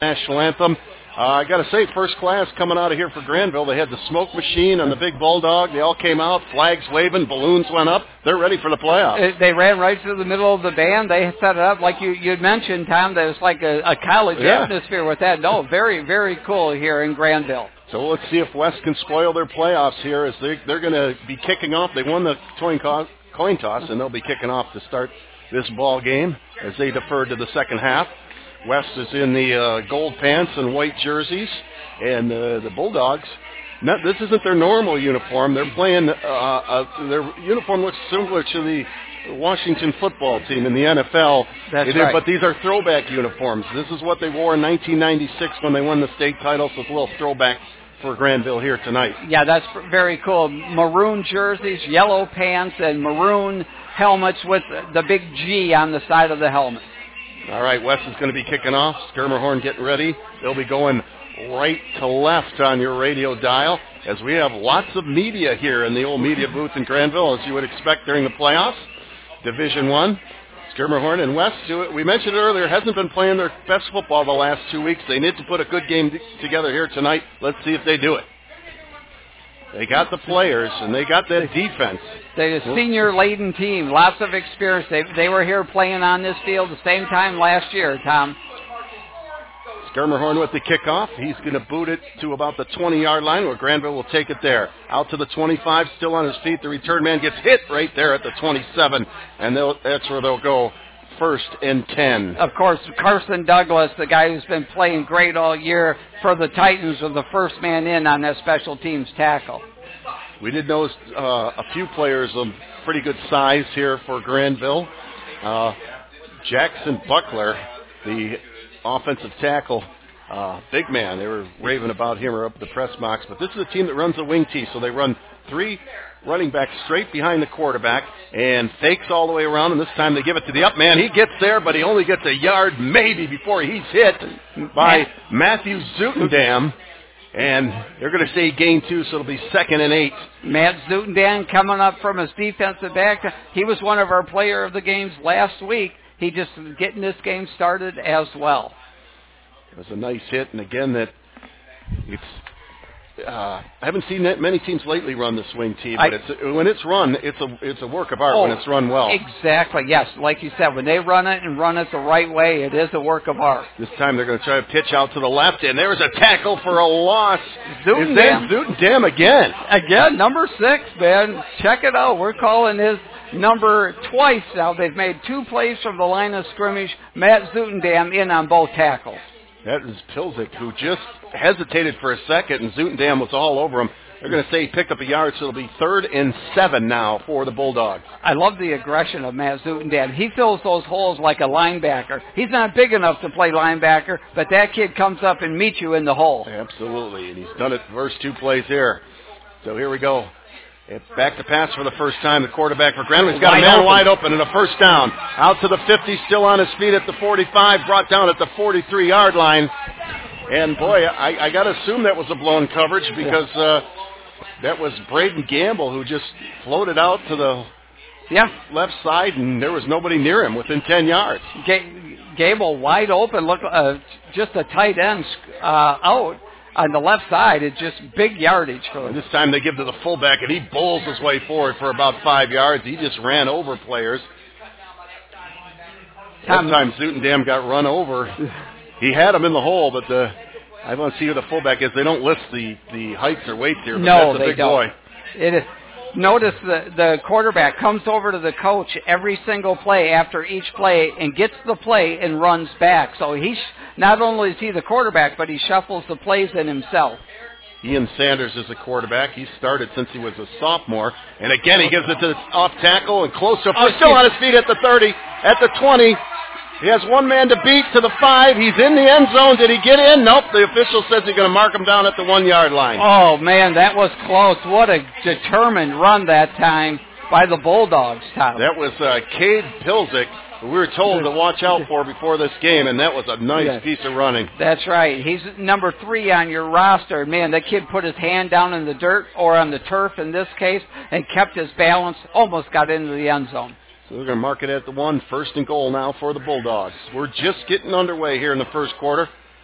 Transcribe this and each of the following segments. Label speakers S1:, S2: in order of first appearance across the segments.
S1: national anthem. I got to say, first class coming out of here for Granville. They had the smoke machine and the big bulldog. They all came out, flags waving, balloons went up. They're ready for the playoffs.
S2: They ran right through the middle of the band. They set it up like you'd mentioned, Tom. That was like a college atmosphere with that. No, very, very cool here in Granville.
S1: So let's see if West can spoil their playoffs here as they're going to be kicking off. They won the coin toss, and they'll be kicking off to start this ball game as they defer to the second half. West is in the gold pants and white jerseys, and the Bulldogs, this isn't their normal uniform. They're playing, their uniform looks similar to the Washington football team in the NFL.
S2: That's right.
S1: But these are throwback uniforms. This is what they wore in 1996 when they won the state title, so it's a little throwback for Granville here tonight.
S2: Yeah, that's very cool. Maroon jerseys, yellow pants, and maroon helmets with the big G on the side of the helmet.
S1: All right, West is going to be kicking off. Skirmerhorn getting ready. They'll be going right to left on your radio dial as we have lots of media here in the old media booth in Granville, as you would expect during the playoffs. Division I, Skirmerhorn and West, we mentioned it earlier, hasn't been playing their best football the last 2 weeks. They need to put a good game together here tonight. Let's see if they do it. They got the players, and they got that defense.
S2: They're a senior-laden team, lots of experience. They were here playing on this field the same time last year, Tom.
S1: Skirmerhorn with the kickoff. He's going to boot it to about the 20-yard line, where Granville will take it there. Out to the 25, still on his feet. The return man gets hit right there at the 27, and that's where they'll go. 1st and 10.
S2: Of course, Carson Douglas, the guy who's been playing great all year for the Titans, was the first man in on that special teams tackle.
S1: We did notice a few players of pretty good size here for Granville. Jackson Buckler, the offensive tackle, big man. They were raving about him or up at the press box. But this is a team that runs a wing tee, so they run 3 running back straight behind the quarterback and fakes all the way around, and this time they give it to the up man. He gets there, but he only gets a yard maybe before he's hit by Matthew Zutendam, and they're going to say gain 2, so it'll be 2nd and 8.
S2: Matt Zutendam coming up from his defensive back. He was one of our player of the games last week. He just getting this game started as well.
S1: It was a nice hit, and again, that I haven't seen that many teams lately run the swing tee, but when it's run, it's a work of art when it's run well.
S2: Exactly, yes. Like you said, when they run it and run it the right way, it is a work of art.
S1: This time they're going to try to pitch out to the left, and there's a tackle for a loss. Zutendam again.
S2: Again, number 6, man. Check it out. We're calling his number twice now. They've made 2 plays from the line of scrimmage. Matt Zutendam in on both tackles.
S1: That is Pilzik, who just hesitated for a second, and Zutendam was all over him. They're going to say he picked up a yard, so it'll be 3rd and 7 now for the Bulldogs.
S2: I love the aggression of Matt Zutendam. He fills those holes like a linebacker. He's not big enough to play linebacker, but that kid comes up and meets you in the hole.
S1: Absolutely, and he's done it the first 2 plays here. So here we go. It's back to pass for the first time. The quarterback for Granville. He's got a man wide open and a first down. Out to the 50, still on his feet at the 45, brought down at the 43-yard line. And, boy, I got to assume that was a blown coverage because that was Braden Gamble who just floated out to the left side, and there was nobody near him within 10 yards.
S2: Gable wide open, look, just a tight end out. On the left side, it's just big yardage for him.
S1: This time they give to the fullback, and he bowls his way forward for about 5 yards. He just ran over players. That time Zutendam got run over. He had him in the hole, but I want to see who the fullback is. They don't list the heights or weights here, but
S2: no,
S1: that's a big boy.
S2: It is. Notice the quarterback comes over to the coach every single play after each play and gets the play and runs back. So not only is he the quarterback, but he shuffles the plays in himself.
S1: Ian Sanders is a quarterback. He started since he was a sophomore. And again, he gives it to the off tackle and close to still on his feet at the 30, at the 20. He has one man to beat to the 5. He's in the end zone. Did he get in? Nope. The official says he's going to mark him down at the 1-yard line.
S2: Oh, man, that was close. What a determined run that time by the Bulldogs, Tom.
S1: That was Cade Pilzik, who we were told to watch out for before this game, and that was a nice piece of running.
S2: That's right. He's number 3 on your roster. Man, that kid put his hand down in the dirt, or on the turf in this case, and kept his balance, almost got into the end zone.
S1: So they're going to mark it at the 1, 1st and goal now for the Bulldogs. We're just getting underway here in the first quarter.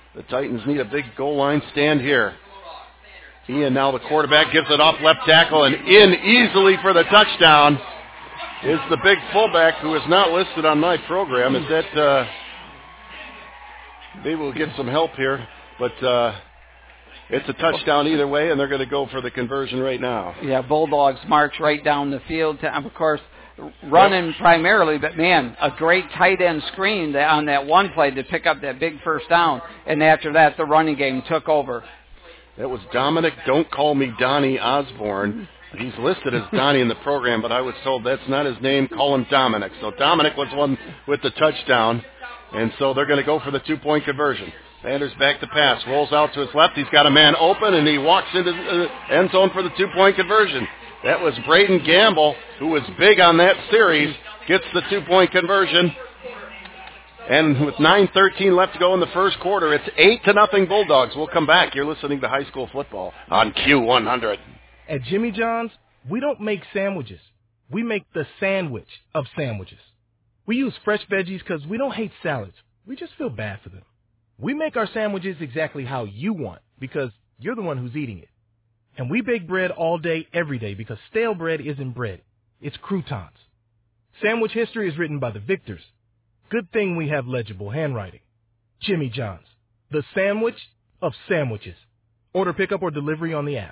S1: The Titans need a big goal line stand here. Ian, now the quarterback, gives it off left tackle and in easily for the touchdown is the big fullback who is not listed on my program. Is that, maybe we'll get some help here, but it's a touchdown either way, and they're going to go for the conversion right now.
S2: Yeah, Bulldogs march right down the field. Of course, running primarily, but, man, a great tight end screen on that one play to pick up that big first down, and after that, the running game took over.
S1: That was Dominic, don't call me Donnie Osborne. He's listed as Donnie in the program, but I was told that's not his name. Call him Dominic. So Dominic was one with the touchdown, and so they're going to go for the 2-point conversion. Sanders back to pass, rolls out to his left. He's got a man open, and he walks into the end zone for the 2-point conversion. That was Braden Gamble, who was big on that series, gets the 2-point conversion. And with 9:13 left to go in the first quarter, it's 8-0 Bulldogs. We'll come back. You're listening to High School Football on Q100.
S3: At Jimmy John's, we don't make sandwiches. We make the sandwich of sandwiches. We use fresh veggies because we don't hate salads. We just feel bad for them. We make our sandwiches exactly how you want because you're the one who's eating it. And we bake bread all day, every day because stale bread isn't bread. It's croutons. Sandwich history is written by the victors. Good thing we have legible handwriting. Jimmy John's, the sandwich of sandwiches. Order pickup or delivery on the app.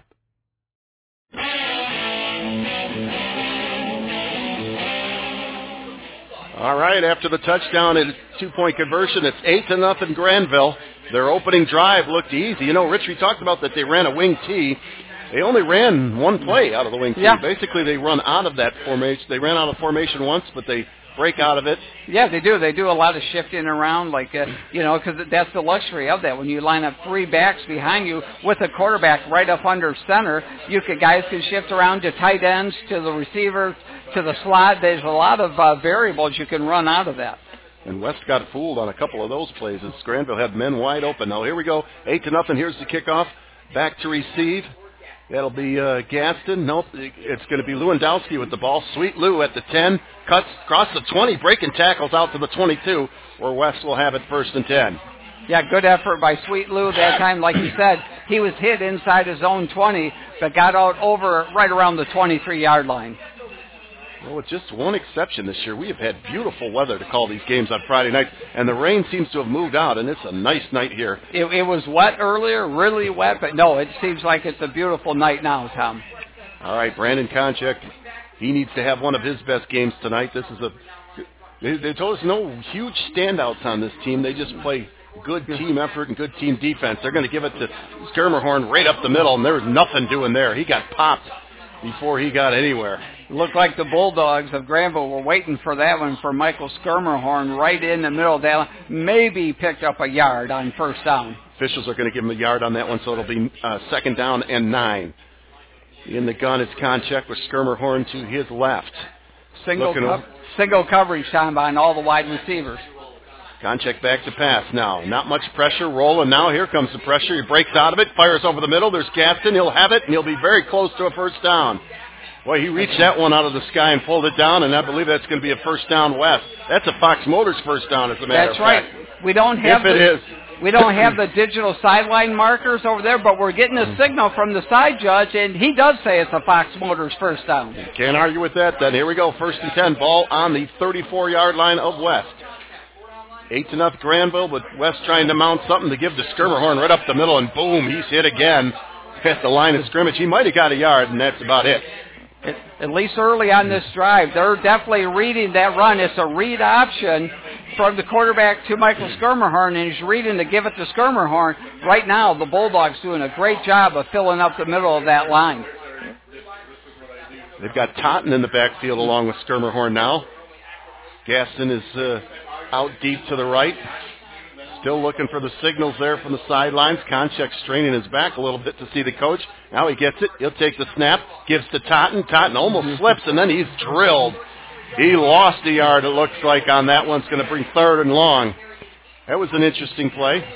S1: All right, after the touchdown and 2-point conversion, it's 8-0 Granville. Their opening drive looked easy. You know, Rich, we talked about that they ran a wing T. They only ran one play out of the wing T.
S2: Yeah.
S1: Basically, they run out of that formation. They ran out of formation once, but they break out of it.
S2: Yeah, they do. They do a lot of shifting around, because that's the luxury of that. When you line up 3 backs behind you with a quarterback right up under center, guys can shift around to tight ends, to the receiver, to the slot. There's a lot of variables you can run out of that.
S1: And West got fooled on a couple of those plays as Granville had men wide open. Now here we go, 8-0. Here's the kickoff. Back to receive. That'll be Gaston. Nope, it's going to be Lewandowski with the ball. Sweet Lou at the 10. Cuts across the 20, breaking tackles out to the 22, where West will have it 1st and 10.
S2: Yeah, good effort by Sweet Lou that time. Like you said, he was hit inside his own 20, but got out over right around the 23-yard line.
S1: Well, with just one exception this year, we have had beautiful weather to call these games on Friday night, and the rain seems to have moved out, and it's a nice night here.
S2: It was wet earlier, really wet, but no, it seems like it's a beautiful night now, Tom.
S1: All right, Brandon Konchak, he needs to have one of his best games tonight. This is they told us no huge standouts on this team. They just play good team effort and good team defense. They're going to give it to Skirmerhorn right up the middle, and there was nothing doing there. He got popped before he got anywhere.
S2: It looked like the Bulldogs of Granville were waiting for that one for Michael Skirmerhorn right in the middle of that. Maybe picked up a yard on 1st down.
S1: Officials are going to give him a yard on that one, so it'll be 2nd down and 9. In the gun, it's Konchak with Skirmerhorn to his left.
S2: Single coverage time on all the wide receivers.
S1: Konchak back to pass now. Not much pressure. Rolling now. Here comes the pressure. He breaks out of it. Fires over the middle. There's Gaston. He'll have it, and he'll be very close to a 1st down. Boy, he reached that one out of the sky and pulled it down, and I believe that's going to be a 1st down West. That's a Fox Motors 1st down, as a matter of fact.
S2: That's right. We don't have the digital sideline markers over there, but we're getting a signal from the side judge, and he does say it's a Fox Motors 1st down.
S1: Can't argue with that. Then here we go. 1st and 10. Ball on the 34-yard line of West. 8-0 Granville, but West trying to mount something to give to Skirmerhorn right up the middle, and boom, he's hit again at the line of scrimmage. He might have got a yard, and that's about it.
S2: At least early on this drive, they're definitely reading that run. It's a read option from the quarterback to Michael Skirmerhorn, and he's reading to give it to Skirmerhorn. Right now, the Bulldogs doing a great job of filling up the middle of that line.
S1: They've got Totten in the backfield along with Skirmerhorn now. Gaston is out deep to the right. Still looking for the signals there from the sidelines. Konchak straining his back a little bit to see the coach. Now he gets it. He'll take the snap. Gives to Totten. Totten almost slips, and then he's drilled. He lost a yard, it looks like, on that one. It's going to bring 3rd and long. That was an interesting play.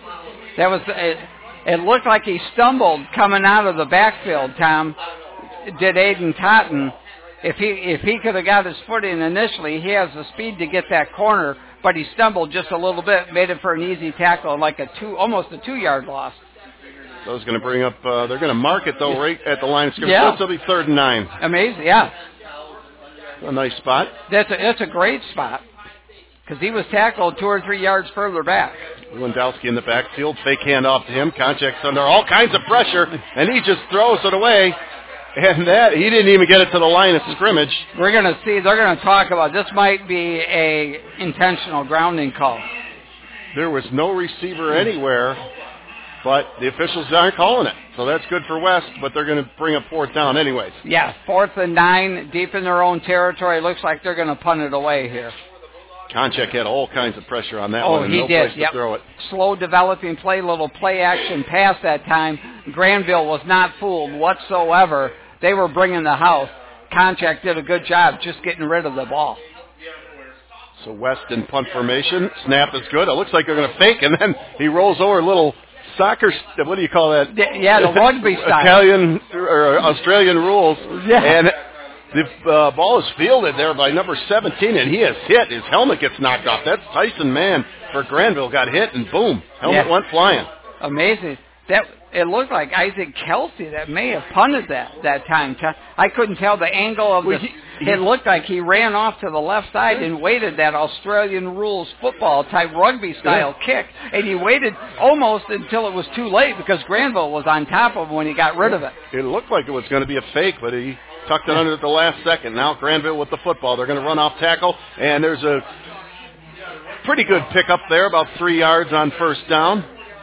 S2: It looked like he stumbled coming out of the backfield, Tom. Did Aiden Totten. If he could have got his foot in initially, he has the speed to get that corner, but he stumbled just a little bit, made it for an easy tackle, like almost a 2-yard loss.
S1: So it's going to bring up, they're going to mark it, though, right at the line of scrimmage.
S2: Yeah.
S1: This will be 3rd and 9.
S2: Amazing, yeah.
S1: A nice spot.
S2: That's a great spot because he was tackled 2 or 3 yards further back.
S1: Lewandowski in the backfield, fake handoff to him. Konchak's under all kinds of pressure, and he just throws it away. And he didn't even get it to the line of scrimmage.
S2: We're going to see, they're going to talk about, this might be a intentional grounding call.
S1: There was no receiver anywhere, but the officials aren't calling it. So that's good for West, but they're going to bring up 4th down anyways.
S2: Yeah, 4th and 9, deep in their own territory. Looks like they're going to punt it away here.
S1: Konchak had all kinds of pressure on that one.
S2: Oh,
S1: and
S2: he
S1: no
S2: did.
S1: Place to throw it.
S2: Slow developing play, little play action pass that time. Granville was not fooled whatsoever. They were bringing the house. Konchak did a good job just getting rid of the ball.
S1: So West in punt formation. Snap is good. It looks like they're going to fake, and then he rolls over a little soccer, what do you call that?
S2: Yeah, the rugby style.
S1: Italian or Australian rules.
S2: Yeah.
S1: And the ball is fielded there by number 17, and he is hit. His helmet gets knocked off. That's Tyson Mann for Granville. Got hit, and boom, helmet went flying.
S2: Amazing. It looked like Isaac Kelsey that may have punted that time. I couldn't tell the angle of it looked like he ran off to the left side and waited that Australian rules football type rugby style kick. And he waited almost until it was too late because Granville was on top of him when he got rid of it.
S1: It looked like it was going to be a fake, but he tucked it under at the last second. Now Granville with the football. They're going to run off tackle, and there's a pretty good pickup there, about 3 yards on 1st down.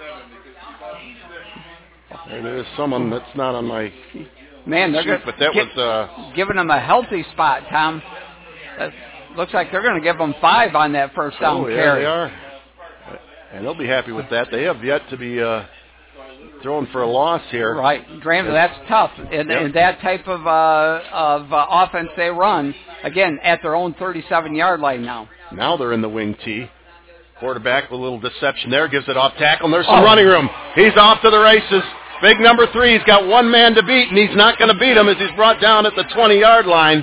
S1: And there's someone that's not on my sheet, but that was
S2: giving them a healthy spot, Tom. Looks like they're going to give them 5 on that 1st down carry.
S1: They are. And they'll be happy with that. They have yet to be thrown for a loss here.
S2: Right. Granville, that's tough. And that type of offense they run, again, at their own 37-yard line now.
S1: Now they're in the wing tee. Quarterback with a little deception there, gives it off tackle, and there's some running room. He's off to the races. Big number 3, he's got one man to beat, and he's not going to beat him as he's brought down at the 20-yard line.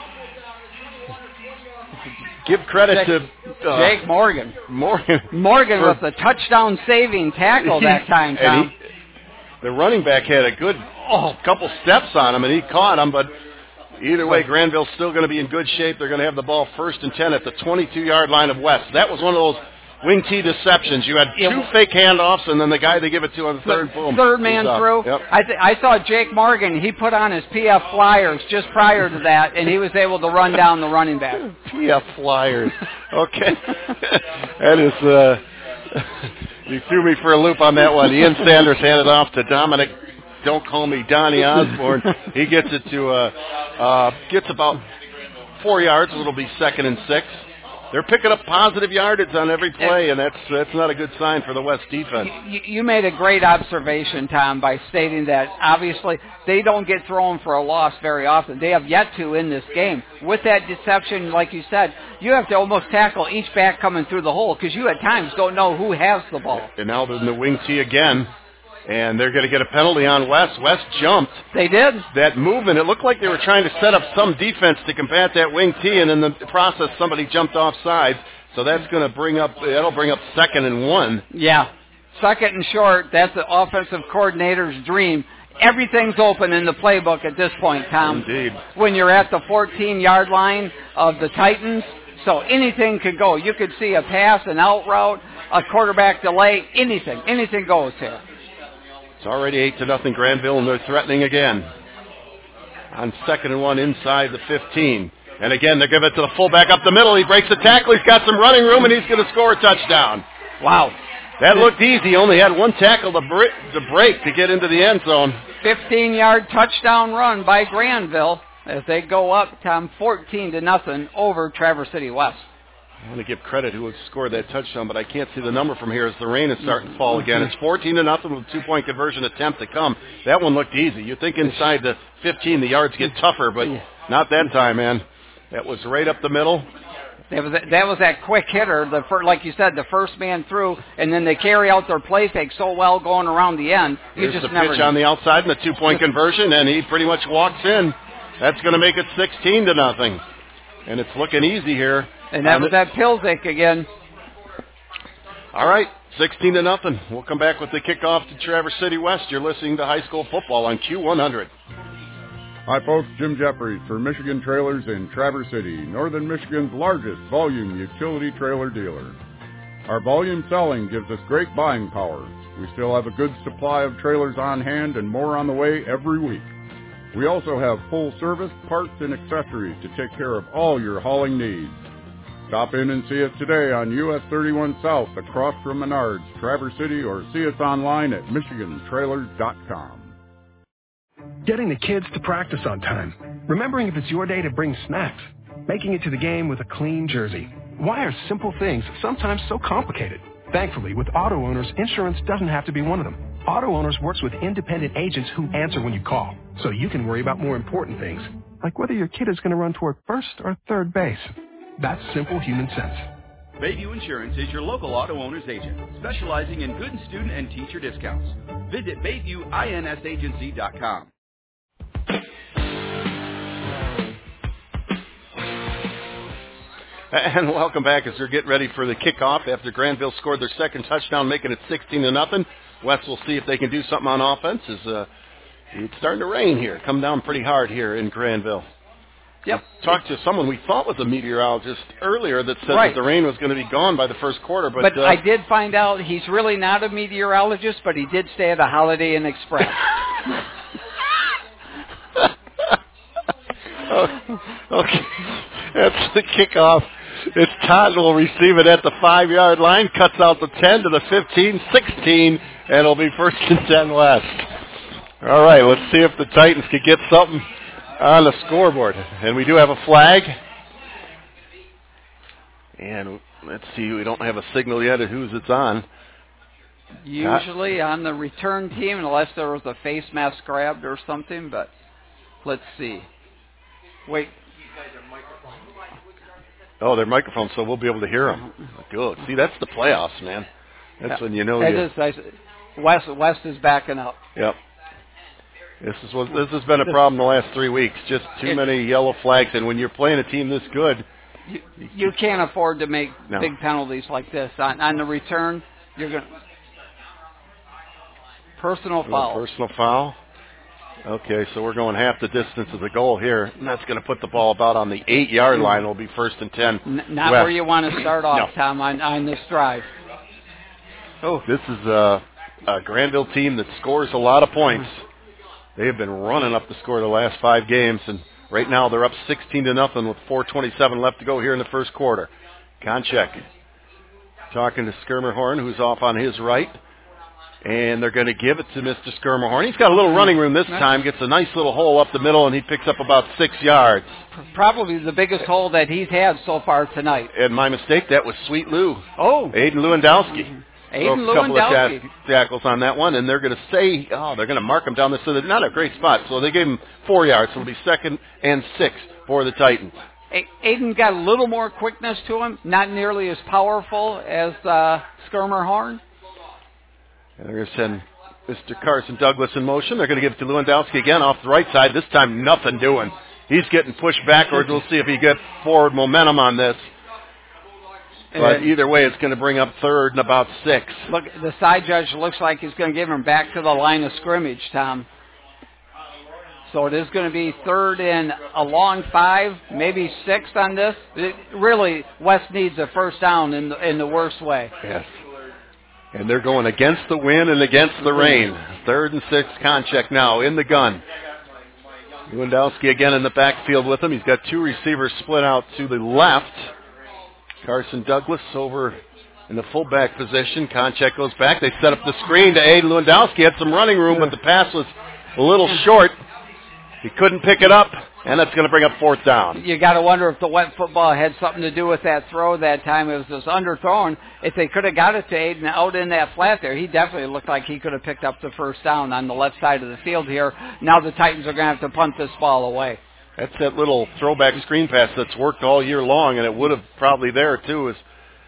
S1: Give credit to
S2: Jake Morgan.
S1: Morgan
S2: with the touchdown-saving tackle that time, Tom.
S1: The running back had a good couple steps on him, and he caught him, but either way, Granville's still going to be in good shape. They're going to have the ball 1st and 10 at the 22-yard line of West. That was one of those wing tee deceptions. You had 2 fake handoffs, and then the guy they give it to on the third, boom.
S2: Third man through.
S1: Yep.
S2: I saw Jake Morgan. He put on his PF Flyers just prior to that, and he was able to run down the running back.
S1: PF Flyers. Okay. That is, you threw me for a loop on that one. Ian Sanders handed off to Dominic, don't call me Donnie Osborne. He gets it to, gets about 4 yards. It'll be 2nd and 6. They're picking up positive yardage on every play, and that's not a good sign for the West defense.
S2: You made a great observation, Tom, by stating that obviously they don't get thrown for a loss very often. They have yet to in this game. With that deception, like you said, you have to almost tackle each back coming through the hole because you at times don't know who has the ball.
S1: And now they're in the wing tee again. And they're going to get a penalty on West. West jumped.
S2: They did.
S1: That movement, it looked like they were trying to set up some defense to combat that wing tee, and in the process, somebody jumped offside. So that's going to bring up 2nd and 1.
S2: Yeah. 2nd and short, that's the offensive coordinator's dream. Everything's open in the playbook at this point, Tom.
S1: Indeed.
S2: When you're at the 14-yard line of the Titans, so anything could go. You could see a pass, an out route, a quarterback delay, anything. Anything goes here.
S1: It's already 8-0 Granville, and they're threatening again. On 2nd and 1 inside the 15. And again, they give it to the fullback up the middle. He breaks the tackle. He's got some running room, and he's going to score a touchdown.
S2: Wow.
S1: That looked easy. He only had one tackle to break to get into the end zone.
S2: 15-yard touchdown run by Granville as they go up, Tom, 14-0 over Traverse City West.
S1: I want to give credit who scored that touchdown, but I can't see the number from here as the rain is starting to fall again. It's 14-0 with a 2-point conversion attempt to come. That one looked easy. You think inside the 15 the yards get tougher, but not that time, man. That was right up the middle.
S2: That was that quick hitter, like you said, the first man through, and then they carry out their play fake so well going around the end.
S1: Here's the pitch on the outside and the 2-point conversion, and he pretty much walks in. That's going to make it 16-0. And it's looking easy here.
S2: And that was that Pilzik again.
S1: All right, 16-0. We'll come back with the kickoff to Traverse City West. You're listening to high school football on Q100.
S4: Hi, folks. Jim Jeffries for Michigan Trailers in Traverse City, Northern Michigan's largest volume utility trailer dealer. Our volume selling gives us great buying power. We still have a good supply of trailers on hand and more on the way every week. We also have full service, parts, and accessories to take care of all your hauling needs. Stop in and see us today on US 31 South across from Menards, Traverse City, or see us online at michigantrailers.com.
S5: Getting the kids to practice on time. Remembering if it's your day to bring snacks. Making it to the game with a clean jersey. Why are simple things sometimes so complicated? Thankfully, with Auto Owners, insurance doesn't have to be one of them. Auto Owners works with independent agents who answer when you call, so you can worry about more important things, like whether your kid is going to run toward first or third base. That's simple human sense.
S6: Bayview Insurance is your local Auto Owners agent, specializing in good student and teacher discounts. Visit BayviewINSAgency.com.
S1: And welcome back as they're getting ready for the kickoff after Granville scored their second touchdown, making it 16-0. West will see if they can do something on offense. It's starting to rain here. Come down pretty hard here in Granville.
S2: Yep.
S1: Talked to someone we thought was a meteorologist earlier that said that the rain was going to be gone by the first quarter. But
S2: I did find out he's really not a meteorologist, but he did stay at a Holiday Inn Express.
S1: Okay. That's the kickoff. It's Todd will receive it at the 5-yard line, cuts out the 10 to the 15, 16, and it'll be 1st and 10 West. All right, let's see if the Titans can get something on the scoreboard. And we do have a flag. And let's see, we don't have a signal yet of whose it's on.
S2: Usually on the return team, unless there was a face mask grabbed or something, but let's see. Wait.
S1: Oh, they're microphones, so we'll be able to hear them. Good. See, that's the playoffs, man. That's when you know.
S2: West is backing up.
S1: Yep. This has been a problem the last 3 weeks. Just too many yellow flags, and when you're playing a team this good,
S2: you can't afford to make big penalties like this on the return. You're going personal foul.
S1: Personal foul. Okay, so we're going half the distance of the goal here, and that's going to put the ball about on the 8-yard line. It'll be 1st and 10.
S2: Not
S1: West.
S2: Where you want to start off, Tom, on this drive.
S1: Oh, this is a Granville team that scores a lot of points. They have been running up the score the last 5 games, and right now they're up 16-0 with 4:27 left to go here in the first quarter. Konchek talking to Skirmerhorn, who's off on his right. And they're going to give it to Mr. Skirmerhorn. He's got a little running room this time, gets a nice little hole up the middle, and he picks up about 6 yards.
S2: Probably the biggest hole that he's had so far tonight.
S1: And my mistake, that was Sweet Lou.
S2: Oh.
S1: Aiden Lewandowski.
S2: Aiden
S1: a couple
S2: Lewandowski.
S1: of tackles on that one, and they're going to say, they're going to mark him down there. So they're not a great spot. So they gave him 4 yards, so it'll be 2nd and 6 for the Titans.
S2: Aiden got a little more quickness to him, not nearly as powerful as Skirmerhorn.
S1: And they're going to send Mr. Carson Douglas in motion. They're going to give it to Lewandowski again off the right side. This time, nothing doing. He's getting pushed backwards. We'll see if he gets forward momentum on this. But either way, it's going to bring up 3rd and about 6.
S2: Look, the side judge looks like he's going to give him back to the line of scrimmage, Tom. So it is going to be 3rd and a long 5, maybe 6 on this. Really, West needs a first down in the worst way.
S1: Yes. And they're going against the wind and against the rain. 3rd and 6, Konchek now in the gun. Lewandowski again in the backfield with him. He's got 2 receivers split out to the left. Carson Douglas over in the fullback position. Konchek goes back. They set up the screen to Aiden Lewandowski. Had some running room, but the pass was a little short. He couldn't pick it up, and that's going to bring up 4th down.
S2: You got to wonder if the wet football had something to do with that throw that time. It was just underthrown. If they could have got it to Aiden out in that flat there, he definitely looked like he could have picked up the first down on the left side of the field here. Now the Titans are going to have to punt this ball away.
S1: That's that little throwback screen pass that's worked all year long, and it would have probably there, too, as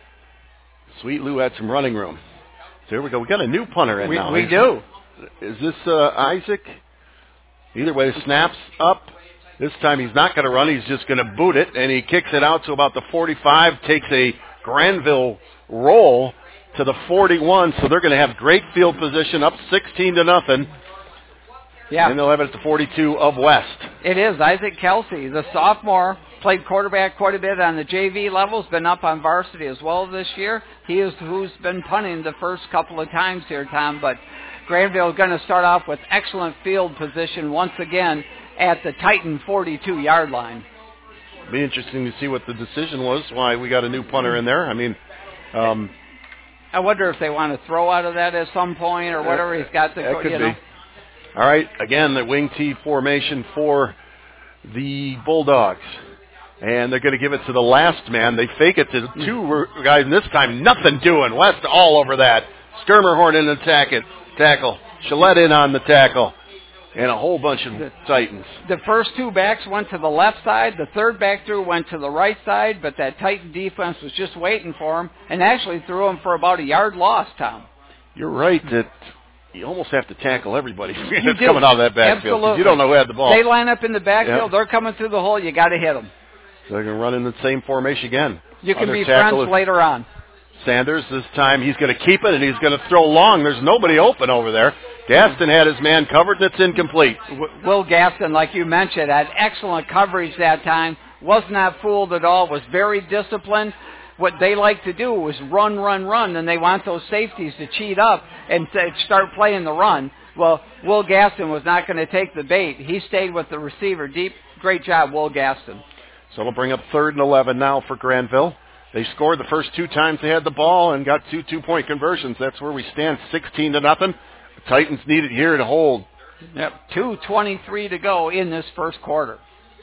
S1: Sweet Lou had some running room. So here we go. We got a new punter in now.
S2: We do.
S1: Is this Isaac? Either way, snaps up. This time he's not going to run. He's just going to boot it, and he kicks it out to about the 45, takes a Granville roll, to the 41, so they're going to have great field position, up 16-0.
S2: Yeah.
S1: And they'll have it at the 42 of West.
S2: It is. Isaac Kelsey, the sophomore, played quarterback quite a bit on the JV levels, been up on varsity as well this year. He is who's been punting the first couple of times here, Tom, but Granville is going to start off with excellent field position once again at the Titan 42-yard line.
S1: Be interesting to see what the decision was, why we got a new punter in there. I mean,
S2: I wonder if they want to throw out of that at some point or whatever. He's got to go,
S1: could be. All right, again, the wing T formation for the Bulldogs. And they're going to give it to the last man. They fake it to two guys, and this time nothing doing. West all over that. Skirmerhorn in the tackle. Gillette in on the tackle. And a whole bunch of Titans.
S2: The first two backs went to the left side. The third back through went to the right side, but that Titan defense was just waiting for him and actually threw him for about a yard loss, Tom.
S1: You're right that you almost have to tackle everybody that's coming out of that backfield.
S2: Absolutely.
S1: You don't know who had the ball.
S2: They line up in the backfield. Yep. They're coming through the hole. You got to hit them.
S1: So they're going to run in the same formation again.
S2: You can be friends later on.
S1: Sanders, this time he's going to keep it, and he's going to throw long. There's nobody open over there. Gaston had his man covered, and it's incomplete.
S2: Will Gaston, like you mentioned, had excellent coverage that time. Was not fooled at all. Was very disciplined. What they like to do is run, and they want those safeties to cheat up and start playing the run. Well, Will Gaston was not going to take the bait. He stayed with the receiver deep. Great job, Will Gaston.
S1: So it'll bring up 3rd and 11 now for Granville. They scored the first two times they had the ball and got two two-point conversions. That's where we stand, 16-0. The Titans need it here to hold.
S2: Yep, 2:23 to go in this first quarter.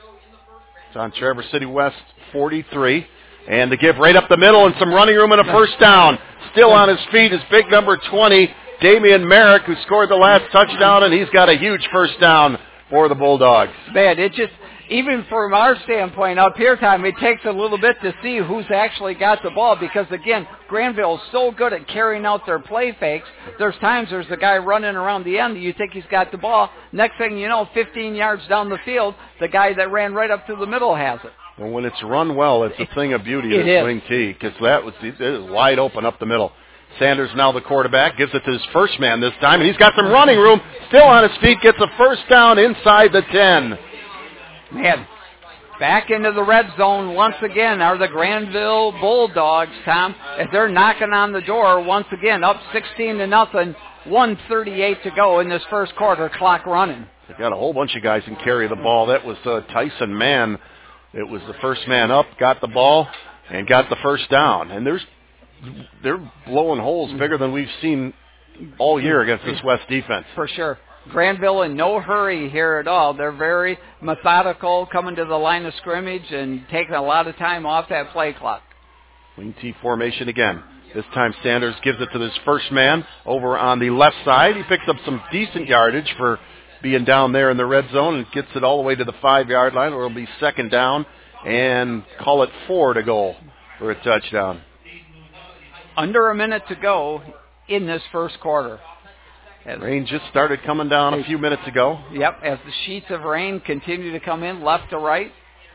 S1: It's on Traverse City West 43. And the give right up the middle and some running room and a first down. Still on his feet is big number 20, Damian Merrick, who scored the last touchdown, and he's got a huge first down for the Bulldogs.
S2: Man, it just, even from our standpoint up here, Tom, it takes a little bit to see who's actually got the ball because, again, Granville is so good at carrying out their play fakes. There's times there's a guy running around the end, you think he's got the ball. Next thing you know, 15 yards down the field, the guy that ran right up to the middle has it.
S1: Well, when it's run well, it's a thing of beauty at wing T because it is wide open up the middle. Sanders now the quarterback, gives it to his first man this time, and he's got some running room, still on his feet, gets a first down inside the 10.
S2: Man, back into the red zone once again are the Granville Bulldogs, Tom, as they're knocking on the door once again, up 16-0, 1:38 to go in this first quarter, clock running.
S1: They've got a whole bunch of guys who can carry the ball. That was Tyson Mann. It was the first man up, got the ball, and got the first down. And they're blowing holes bigger than we've seen all year against this West defense.
S2: For sure. Granville in no hurry here at all. They're very methodical, coming to the line of scrimmage and taking a lot of time off that play clock.
S1: Wing T formation again. This time Sanders gives it to his first man over on the left side. He picks up some decent yardage for being down there in the red zone and gets it all the way to the 5-yard line where it'll be second down and call it 4 to go for a touchdown.
S2: Under a minute to go in this first quarter.
S1: Rain just started coming down a few minutes ago.
S2: Yep, as the sheets of rain continue to come in left to right.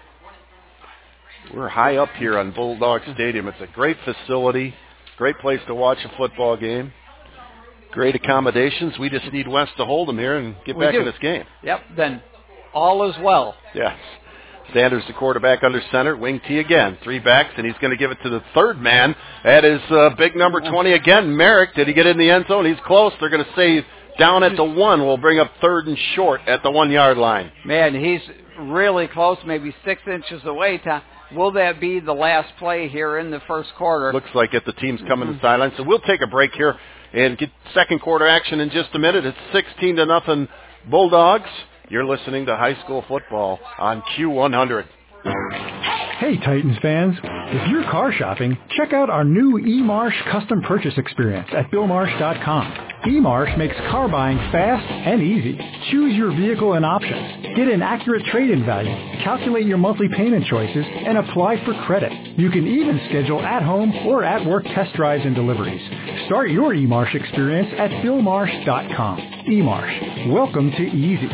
S1: We're high up here on Bulldog Stadium. It's a great facility, great place to watch a football game. Great accommodations. We just need West to hold them here and get back in this game.
S2: Yep, then all is well.
S1: Yes. Sanders, the quarterback under center. Wing T again. 3 backs, and he's going to give it to the third man. That is big number 20 again, Merrick. Did he get in the end zone? He's close. They're going to say down at the 1. We'll bring up 3rd and short at the 1-yard line.
S2: Man, he's really close, maybe 6 inches away. Will that be the last play here in the first quarter?
S1: Looks like it. The team's coming to the sideline. So we'll take a break here and get second quarter action in just a minute. It's 16-0 Bulldogs. You're listening to high school football on Q100.
S7: Hey, Titans fans. If you're car shopping, check out our new eMarsh custom purchase experience at BillMarsh.com. eMarsh makes car buying fast and easy. Choose your vehicle and options. Get an accurate trade-in value. Calculate your monthly payment choices and apply for credit. You can even schedule at-home or at-work test drives and deliveries. Start your eMarsh experience at BillMarsh.com. eMarsh. Welcome to easy.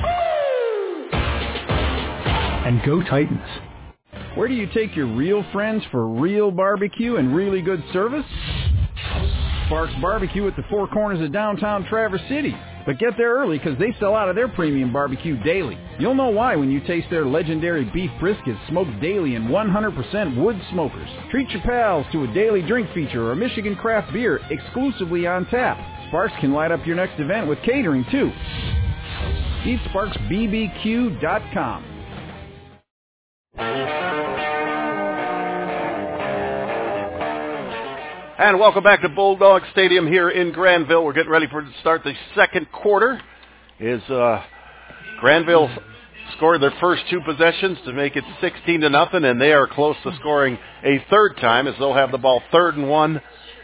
S7: And go Titans.
S8: Where do you take your real friends for real barbecue and really good service? Sparks Barbecue at the Four Corners of downtown Traverse City. But get there early because they sell out of their premium barbecue daily. You'll know why when you taste their legendary beef briskets smoked daily in 100% wood smokers. Treat your pals to a daily drink feature or a Michigan craft beer exclusively on tap. Sparks can light up your next event with catering, too. EatSparksBBQ.com.
S1: And welcome back to Bulldog Stadium here in Granville. We're getting ready to start the second quarter. Granville scored their first two possessions to make it 16-0, and they are close to scoring a third time as they'll have the ball 3rd and 1.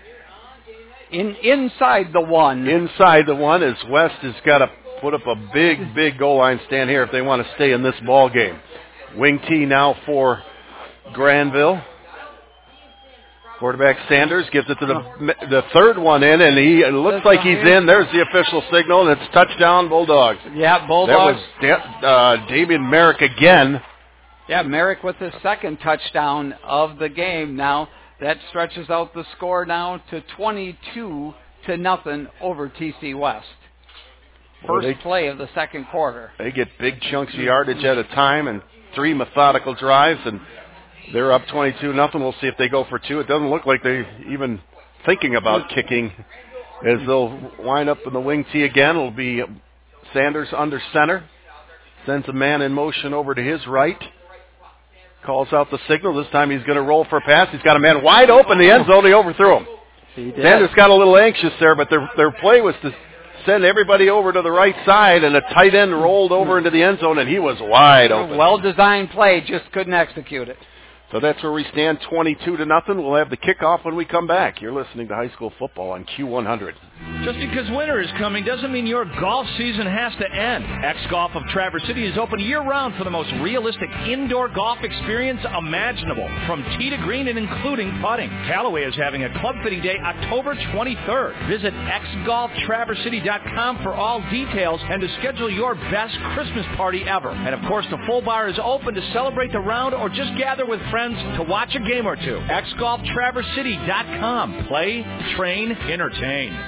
S2: Inside the one.
S1: Inside the one, as West has got to put up a big goal line stand here if they want to stay in this ball game. Wing T now for Granville. Quarterback Sanders gives it to the third one in, and it looks like he's in. There's the official signal, and it's touchdown Bulldogs.
S2: Yeah, Bulldogs.
S1: That was Damian Merrick again.
S2: Yeah, Merrick with his second touchdown of the game now. That stretches out the score now to 22-0 over TC West. First play of the second quarter.
S1: They get big chunks of yardage at a time and 3 methodical drives, and they're up 22-0. We'll see if they go for 2. It doesn't look like they're even thinking about kicking as they'll wind up in the wing tee again. It'll be Sanders under center. Sends a man in motion over to his right. Calls out the signal. This time he's going to roll for a pass. He's got a man wide open in the end zone. He overthrew him. Sanders got a little anxious there, but their play was to send everybody over to the right side, and a tight end rolled over into the end zone, and he was wide open.
S2: Well-designed play, just couldn't execute it.
S1: So that's where we stand, 22-0. We'll have the kickoff when we come back. You're listening to high school football on Q100.
S9: Just because winter is coming doesn't mean your golf season has to end. X-Golf of Traverse City is open year-round for the most realistic indoor golf experience imaginable, from tee to green and including putting. Callaway is having a club fitting day October 23rd. Visit xgolftraversity.com for all details and to schedule your best Christmas party ever. And of course, the full bar is open to celebrate the round or just gather with friends to watch a game or two. xgolftraversity.com. Play, train, entertain.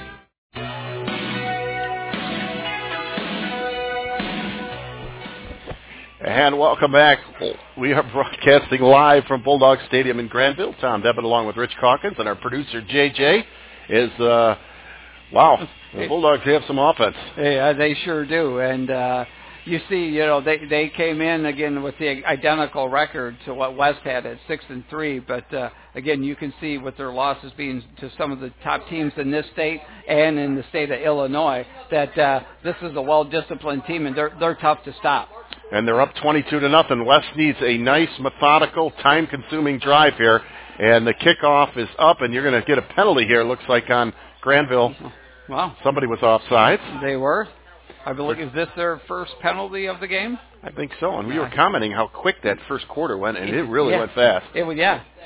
S1: And welcome back. We are broadcasting live from Bulldog Stadium in Granville. Tom Devitt along with Rich Calkins, and our producer JJ is, the Bulldogs have some offense.
S2: Yeah, they sure do. And you see, they came in again with the identical record to what West had at 6-3. But again, you can see with their losses being to some of the top teams in this state and in the state of Illinois that this is a well-disciplined team, and they're tough to stop.
S1: And they're up 22-0. West needs a nice, methodical, time-consuming drive here. And the kickoff is up, and you're going to get a penalty here, looks like, on Granville.
S2: Wow.
S1: Somebody was offsides.
S2: They were. I believe, is this their first penalty of the game?
S1: I think so. And we were commenting how quick that first quarter went, and it really went fast.
S2: It was,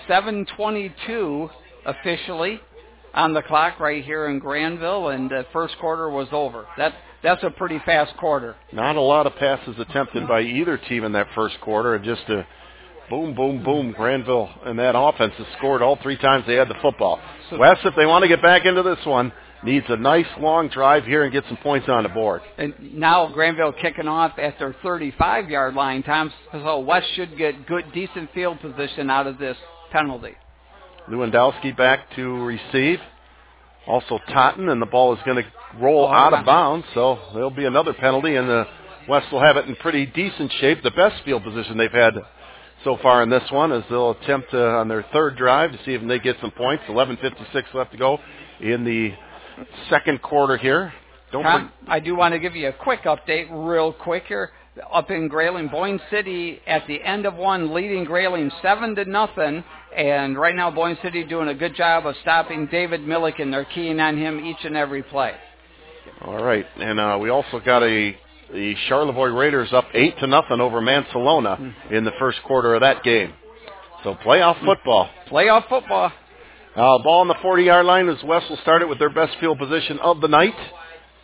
S2: 7:22 officially on the clock right here in Granville, and the first quarter was over. That's a pretty fast quarter.
S1: Not a lot of passes attempted by either team in that first quarter, and just a boom, boom, boom. Granville and that offense has scored all 3 times they had the football. West, if they want to get back into this one, needs a nice long drive here and get some points on the board.
S2: And now Granville kicking off at their 35-yard line, Tom, so West should get good, decent field position out of this penalty.
S1: Lewandowski back to receive. Also Totten, and the ball is going to roll out of bounds, so there'll be another penalty, and the West will have it in pretty decent shape. The best field position they've had so far in this one as they'll attempt on their third drive to see if they get some points. 11:56 left to go in the second quarter here.
S2: Tom, I do want to give you a quick update real quick here. Up in Grayling, Boyne City at the end of one, leading Grayling 7-0, and right now Boyne City doing a good job of stopping David Milliken. They're keying on him each and every play.
S1: All right, and we also got the Charlevoix Raiders up 8-0 over Mansalona in the first quarter of that game. So playoff football.
S2: Playoff football.
S1: Ball on the 40-yard line as West will start it with their best field position of the night.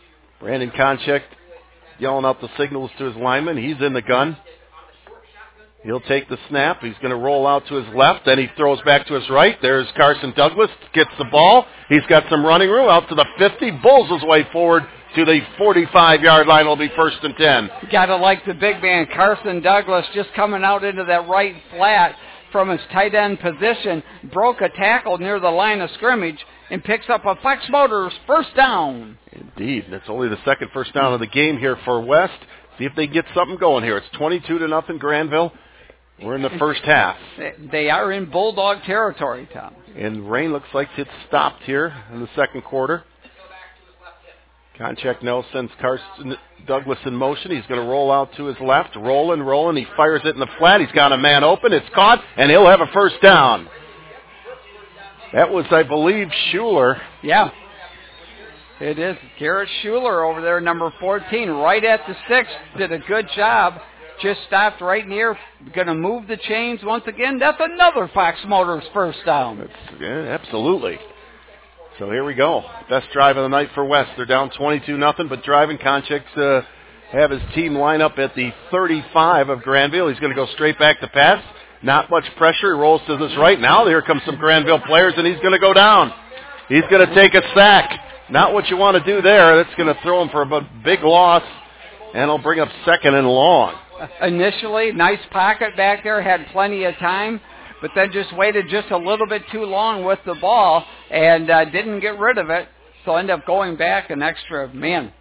S1: Brandon Konchek yelling out the signals to his lineman. He's in the gun. He'll take the snap. He's going to roll out to his left. Then he throws back to his right. There's Carson Douglas. Gets the ball. He's got some running room out to the 50. Bulls his way forward to the 45-yard line. It'll be 1st and 10.
S2: You got to like the big man, Carson Douglas, just coming out into that right flat from his tight end position. Broke a tackle near the line of scrimmage and picks up a Fox Motors first down.
S1: Indeed. That's only the second first down of the game here for West. See if they get something going here. It's 22-0 Granville. We're in the first half.
S2: They are in Bulldog territory, Tom.
S1: And rain looks like it's stopped here in the second quarter. Konchak now sends Carson Douglas in motion. He's going to roll out to his left. Rolling. He fires it in the flat. He's got a man open. It's caught, and he'll have a first down. That was, I believe, Schuler.
S2: Yeah. It is Garrett Schuler over there, number 14, right at the sticks. Did a good job. Just stopped right near. Going to move the chains once again. That's another Fox Motors first down.
S1: Yeah, absolutely. So here we go. Best drive of the night for West. They're down 22-0, but driving. Konchak's have his team line up at the 35 of Granville. He's going to go straight back to pass. Not much pressure. He rolls to his right. Now here comes some Granville players, and he's going to go down. He's going to take a sack. Not what you want to do there. That's going to throw him for a big loss, and it'll bring up 2nd and long.
S2: Initially, nice pocket back there, had plenty of time, but then just waited just a little bit too long with the ball and didn't get rid of it, so ended up going back an extra,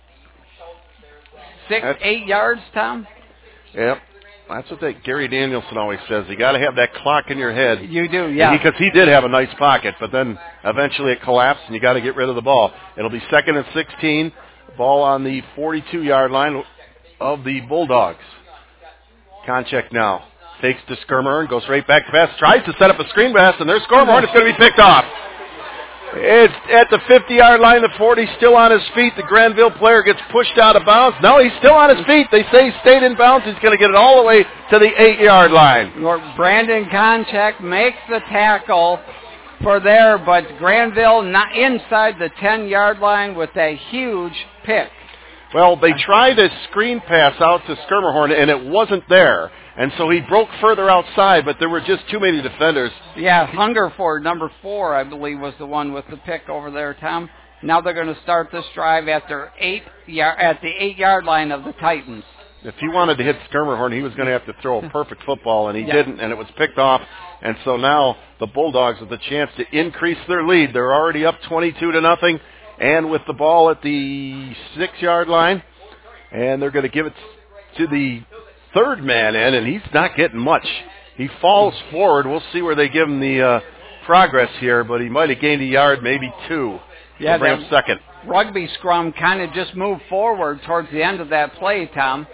S2: 8 yards, Tom?
S1: Yep. That's what Gary Danielson always says. You got to have that clock in your head.
S2: You do, yeah.
S1: Because he did have a nice pocket, but then eventually it collapsed, and you got to get rid of the ball. It'll be 2nd and 16. Ball on the 42-yard line of the Bulldogs. Konchak now takes to Skirmer, goes right back to pass, tries to set up a screen pass, and there's Skirmer, it's going to be picked off. It's at the 50-yard line, the 40 still on his feet. The Granville player gets pushed out of bounds. No, he's still on his feet. They say he stayed in bounds. He's going to get it all the way to the 8-yard line.
S2: Brandon Konchak makes the tackle for there, but Granville not inside the 10-yard line with a huge pick.
S1: Well, they tried a screen pass out to Skirmerhorn, and it wasn't there. And so he broke further outside, but there were just too many defenders.
S2: Yeah, Hungerford, number 4, I believe, was the one with the pick over there, Tom. Now they're going to start this drive at the 8-yard line of the Titans.
S1: If he wanted to hit Skirmerhorn, he was going to have to throw a perfect football, and he didn't, and it was picked off. And so now the Bulldogs have the chance to increase their lead. They're already up 22-0. And with the ball at the 6-yard line, and they're going to give it to the third man in, and he's not getting much. He falls forward. We'll see where they give him the progress here, but he might have gained a yard, maybe 2.
S2: Yeah,
S1: bring him second.
S2: Rugby scrum kind of just moved forward towards the end of that play, Tom.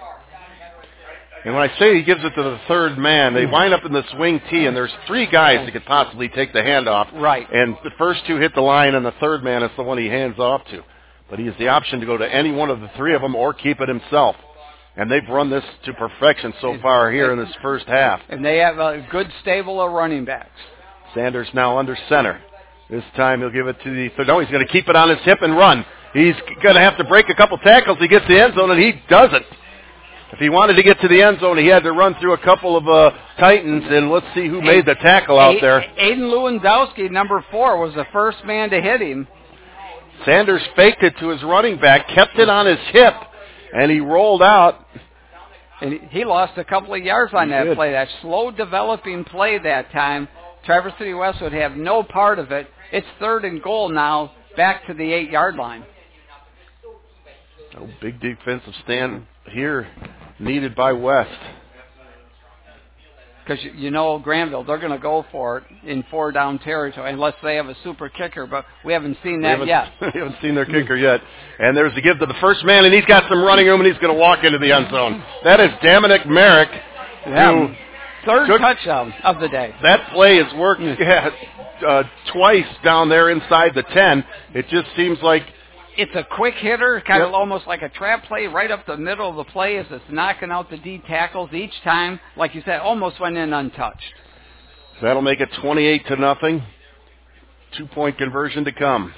S1: And when I say he gives it to the third man, they wind up in the swing T, and there's 3 guys that could possibly take the handoff.
S2: Right.
S1: And the first 2 hit the line, and the third man is the one he hands off to. But he has the option to go to any one of the 3 of them or keep it himself. And they've run this to perfection so far here in this first half.
S2: And they have a good stable of running backs.
S1: Sanders now under center. This time he'll give it to the third. No, he's going to keep it on his hip and run. He's going to have to break a couple tackles. He gets the end zone, and he doesn't. If he wanted to get to the end zone, he had to run through a couple of Titans, and let's see who made the tackle out there.
S2: Aiden Lewandowski, number 4, was the first man to hit him.
S1: Sanders faked it to his running back, kept it on his hip, and he rolled out.
S2: And he lost a couple of yards on that play. That slow developing play that time. Traverse City West would have no part of it. It's 3rd and goal now, back to the 8-yard line.
S1: Oh, big defensive stand here needed by West.
S2: Because, Granville, they're going to go for it in 4-down territory unless they have a super kicker, but we haven't seen that yet.
S1: We haven't seen their kicker yet. And there's the give to the first man, and he's got some running room, and he's going to walk into the end zone. That is Dominic Merrick.
S2: Yeah. Third touchdown of the day.
S1: That play has worked twice down there inside the 10. It just seems like
S2: it's a quick hitter, kind of almost like a trap play right up the middle of the play as it's knocking out the D tackles each time. Like you said, almost went in untouched.
S1: That'll make it 28-0. 2-point conversion to come.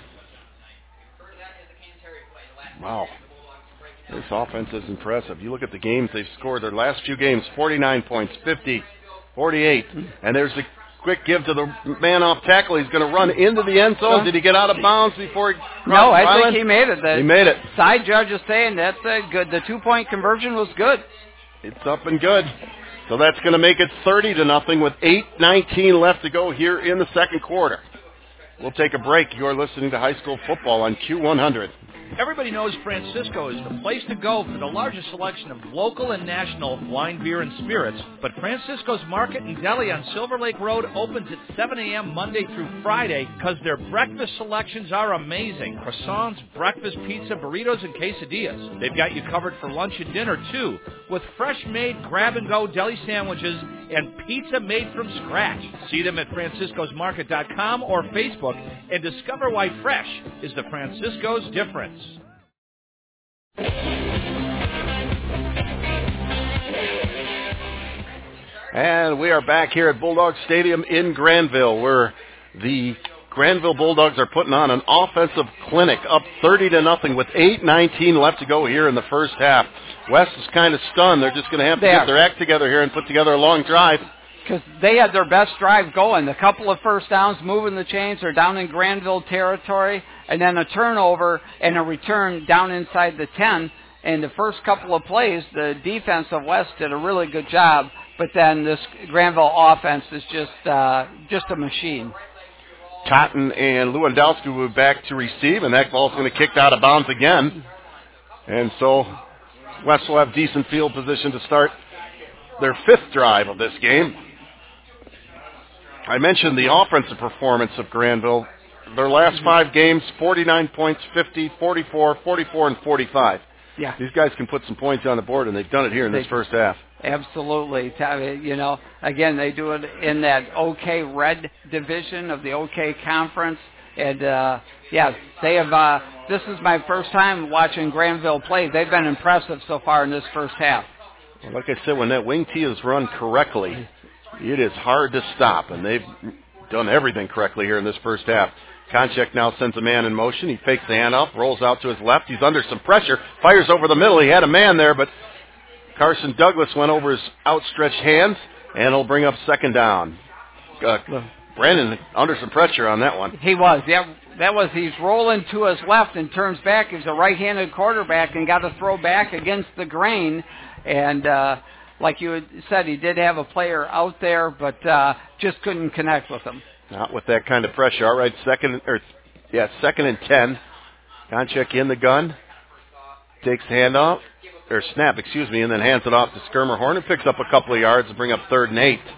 S1: Wow. This offense is impressive. You look at the games they've scored. Their last few games, 49 points, 50, 48. And there's the quick give to the man off tackle. He's going to run into the end zone. Did he get out of bounds before he crossed
S2: No,
S1: the
S2: I
S1: island?
S2: think he made it.
S1: He made it.
S2: Side judge is saying that's good. The 2-point conversion was good.
S1: It's up and good. So that's going to make it 30-0 with 8:19 left to go here in the second quarter. We'll take a break. You're listening to High School Football on Q100.
S9: Everybody knows Francisco is the place to go for the largest selection of local and national wine, beer, and spirits. But Francisco's Market and Deli on Silver Lake Road opens at 7 a.m. Monday through Friday because their breakfast selections are amazing. Croissants, breakfast pizza, burritos, and quesadillas. They've got you covered for lunch and dinner, too, with fresh-made grab-and-go deli sandwiches and pizza made from scratch. See them at franciscosmarket.com or Facebook and discover why fresh is the Francisco's difference.
S1: And we are back here at Bulldog Stadium in Granville, where the Granville Bulldogs are putting on an offensive clinic, up 30-0 with 8:19 left to go here in the first half. West is kind of stunned. They're just going to have to get their act together here and put together a long drive.
S2: Because they had their best drive going. A couple of first downs, moving the chains. They're down in Granville territory. And then a turnover and a return down inside the 10. And the first couple of plays, the defense of West did a really good job. But then this Granville offense is just a machine.
S1: Totten and Lewandowski will be back to receive, and that ball's going to kick out of bounds again. And so West will have decent field position to start their fifth drive of this game. I mentioned the offensive performance of Granville. Their last 5 games, 49 points, 50, 44, 44, and 45.
S2: Yeah.
S1: These guys can put some points on the board, and they've done it here in this first half.
S2: Absolutely. You know, again, they do it in that OK Red division of the OK Conference. And, they have, this is my first time watching Granville play. They've been impressive so far in this first half.
S1: Well, like I said, when that wing tee is run correctly, it is hard to stop, and they've done everything correctly here in this first half. Konchak now sends a man in motion. He fakes the handoff, rolls out to his left. He's under some pressure, fires over the middle. He had a man there, but Carson Douglas went over his outstretched hands, and he'll bring up second down. Brandon under some pressure on that one.
S2: He was, he's rolling to his left and turns back. He's a right-handed quarterback and got to throw back against the grain. And like you had said, he did have a player out there, but just couldn't connect with him.
S1: Not with that kind of pressure. All right, second and 10. Konchak in the gun. Takes handoff, or snap, and then hands it off to Skirmerhorn and picks up a couple of yards to bring up 3rd and 8.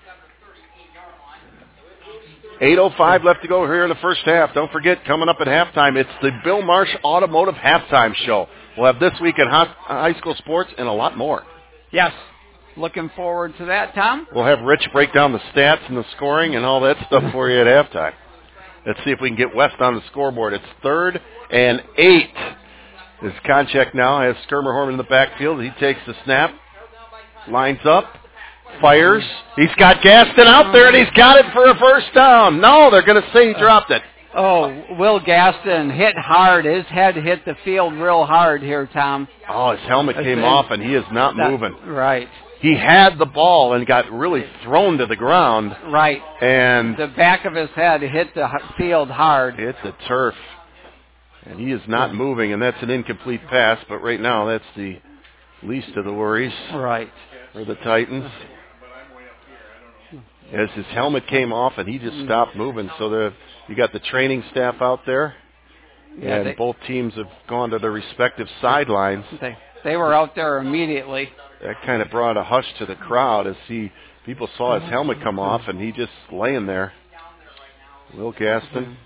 S1: 8:05 left to go here in the first half. Don't forget, coming up at halftime, it's the Bill Marsh Automotive Halftime Show. We'll have This Week in High School Sports and a lot more.
S2: Yes. Looking forward to that, Tom.
S1: We'll have Rich break down the stats and the scoring and all that stuff for you at halftime. Let's see if we can get West on the scoreboard. It's 3rd and 8. As Konchak now has Skirmerhorn in the backfield. He takes the snap, lines up, fires. He's got Gaston out there, and he's got it for a first down. No, they're going to say he dropped it.
S2: Oh, Will Gaston hit hard. His head hit the field real hard here, Tom.
S1: Oh, his helmet came off, and he is not moving.
S2: Right.
S1: He had the ball and got really thrown to the ground.
S2: Right.
S1: And
S2: the back of his head hit the field hard.
S1: Hit the turf. And he is not moving, and that's an incomplete pass, but right now that's the least of the worries.
S2: Right.
S1: For the Titans. As his helmet came off and he just stopped moving. So you got the training staff out there. Yeah, and both teams have gone to their respective sidelines.
S2: They were out there immediately.
S1: That kind of brought a hush to the crowd as people saw his helmet come off and he just laying there. Will Gaston.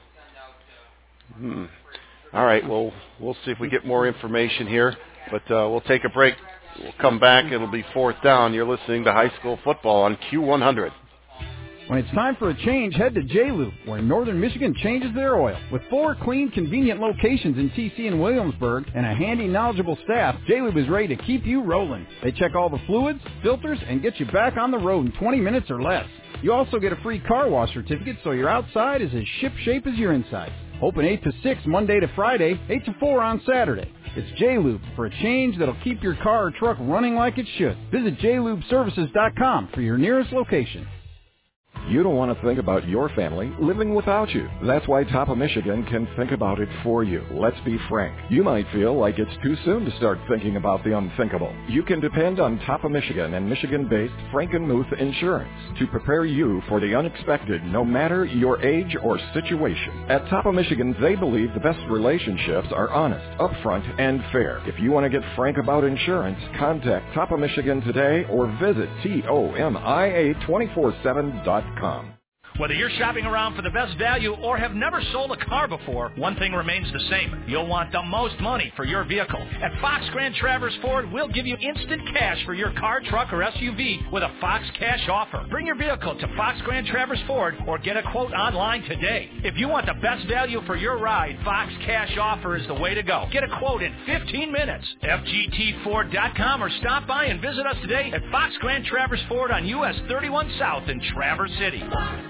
S1: All right, well, we'll see if we get more information here, but we'll take a break. We'll come back. It'll be 4th down. You're listening to High School Football on Q100.
S8: When it's time for a change, head to J-Lube, where Northern Michigan changes their oil. With 4 clean, convenient locations in TC and Williamsburg and a handy, knowledgeable staff, J-Lube is ready to keep you rolling. They check all the fluids, filters, and get you back on the road in 20 minutes or less. You also get a free car wash certificate so your outside is as ship-shape as your inside. Open 8 to 6 Monday to Friday, 8 to 4 on Saturday. It's J-Lube for a change that'll keep your car or truck running like it should. Visit jlubeservices.com for your nearest location.
S10: You don't want to think about your family living without you. That's why Top of Michigan can think about it for you. Let's be frank. You might feel like it's too soon to start thinking about the unthinkable. You can depend on Top of Michigan and Michigan-based Frankenmuth Insurance to prepare you for the unexpected, no matter your age or situation. At Top of Michigan, they believe the best relationships are honest, upfront, and fair. If you want to get frank about insurance, contact Top of Michigan today or visit TOMIA247.com.
S9: Whether you're shopping around for the best value or have never sold a car before, one thing remains the same. You'll want the most money for your vehicle. At Fox Grand Traverse Ford, we'll give you instant cash for your car, truck, or SUV with a Fox Cash offer. Bring your vehicle to Fox Grand Traverse Ford or get a quote online today. If you want the best value for your ride, Fox Cash offer is the way to go. Get a quote in 15 minutes. FGTFord.com or stop by and visit us today at Fox Grand Traverse Ford on US 31 South in Traverse City.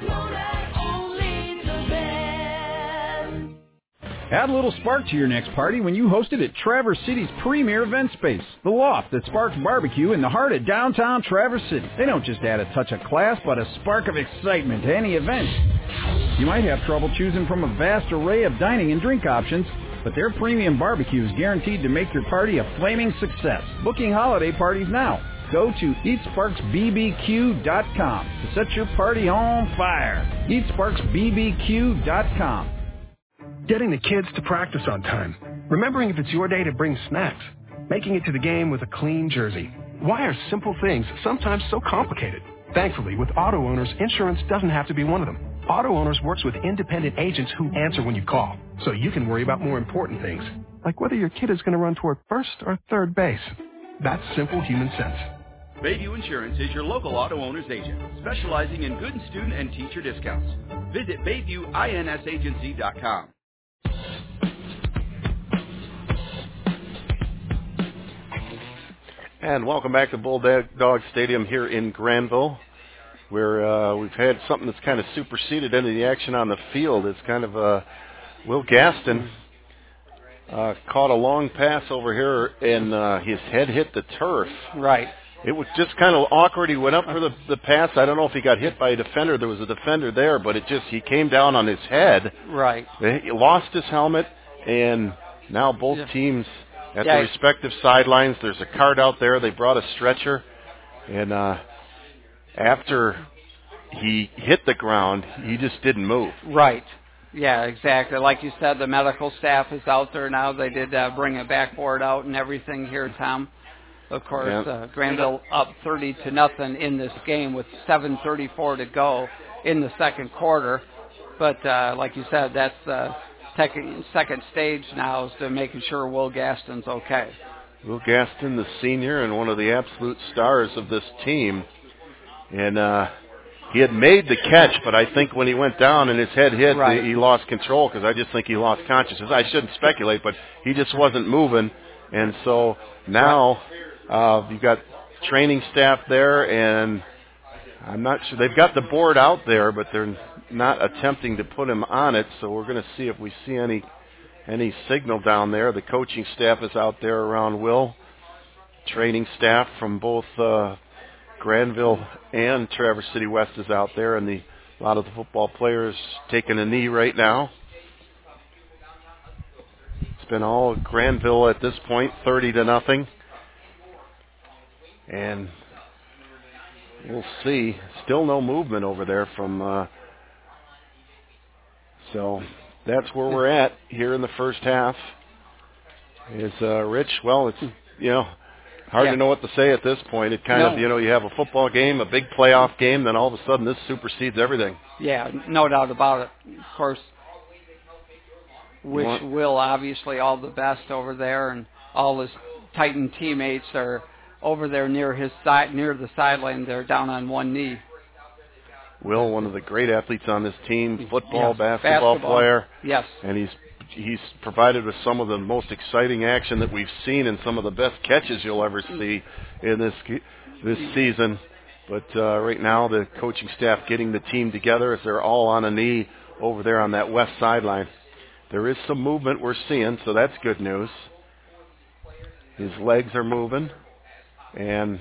S8: Add a little spark to your next party when you host it at Traverse City's premier event space, The Loft, that sparks barbecue in the heart of downtown Traverse City. They don't just add a touch of class, but a spark of excitement to any event. You might have trouble choosing from a vast array of dining and drink options, but their premium barbecue is guaranteed to make your party a flaming success. Booking holiday parties now. Go to EatSparksBBQ.com to set your party on fire. EatSparksBBQ.com.
S5: Getting the kids to practice on time. Remembering if it's your day to bring snacks. Making it to the game with a clean jersey. Why are simple things sometimes so complicated? Thankfully, with Auto Owners, insurance doesn't have to be one of them. Auto Owners works with independent agents who answer when you call, so you can worry about more important things, like whether your kid is going to run toward first or third base. That's simple human sense.
S6: Bayview Insurance is your local auto owner's agent, specializing in good student and teacher discounts. Visit BayviewINSAgency.com.
S1: And welcome back to Bulldog Stadium here in Granville, where we've had something that's kind of superseded into the action on the field. It's kind of Will Gaston caught a long pass over here, and his head hit the turf.
S2: Right.
S1: It was just kind of awkward. He went up for the pass. I don't know if he got hit by a defender. There was a defender there, but he came down on his head.
S2: Right.
S1: He lost his helmet, and now both teams at the respective sidelines. There's a cart out there. They brought a stretcher, and after he hit the ground, he just didn't move.
S2: Right. Yeah, exactly. Like you said, the medical staff is out there now. They did bring a backboard out and everything here, Tom. Of course, Granville up 30-0 in this game with 7:34 to go in the second quarter. But like you said, that's the second stage now is to making sure Will Gaston's okay.
S1: Will Gaston, the senior and one of the absolute stars of this team. And he had made the catch, but I think when he went down and his head hit, he lost control because I just think he lost consciousness. I shouldn't speculate, but he just wasn't moving. And so now you've got training staff there, and I'm not sure. They've got the board out there, but they're not attempting to put him on it, so we're going to see if we see any signal down there. The coaching staff is out there around Will. Training staff from both Granville and Traverse City West is out there, and a lot of the football players taking a knee right now. It's been all Granville at this point, 30-0. And we'll see. Still no movement over there from so that's where we're at here in the first half. Is Rich, well, it's, hard to know what to say at this point. It kind of, you have a football game, a big playoff game, then all of a sudden this supersedes everything.
S2: Yeah, no doubt about it. Of course, wish Will obviously all the best over there, and all his Titan teammates are over there near the sideline. They're down on one knee.
S1: Will, one of the great athletes on this team, football, basketball player.
S2: Yes.
S1: And he's provided with some of the most exciting action that we've seen and some of the best catches you'll ever see in this season. But right now the coaching staff getting the team together as they're all on a knee over there on that west sideline. There is some movement we're seeing, so that's good news. His legs are moving, and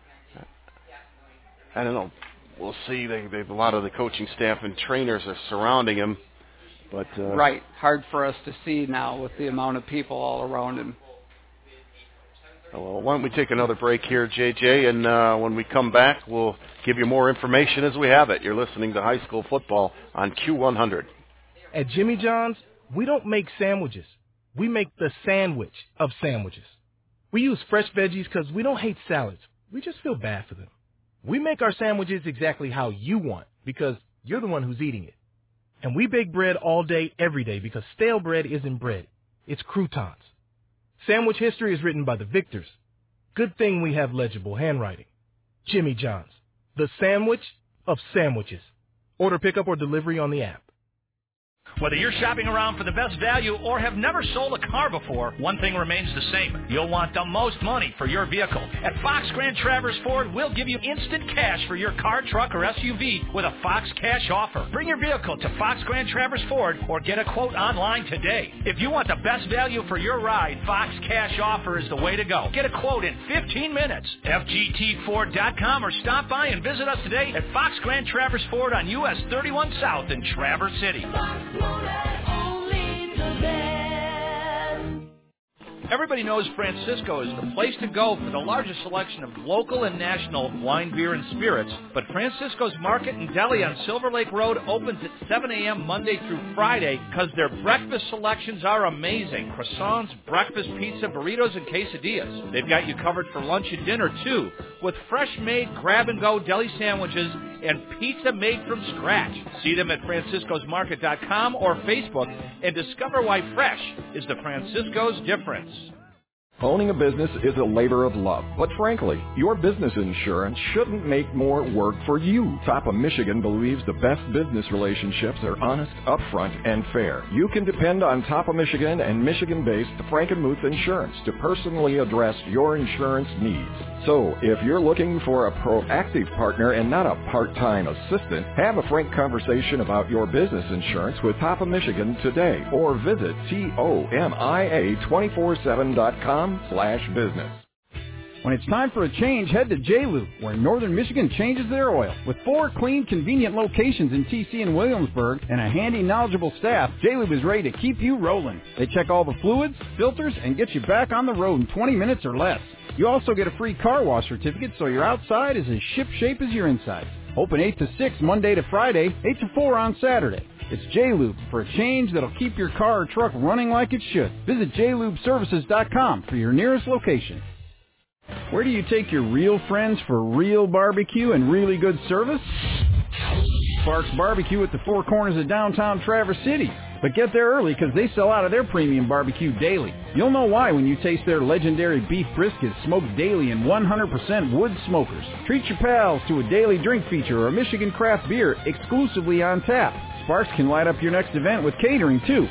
S1: I don't know. We'll see. A lot of the coaching staff and trainers are surrounding him. But
S2: right. Hard for us to see now with the amount of people all around him.
S1: Well, why don't we take another break here, JJ, and when we come back, we'll give you more information as we have it. You're listening to High School Football on Q100.
S3: At Jimmy John's, we don't make sandwiches. We make the sandwich of sandwiches. We use fresh veggies because we don't hate salads. We just feel bad for them. We make our sandwiches exactly how you want because you're the one who's eating it. And we bake bread all day, every day, because stale bread isn't bread. It's croutons. Sandwich history is written by the victors. Good thing we have legible handwriting. Jimmy John's, the sandwich of sandwiches. Order pickup or delivery on the app.
S9: Whether you're shopping around for the best value or have never sold a car before, one thing remains the same. You'll want the most money for your vehicle. At Fox Grand Traverse Ford, we'll give you instant cash for your car, truck, or SUV with a Fox Cash offer. Bring your vehicle to Fox Grand Traverse Ford or get a quote online today. If you want the best value for your ride, Fox Cash offer is the way to go. Get a quote in 15 minutes. FGTFord.com or stop by and visit us today at Fox Grand Traverse Ford on US 31 South in Traverse City. Everybody knows Francisco is the place to go for the largest selection of local and national wine, beer, and spirits. But Francisco's Market and Deli on Silver Lake Road opens at 7 a.m. Monday through Friday because their breakfast selections are amazing. Croissants, breakfast pizza, burritos, and quesadillas. They've got you covered for lunch and dinner, too, with fresh-made grab-and-go deli sandwiches and pizza made from scratch. See them at franciscosmarket.com or Facebook and discover why fresh is the Francisco's difference.
S10: Owning a business is a labor of love, but frankly, your business insurance shouldn't make more work for you. Top of Michigan believes the best business relationships are honest, upfront, and fair. You can depend on Top of Michigan and Michigan-based Frankenmuth Insurance to personally address your insurance needs. So, if you're looking for a proactive partner and not a part-time assistant, have a frank conversation about your business insurance with Top of Michigan today, or visit TOMIA247.com/business.
S8: When it's time for a change, head to J-Lube, where Northern Michigan changes their oil. With 4 clean, convenient locations in TC and Williamsburg and a handy, knowledgeable staff, J-Lube is ready to keep you rolling. They check all the fluids, filters, and get you back on the road in 20 minutes or less. You also get a free car wash certificate so your outside is as ship-shape as your inside. Open 8 to 6 Monday to Friday, 8 to 4 on Saturday. It's J-Lube for a change that'll keep your car or truck running like it should. Visit jlubeservices.com for your nearest location. Where do you take your real friends for real barbecue and really good service? Sparks Barbecue at the Four Corners of downtown Traverse City. But get there early because they sell out of their premium barbecue daily. You'll know why when you taste their legendary beef brisket smoked daily in 100% wood smokers. Treat your pals to a daily drink feature or a Michigan craft beer exclusively on tap. Sparks can light up your next event with catering too.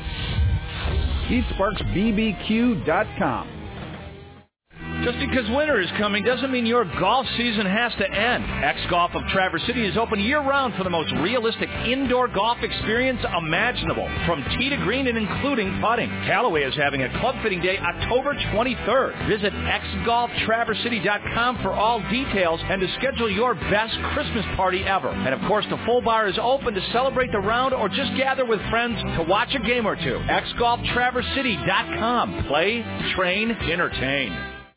S8: EatSparksBBQ.com.
S9: Just because winter is coming doesn't mean your golf season has to end. X-Golf of Traverse City is open year-round for the most realistic indoor golf experience imaginable, from tee to green and including putting. Callaway is having a club fitting day October 23rd. Visit xgolftraversity.com for all details and to schedule your best Christmas party ever. And of course, the full bar is open to celebrate the round or just gather with friends to watch a game or two. xgolftraversity.com. Play, train, entertain.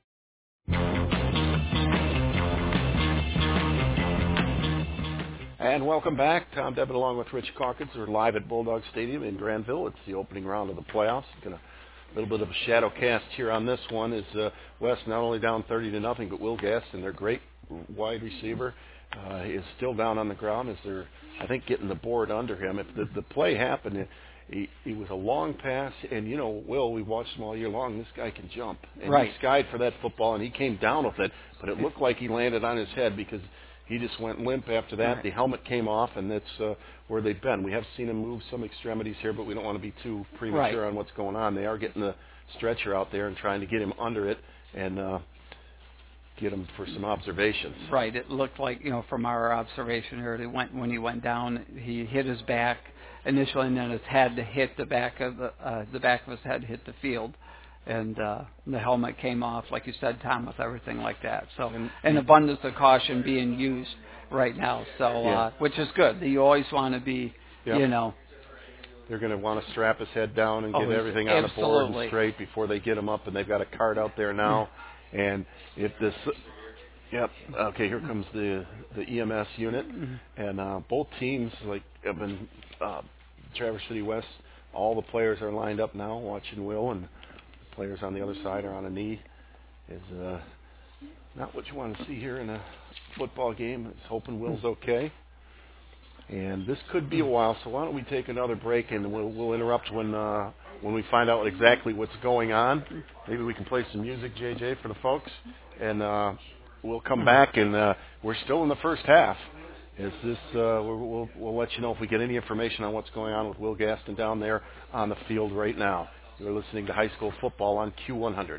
S1: And welcome back. Tom Devitt along with Rich Calkins. We're live at Bulldog Stadium in Granville. It's the opening round of the playoffs. Got a little bit of a shadow cast here on this one as West not only down 30-0, but Will Gaston, their great wide receiver, is still down on the ground as they're, I think, getting the board under him. If the play happened, he was a long pass, and, you know, Will, we watched him all year long. This guy can jump. And
S2: right.
S1: He skied for that football, and he came down with it, but it looked like he landed on his head because he just went limp after that. Right. The helmet came off, and that's where they've been. We have seen him move some extremities here, but we don't want to be too premature on what's going on. They are getting the stretcher out there and trying to get him under it and get him for some observations.
S2: Right. It looked like, you know, from our observation here, when he went down, he hit his back initially, and then his head hit the back of his head hit the field. and the helmet came off, like you said, Tom, with everything like that. So, an abundance of caution being used right now. So, which is good. You always want to be, you know.
S1: They're going to want to strap his head down and get everything on the board and straight before they get him up, and they've got a cart out there now. And if this, okay, here comes the EMS unit, and both teams have been Traverse City West. All the players are lined up now, watching Will, and the players on the other side are on a knee. Is not what you want to see here in a football game. It's hoping Will's okay. And this could be a while, so why don't we take another break, and we'll interrupt when we find out exactly what's going on. Maybe we can play some music, JJ, for the folks, and we'll come back, and we're still in the first half. We'll let you know if we get any information on what's going on with Will Gaston down there on the field right now. You're listening to High School Football on Q100.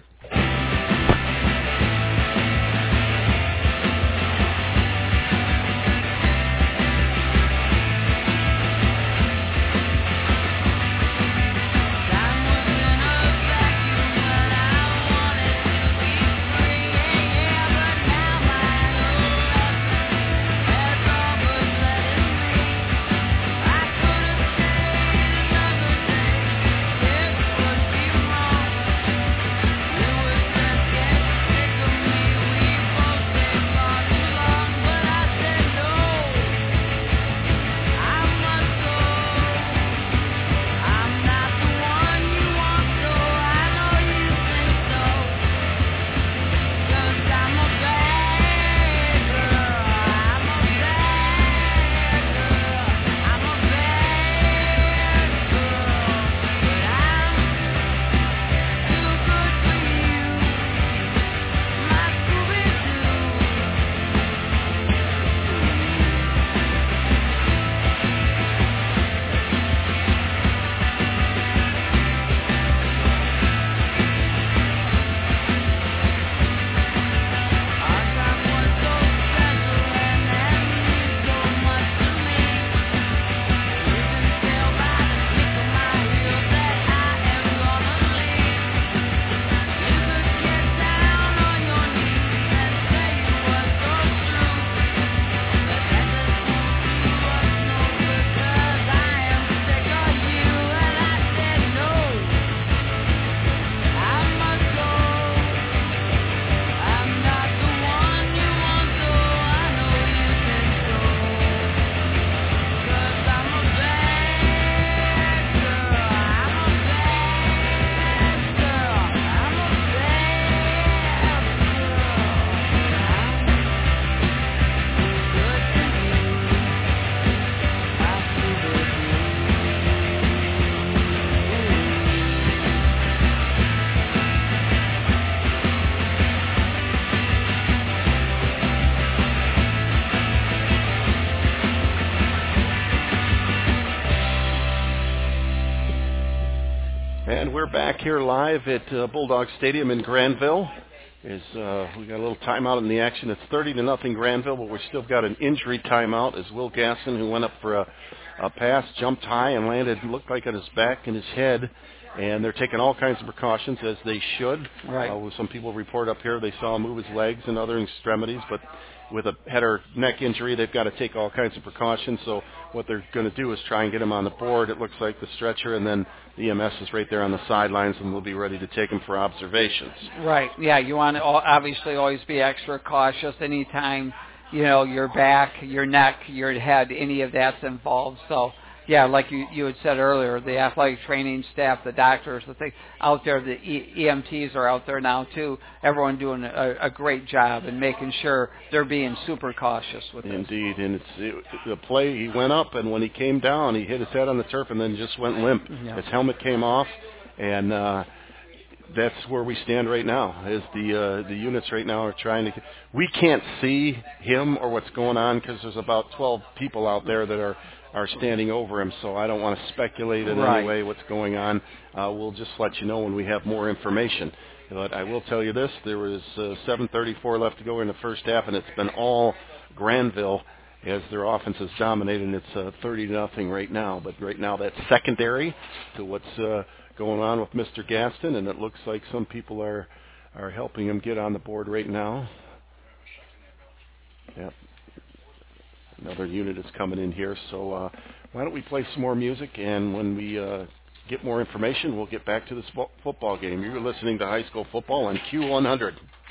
S1: We're back here live at Bulldog Stadium in Granville. We got a little timeout in the action. It's 30-0 Granville, but we've still got an injury timeout as Will Gasson, who went up for a pass, jumped high and landed, looked like on his back and his head. And they're taking all kinds of precautions, as they should.
S2: Right.
S1: Some people report up here they saw him move his legs and other extremities, but with a head or neck injury, they've got to take all kinds of precautions. So what they're going to do is try and get him on the board. It looks like the stretcher, and then the EMS is right there on the sidelines, and we'll be ready to take him for observations.
S2: Right. Yeah, you want to obviously always be extra cautious anytime, your back, your neck, your head, any of that's involved. So, yeah, like you had said earlier, the athletic training staff, the doctors, the thing out there, the EMTs are out there now too. Everyone doing a great job and making sure they're being super cautious with this.
S1: Indeed, and the play, he went up, and when he came down, he hit his head on the turf and then just went limp.
S2: Yeah.
S1: His helmet came off, and that's where we stand right now. Is the units right now are trying to. We can't see him or what's going on because there's about 12 people out there that are standing over him, so I don't want to speculate in any way what's going on. We'll just let you know when we have more information. But I will tell you this, there was 7:34 left to go in the first half, and it's been all Granville. as their offense is dominating. It's 30-0 right now, but right now that's secondary to what's going on with Mr. Gaston, and it looks like some people are helping him get on the board right now. Yep. Another unit is coming in here, so why don't we play some more music, and when we get more information, we'll get back to this football game. You're listening to High School Football on Q100.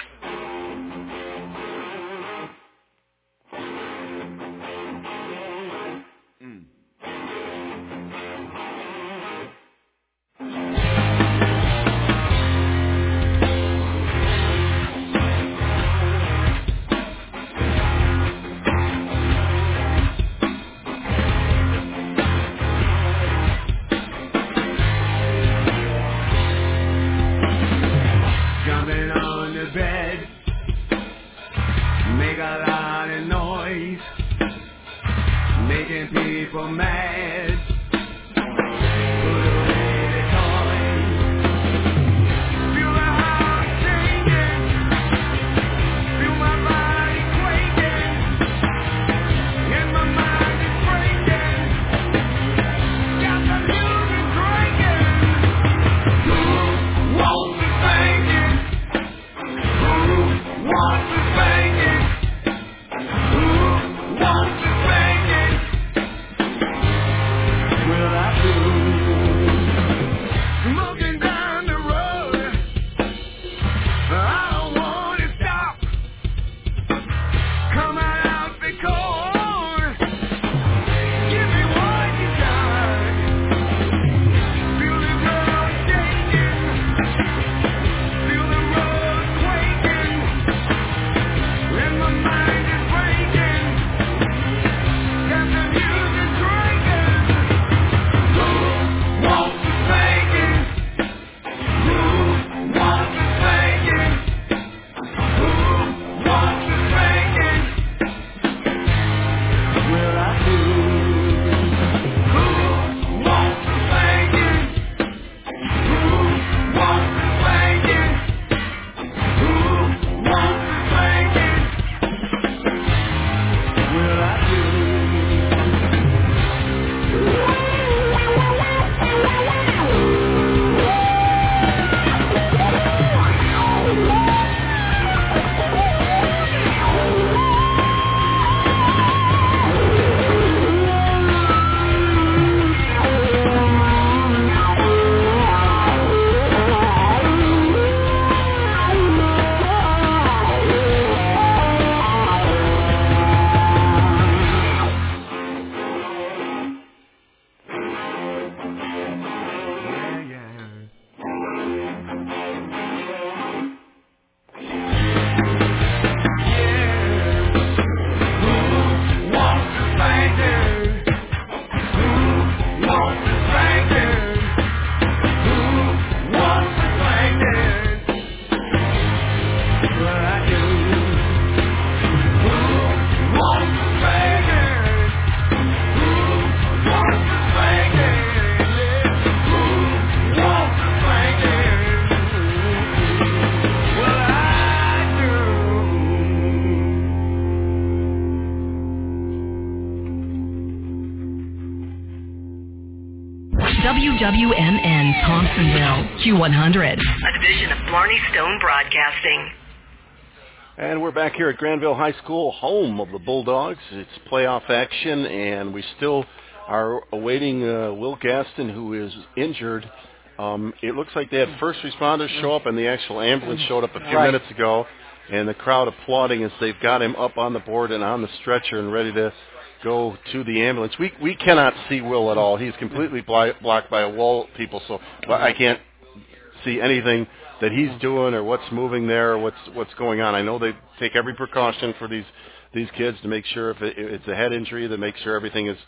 S11: WWMN Thompsonville, Q100, a division of Blarney Stone Broadcasting.
S1: And we're back here at Granville High School, home of the Bulldogs. It's playoff action, and we still are awaiting Will Gaston, who is injured. It looks like they had first responders show up, and the actual ambulance showed up a few minutes ago, and the crowd applauding as they've got him up on the board and on the stretcher and ready to go to the ambulance. We cannot see Will at all. He's completely blocked by a wall, people, so I can't see anything that he's doing or what's moving there or what's going on. I know they take every precaution for these kids to make sure if it's a head injury, to make sure everything is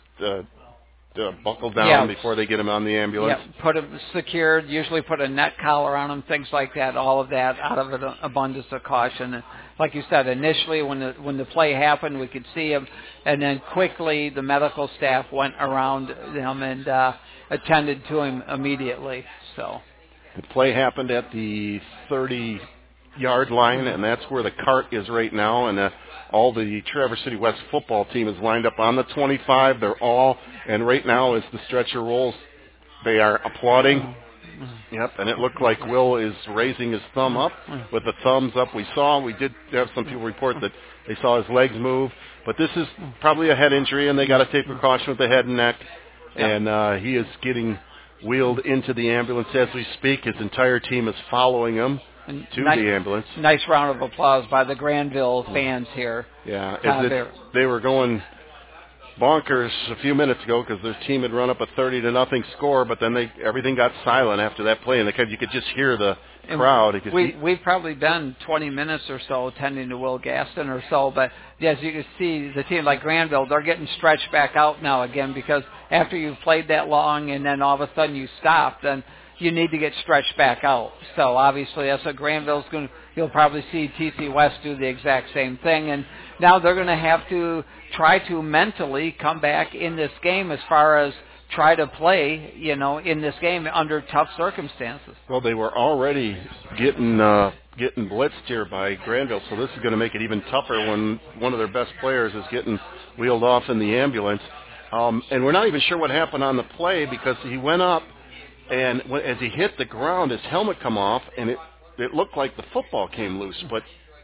S1: buckled down before they get him on the ambulance.
S2: Yeah, put him secured, usually put a net collar on him, things like that, all of that out of an abundance of caution. And like you said, initially when the play happened, we could see him, and then quickly the medical staff went around him and attended to him immediately. So
S1: the play happened at the 30 30-yard line, and that's where the cart is right now. And all the Traverse City West football team is lined up on the 25. They're all, and right now as the stretcher rolls, they are applauding. Yep, and it looked like Will is raising his thumb up with the thumbs up. We did have some people report that they saw his legs move, but this is probably a head injury, and they got to take precaution with the head and neck. And he is getting wheeled into the ambulance as we speak. His entire team is following him to the ambulance.
S2: Nice round of applause by the Granville fans here.
S1: Yeah, they were going bonkers a few minutes ago because their team had run up a 30-0 score, but then everything got silent after that play, and you could just hear the crowd.
S2: We've probably been 20 minutes or so tending to Will Gaston or so, but as you can see, the team like Granville, they're getting stretched back out now again because after you've played that long and then all of a sudden you stop, then you need to get stretched back out. So obviously that's what Granville's going to, you'll probably see TC West do the exact same thing. And now they're going to have to try to mentally come back in this game as far as try to play, in this game under tough circumstances.
S1: Well, they were already getting blitzed here by Granville, so this is going to make it even tougher when one of their best players is getting wheeled off in the ambulance. And we're not even sure what happened on the play because he went up, and as he hit the ground, his helmet come off, and it looked like the football came loose. But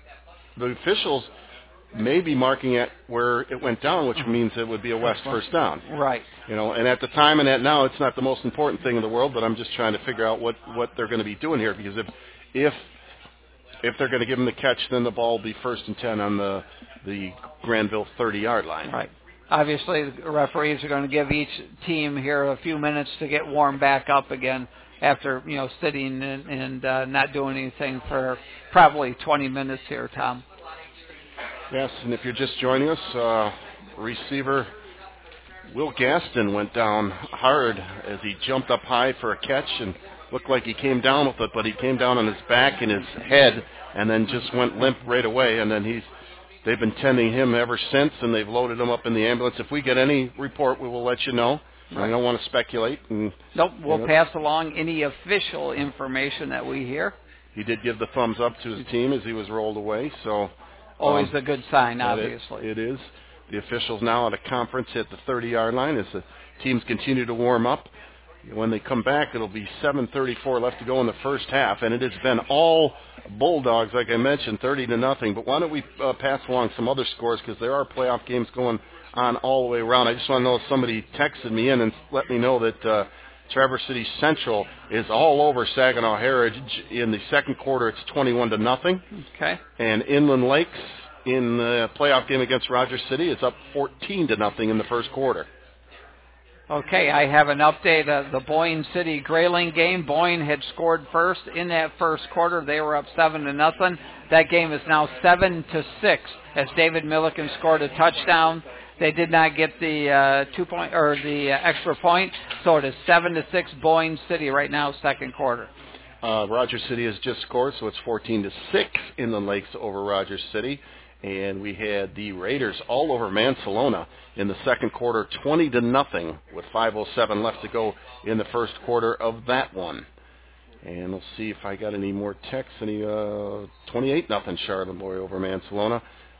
S1: the officials may be marking at where it went down, which means it would be a West first down.
S2: Right.
S1: And at the time and at now, it's not the most important thing in the world, but I'm just trying to figure out what they're going to be doing here because if they're going to give him the catch, then the ball will be 1st and 10 on the Granville 30-yard line.
S2: Right. Obviously, the referees are going to give each team here a few minutes to get warmed back up again after, sitting and not doing anything for probably 20 minutes here, Tom.
S1: Yes, and if you're just joining us, receiver Will Gaston went down hard as he jumped up high for a catch and looked like he came down with it, but he came down on his back and his head and then just went limp right away, and then they've been tending him ever since, and they've loaded him up in the ambulance. If we get any report, we will let you know. Right. I don't want to speculate.
S2: Nope, we'll pass along any official information that we hear.
S1: He did give the thumbs up to his team as he was rolled away, so
S2: always a good sign, obviously.
S1: It is. The officials now at a conference at the 30-yard line as the teams continue to warm up. When they come back, it'll be 7:34 left to go in the first half, and it has been all Bulldogs, like I mentioned, 30-0. But why don't we pass along some other scores because there are playoff games going on all the way around. I just want to know if somebody texted me in and let me know that Traverse City Central is all over Saginaw Heritage. In the second quarter, it's 21-0.
S2: Okay.
S1: And Inland Lakes in the playoff game against Rogers City is up 14-0 in the first quarter.
S2: Okay, I have an update of the Boyne City Grayling game. Boyne had scored first in that first quarter. They were up 7-0. That game is now 7-6 as David Milliken scored a touchdown. They did not get the 2-point or the extra point, so it is 7-6 Boyne City right now, second quarter.
S1: Rogers City has just scored, so it's 14-6 Inland Lakes over Rogers City. And we had the Raiders all over Mansalona in the second quarter, 20-0, with 5:07 left to go in the first quarter of that one. And we'll see if I got any more texts. 28-0 Charlevoix over Mansalona.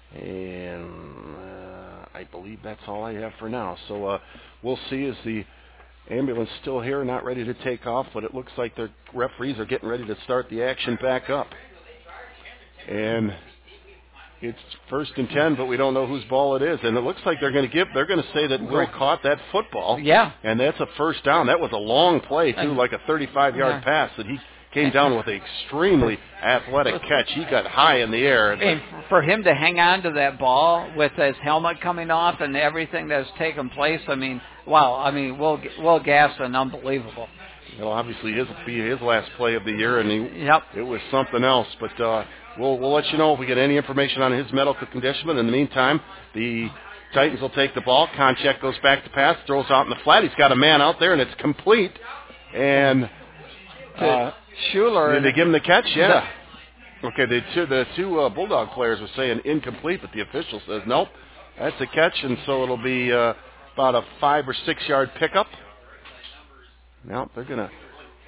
S1: And I believe that's all I have for now. So we'll see. Is the ambulance still here, not ready to take off? But it looks like the referees are getting ready to start the action back up. And it's 1st and 10, but we don't know whose ball it is. And it looks like they're going to say that Will caught that football.
S2: Yeah.
S1: And that's a first down. That was a long play, too, like a 35-yard pass that he came down with an extremely athletic catch. He got high in the air.
S2: And for him to hang on to that ball with his helmet coming off and everything that's taken place, wow. Will Gaston, unbelievable.
S1: Well, obviously his last play of the year, and it was something else. But we'll let you know if we get any information on his medical condition. But in the meantime, the Titans will take the ball. Konchak goes back to pass, throws out in the flat. He's got a man out there, and it's complete. And
S2: Schuler.
S1: Did they give him the catch? Yeah. Okay, the two Bulldog players were saying incomplete, but the official says nope, that's a catch, and so it'll be about a 5 or 6 yard pickup. Now they're gonna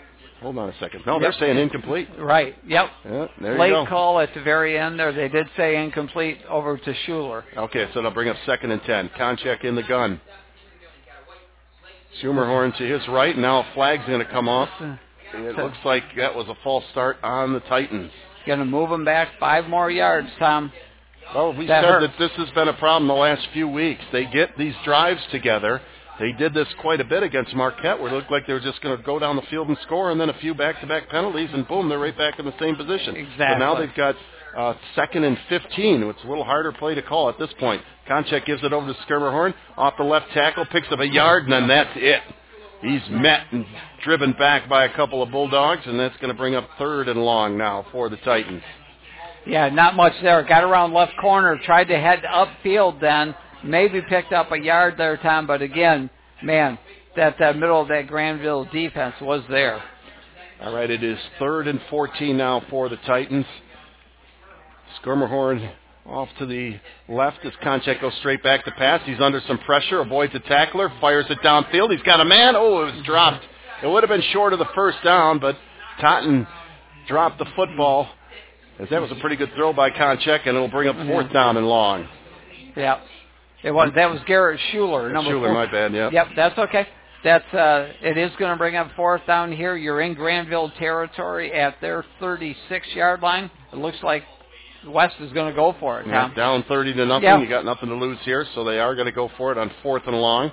S1: Hold on a second. No, they're saying incomplete.
S2: Right. Yep.
S1: Yeah, there
S2: Late
S1: you go.
S2: call at the very end there. They did say incomplete over to Schuler.
S1: Okay, so they'll bring up 2nd and 10. Konchak in the gun. Schumerhorn to his right. Now a flag's going to come off. It looks like that was a false start on the Titans.
S2: Going to move them back 5 more yards, Tom.
S1: Well, we said that this has been a problem the last few weeks. They get these drives together. They did this quite a bit against Marquette, where it looked like they were just going to go down the field and score, and then a few back-to-back penalties, and boom, they're right back in the same position.
S2: Exactly.
S1: But now they've got 2nd and 15. It's a little harder play to call at this point. Konchak gives it over to Schermerhorn. Off the left tackle, picks up a yard, and then that's it. He's met and driven back by a couple of Bulldogs, and that's going to bring up 3rd and long now for the Titans.
S2: Yeah, not much there. Got around left corner, tried to head upfield then. Maybe picked up a yard there, Tom, but again, man, that middle of that Granville defense was there.
S1: All right, it is 3rd and 14 now for the Titans. Schermerhorn off to the left as Konchak goes straight back to pass. He's under some pressure, avoids a tackler, fires it downfield. He's got a man. Oh, it was dropped. It would have been short of the first down, but Totten dropped the football, as that was a pretty good throw by Konchak, and it'll bring up 4th down and long.
S2: Yeah. That was Garrett Schuler, number 4.
S1: My bad, yeah.
S2: Yep, that's okay. It is going to bring up 4th down here. You're in Granville territory at their 36-yard line. It looks like West is going to go for it, Tom.
S1: Yeah, down 30-0.
S2: Yep.
S1: You got nothing to lose here, so they are going to go for it on 4th and long.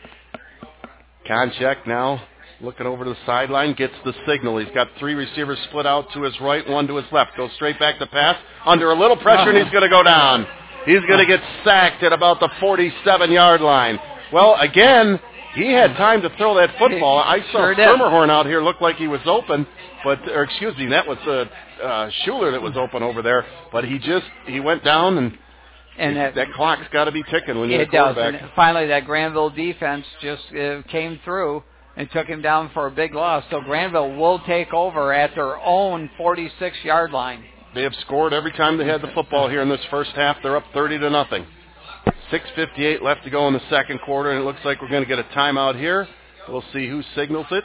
S1: Konchak now looking over to the sideline, gets the signal. He's got 3 receivers split out to his right, 1 to his left. Goes straight back to pass. Under a little pressure, and he's going to go down. He's going to get sacked at about the 47-yard line. Well, again, he had time to throw that football. I saw Schermerhorn out here look like he was open, that was Schuler that was open over there. But he went down, and that clock's got to be ticking when you're a quarterback.
S2: It does. And finally, that Granville defense just came through and took him down for a big loss. So Granville will take over at their own 46-yard line.
S1: They have scored every time they had the football here in this first half. They're up 30-0. 6:58 left to go in the second quarter, and it looks like we're going to get a timeout here. We'll see who signals it.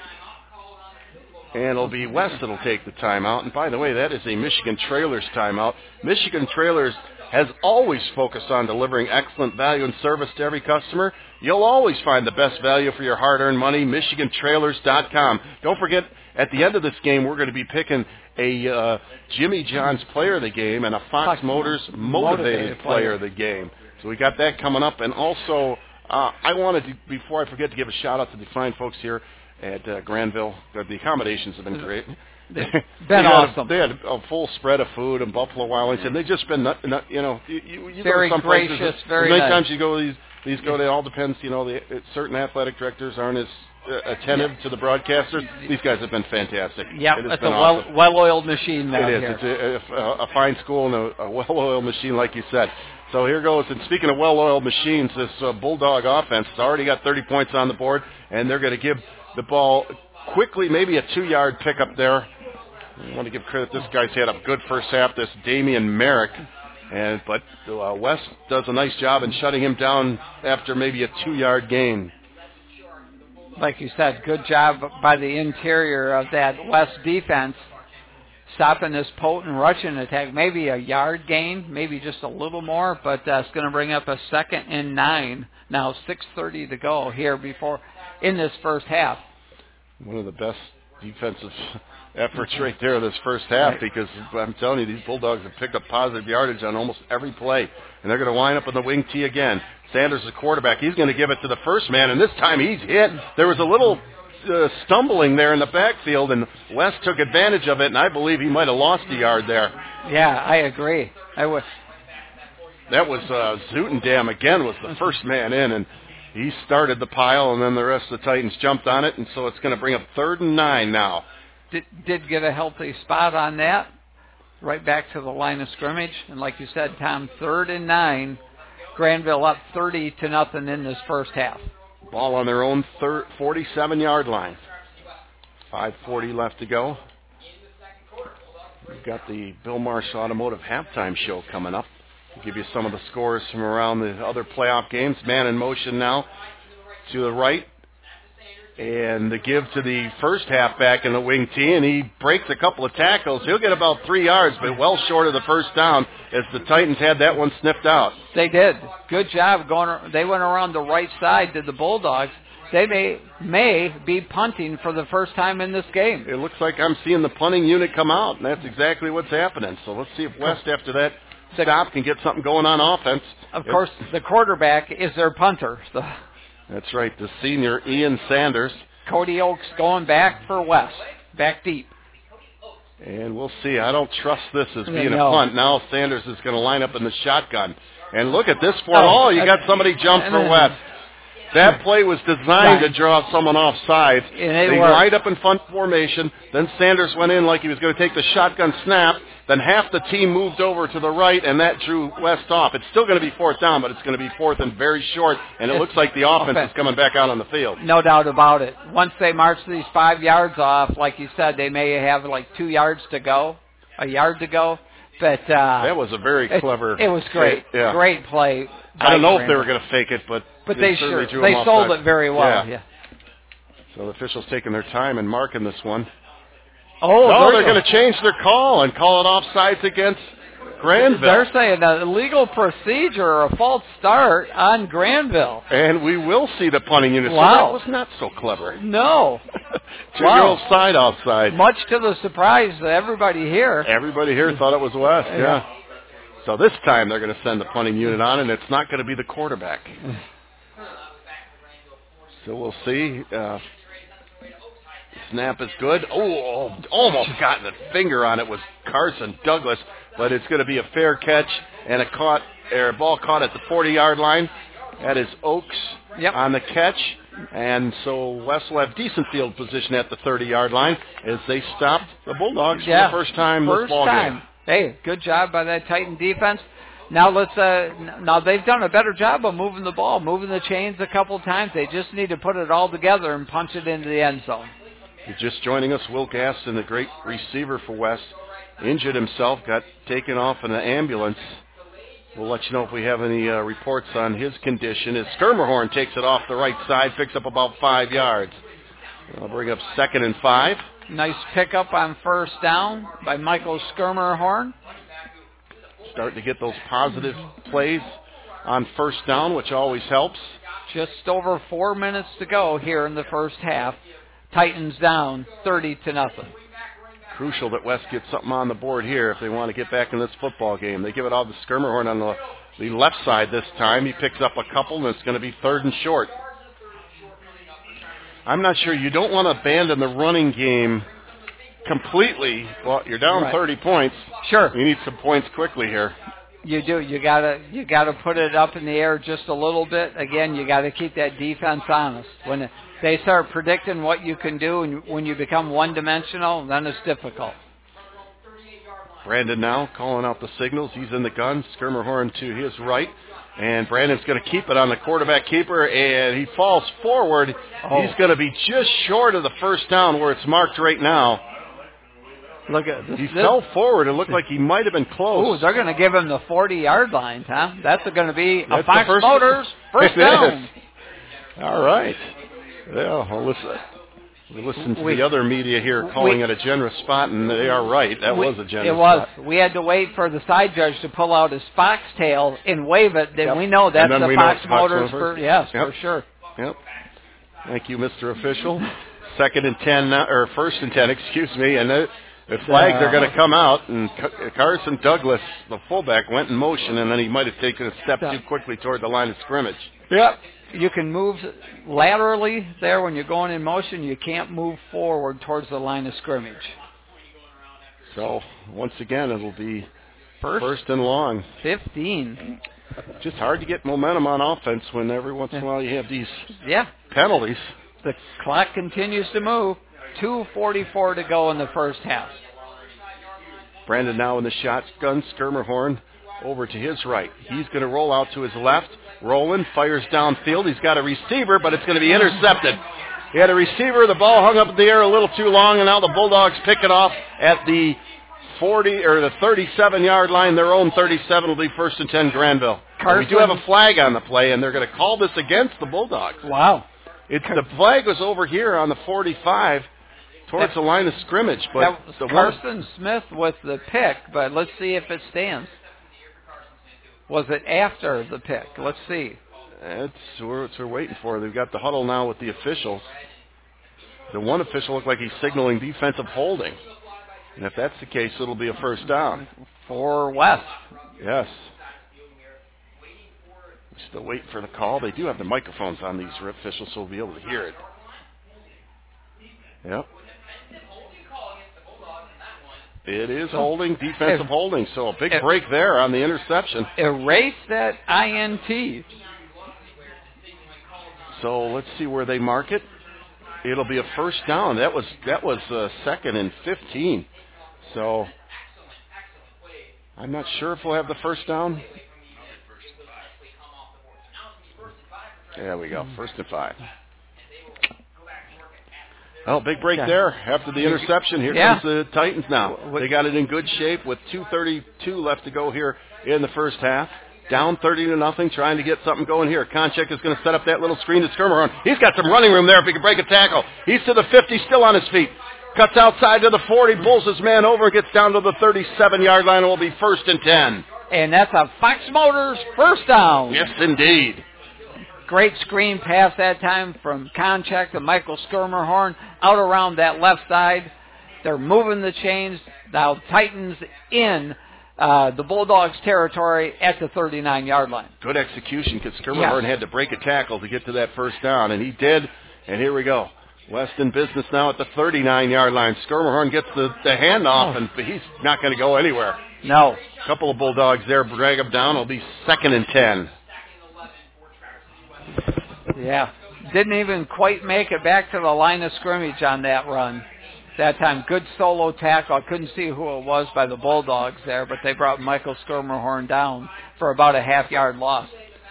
S1: And it'll be West that'll take the timeout. And by the way, that is a Michigan Trailers timeout. Michigan Trailers has always focused on delivering excellent value and service to every customer. You'll always find the best value for your hard-earned money, MichiganTrailers.com. Don't forget, at the end of this game, we're going to be picking a Jimmy John's Player of the Game and a Fox Motors Motivated Player of the Game. So we got that coming up. And also, I wanted to, before I forget, to give a shout-out to the fine folks here at Granville. The accommodations have been great.
S2: Been awesome.
S1: They had a full spread of food and Buffalo Wild Wings, and they've just been, you
S2: very
S1: go to some
S2: gracious,
S1: places,
S2: very
S1: many
S2: nice.
S1: times you go, these go, it all depends, certain athletic directors aren't as attentive to the broadcasters. These guys have been fantastic.
S2: Yep, it's a well-oiled machine now.
S1: It is. It's a fine school and a well-oiled machine, like you said. So here goes. And speaking of well-oiled machines, this Bulldog offense has already got 30 points on the board, and they're going to give the ball quickly, maybe a 2-yard pickup there. I want to give credit. This guy's had a good first half, this Damian Merrick. But West does a nice job in shutting him down after maybe a 2-yard gain.
S2: Like you said, good job by the interior of that West defense, stopping this potent Russian attack. Maybe a yard gain, maybe just a little more, but it's going to bring up a 2nd and 9. Now 6:30 to go here in this first half.
S1: One of the best defensive efforts right there this first half, because I'm telling you, these Bulldogs have picked up positive yardage on almost every play, and they're going to line up in the wing tee again. Sanders, the quarterback, he's going to give it to the first man, and this time he's hit. There was a little stumbling there in the backfield, and West took advantage of it, and I believe he might have lost a yard there.
S2: Yeah, I agree. That was
S1: Zutendam again was the first man in, and he started the pile, and then the rest of the Titans jumped on it, and so it's going to bring up 3rd and 9 now.
S2: Did get a healthy spot on that, right back to the line of scrimmage. And like you said, Tom, 3rd and 9, Granville up 30-0 in this first half.
S1: Ball on their own 47-yard line. 5:40 left to go. We've got the Bill Marsh Automotive halftime show coming up. We'll give you some of the scores from around the other playoff games. Man in motion now to the right. And the give to the first halfback in the wing tee, and he breaks a couple of tackles. He'll get about 3 yards, but well short of the first down as the Titans had that one sniffed out.
S2: They did. Good job going. They went around the right side to the Bulldogs. They may be punting for the first time in this game.
S1: It looks like I'm seeing the punting unit come out, and that's exactly what's happening. So let's see if West, after that stop, can get something going on offense.
S2: Of course, the quarterback is their punter. So.
S1: That's right, the senior Ian Sanders.
S2: Cody Oaks going back for West, back deep.
S1: And we'll see. I don't trust this as being a punt. Now Sanders is going to line up in the shotgun. And look at this for all. You got somebody jump for West. That play was designed to draw someone offside. They lined up in front formation. Then Sanders went in like he was going to take the shotgun snap. Then half the team moved over to the right, and that drew West off. It's still going to be fourth down, but it's going to be fourth and very short, and it looks like the offense is coming back out on the field.
S2: No doubt about it. Once they march these 5 yards off, like you said, they may have like 2 yards to go, a yard to go. But
S1: that was a very clever.
S2: It was great.
S1: Yeah.
S2: Great play.
S1: I don't know if they were going to fake it, but
S2: they
S1: certainly drew
S2: they
S1: them
S2: sold
S1: offside.
S2: it very well. Yeah.
S1: So the officials taking their time and marking this one.
S2: Oh,
S1: they're going to change their call and call it offsides against Granville.
S2: They're saying a illegal procedure or a false start on Granville.
S1: And we will see the punting unit.
S2: Wow.
S1: So that was not so clever.
S2: No.
S1: Two-year-old side outside.
S2: Much to the surprise of everybody here.
S1: Everybody here thought it was West, yeah. So this time they're going to send the punting unit on, and it's not going to be the quarterback. So we'll see. Snap is good. Oh, almost got the finger on it was Carson Douglas, but it's going to be a fair catch and a ball caught at the 40-yard line. That is Oaks on the catch, and so West will have decent field position at the 30-yard line as they stopped the Bulldogs for the first time this ball game.
S2: Hey, good job by that Titan defense. Now now they've done a better job of moving the ball, moving the chains a couple times. They just need to put it all together and punch it into the end zone.
S1: Just joining us, Will Gaston, the great receiver for West, injured himself, got taken off in an ambulance. We'll let you know if we have any reports on his condition. As Skirmerhorn takes it off the right side, picks up about 5 yards. I'll bring up 2nd and 5.
S2: Nice pickup on first down by Michael Skirmerhorn.
S1: Starting to get those positive plays on first down, which always helps.
S2: Just over 4 minutes to go here in the first half. Titans down 30-0.
S1: Crucial that West gets something on the board here if they want to get back in this football game. They give it all to Skirmerhorn on the left side this time. He picks up a couple, and it's going to be 3rd and short. I'm not sure. You don't want to abandon the running game completely. Well, you're down 30 points.
S2: Sure.
S1: You need some points quickly here.
S2: You do. You gotta put it up in the air just a little bit. Again, you got to keep that defense honest. When they start predicting what you can do, and when you become one-dimensional, then it's difficult.
S1: Brandon now calling out the signals. He's in the gun. Skirmerhorn to his right. And Brandon's going to keep it on the quarterback keeper, and he falls forward. He's going to be just short of the first down where it's marked right now.
S2: Look at this.
S1: He fell forward. It looked like he might have been close.
S2: Oh, they're going to give him the 40-yard line, huh? That's going to be a Fox Motors first down.
S1: All right. Yeah, well, listen to the other media here calling it a generous spot, and they are right. That was a generous spot.
S2: It was. We had to wait for the side judge to pull out his foxtail and wave it. Then we know that's the Fox Motors. For sure.
S1: Yep. Thank you, Mr. Official. 2nd and 10, or 1st and 10, excuse me, and the flags are going to come out, and Carson Douglas, the fullback, went in motion, and then he might have taken a step too quickly toward the line of scrimmage.
S2: Yep. You can move laterally there when you're going in motion. You can't move forward towards the line of scrimmage.
S1: So, once again, it'll be first and long.
S2: 15.
S1: Just hard to get momentum on offense when every once in a while you have these penalties.
S2: The clock continues to move. 2:44 to go in the first half.
S1: Brandon now in the shotgun. Skirmerhorn over to his right. He's going to roll out to his left. Rolling, fires downfield. He's got a receiver, but it's going to be intercepted. He had a receiver. The ball hung up in the air a little too long, and now the Bulldogs pick it off at the 40 or the 37-yard line. Their own 37 will be 1st and 10 Granville. We do have a flag on the play, and they're going to call this against the Bulldogs.
S2: Wow.
S1: The flag was over here on the 45 towards the line of scrimmage. But
S2: that was Carson Smith with the pick, but let's see if it stands. Was it after the pick? Let's see.
S1: That's what we're waiting for. They've got the huddle now with the officials. The one official looked like he's signaling defensive holding. And if that's the case, it'll be a first down.
S2: For West.
S1: Yes. We're still waiting for the call. They do have the microphones on these officials, so we'll be able to hear it. Yep. It is holding, defensive holding. So a big break there on the interception.
S2: Erase that INT.
S1: So let's see where they mark it. It'll be a first down. That was second and 15. So I'm not sure if we'll have the first down. There we go. First and 5. Oh, big break there after the interception. Here comes the Titans now. They got it in good shape with 2:32 left to go here in the first half. Down 30-0, trying to get something going here. Konchak is going to set up that little screen to Skirmahorn. He's got some running room there if he can break a tackle. He's to the 50, still on his feet. Cuts outside to the 40, pulls his man over, gets down to the 37-yard line, and will be 1st and 10.
S2: And that's a Fox Motors first down.
S1: Yes, indeed.
S2: Great screen pass that time from Konchak to Michael Skirmahorn out around that left side. They're moving the chains. Now Titans in the Bulldogs' territory at the 39-yard line.
S1: Good execution because Skirmahorn had to break a tackle to get to that first down, and he did. And here we go. West in business now at the 39-yard line. Skirmahorn gets the handoff, and he's not going to go anywhere.
S2: No.
S1: A couple of Bulldogs there drag him down. It'll be 2nd and 10.
S2: Yeah. Didn't even quite make it back to the line of scrimmage on that run. That time, good solo tackle. I couldn't see who it was by the Bulldogs there, but they brought Michael Skirmahorn down for about a half-yard loss.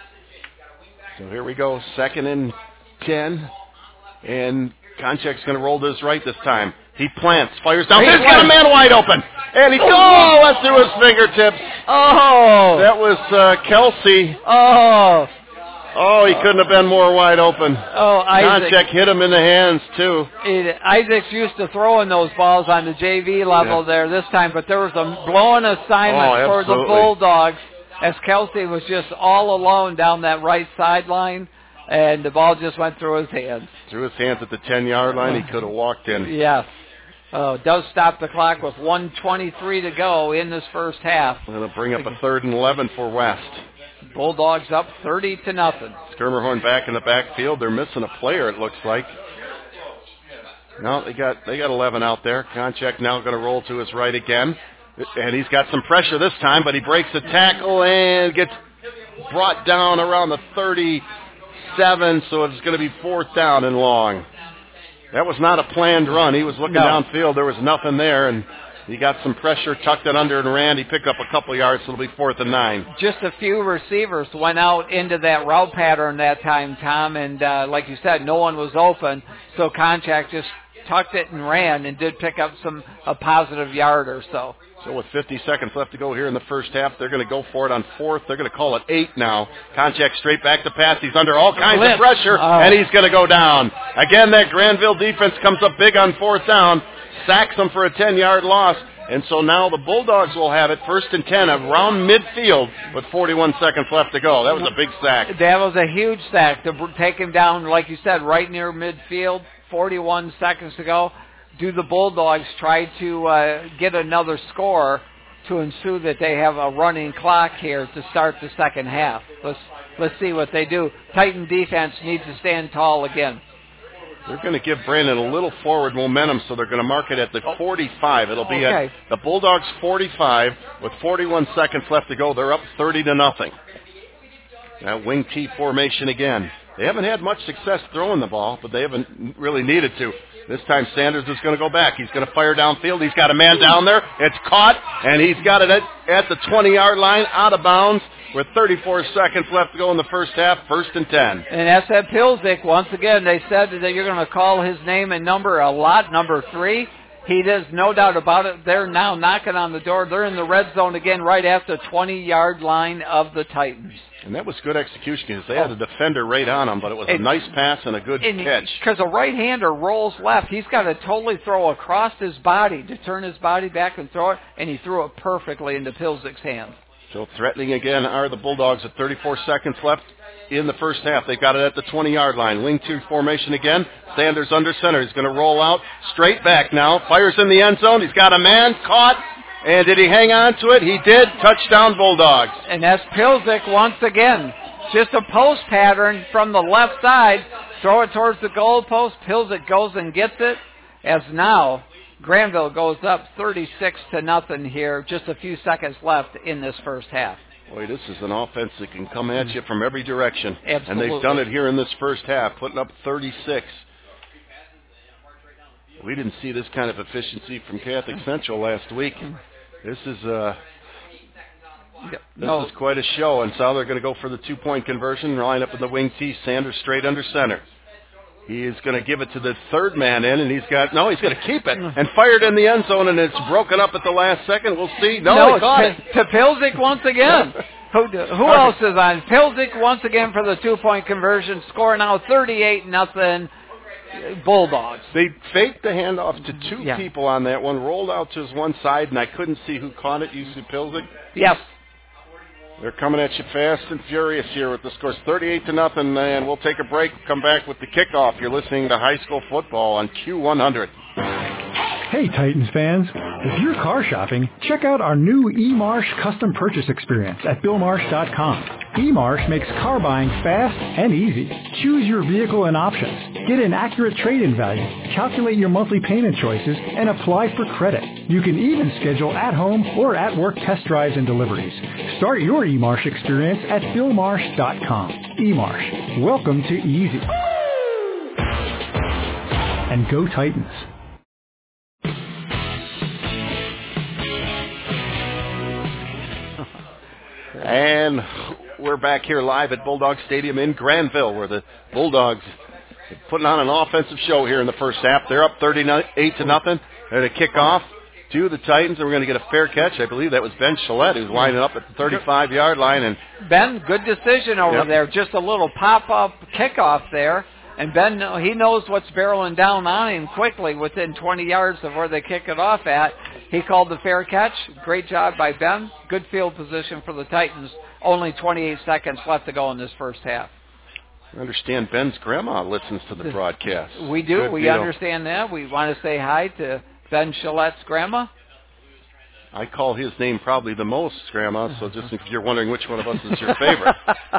S1: So here we go, 2nd and 10, and Konchak's going to roll to his right this time. He plants, fires down. He's got a man wide open, and he that's through his fingertips.
S2: Oh,
S1: that was Kelsey. Oh, he couldn't have been more wide open.
S2: Oh, Isaac.
S1: Konchak hit him in the hands, too.
S2: Isaac's used to throwing those balls on the JV level there this time, but there was a blown assignment for the Bulldogs as Kelsey was just all alone down that right sideline, and the ball just went through his hands.
S1: Through his hands at the 10-yard line. He could have walked in.
S2: Yes. Does stop the clock with 1:23 to go in this first half.
S1: It'll bring up a 3rd and 11 for West.
S2: Bulldogs up 30-0.
S1: Skirmahorn back in the backfield. They're missing a player, it looks like. No, they got 11 out there. Konchak now going to roll to his right again. And he's got some pressure this time, but he breaks a tackle and gets brought down around the 37, so it's going to be 4th down and long. That was not a planned run. He was looking downfield. There was nothing there, and he got some pressure, tucked it under, and ran. He picked up a couple yards, so it'll be 4th and 9.
S2: Just a few receivers went out into that route pattern that time, Tom, and like you said, no one was open, so Konchak just tucked it and ran and did pick up a positive yard or so.
S1: So with 50 seconds left to go here in the first half, they're going to go for it on 4th. They're going to call it 8 now. Konchak straight back to pass. He's under all kinds of pressure, and he's going to go down. Again, that Granville defense comes up big on 4th down, sacks them for a 10-yard loss, and so now the Bulldogs will have it 1st and 10 around midfield with 41 seconds left to go. That was a big sack.
S2: That was a huge sack to take him down, like you said, right near midfield, 41 seconds to go. Do the Bulldogs try to get another score to ensure that they have a running clock here to start the second half? Let's see what they do. Titan defense needs to stand tall again.
S1: They're going to give Brandon a little forward momentum, so they're going to mark it at the 45. It'll be at the Bulldogs 45 with 41 seconds left to go. They're up 30-0. That wing T formation again. They haven't had much success throwing the ball, but they haven't really needed to. This time Sanders is going to go back. He's going to fire downfield. He's got a man down there. It's caught, and he's got it at the 20-yard line, out of bounds, with 34 seconds left to go in the first half, 1st and 10.
S2: And that's Pilzik. Once again, they said that you're going to call his name and number a lot, number 3. There's no doubt about it. They're now knocking on the door. They're in the red zone again right at the 20-yard line of the Titans.
S1: And that was good execution because they had a defender right on them, but it was a nice pass and a good catch.
S2: Because a right-hander rolls left. He's got to totally throw across his body to turn his body back and throw it, and he threw it perfectly into Pilzik's hands.
S1: So threatening again are the Bulldogs at 34 seconds left in the first half. They've got it at the 20-yard line. Wing 2 formation again. Sanders under center. He's going to roll out straight back now. Fires in the end zone. He's got a man caught. And did he hang on to it? He did. Touchdown Bulldogs.
S2: And that's Pilzik once again. Just a post pattern from the left side. Throw it towards the goal post. Pilzik goes and gets it. As now Granville goes up 36-0 here. Just a few seconds left in this first half.
S1: Boy, this is an offense that can come at you from every direction.
S2: Absolutely.
S1: And they've done it here in this first half, putting up 36. We didn't see this kind of efficiency from Catholic Central last week. This is quite a show. And so they're going to go for the 2-point conversion, line up in the wing T. Sanders straight under center. He is going to give it to the third man in, and he's going to keep it and fired in the end zone, and it's broken up at the last second. We'll see. No, he caught it.
S2: To Pilzik once again. Who else is on? Pilzik once again for the 2-point conversion. Score now 38-0. Bulldogs.
S1: They faked the handoff to two people on that one, rolled out to his one side, and I couldn't see who caught it. You see Pilzik?
S2: Yes.
S1: They're coming at you fast and furious here with the scores 38-0, and we'll take a break. Come back with the kickoff. You're listening to high school football on Q100.
S7: Hey, Titans fans. If you're car shopping, check out our new eMarsh custom purchase experience at BillMarsh.com. eMarsh makes car buying fast and easy. Choose your vehicle and options. Get an accurate trade-in value. Calculate your monthly payment choices and apply for credit. You can even schedule at-home or at-work test drives and deliveries. Start your eMarsh experience at BillMarsh.com. eMarsh. Welcome to easy. And go Titans.
S1: And we're back here live at Bulldog Stadium in Granville, where the Bulldogs are putting on an offensive show here in the first half. They're up 38-0. They're to kick off to the Titans, and we're going to get a fair catch. I believe that was Ben Shillette who's lining up at the 35-yard line. And
S2: Ben, good decision over there. Just a little pop-up kickoff there. And Ben, he knows what's barreling down on him quickly within 20 yards of where they kick it off at. He called the fair catch. Great job by Ben. Good field position for the Titans. Only 28 seconds left to go in this first half.
S1: I understand Ben's grandma listens to the broadcast.
S2: We do.
S1: Good
S2: we
S1: deal.
S2: Understand that. We want to say hi to Ben Shillette's grandma.
S1: I call his name probably the most, Grandma, so just if you're wondering which one of us is your favorite.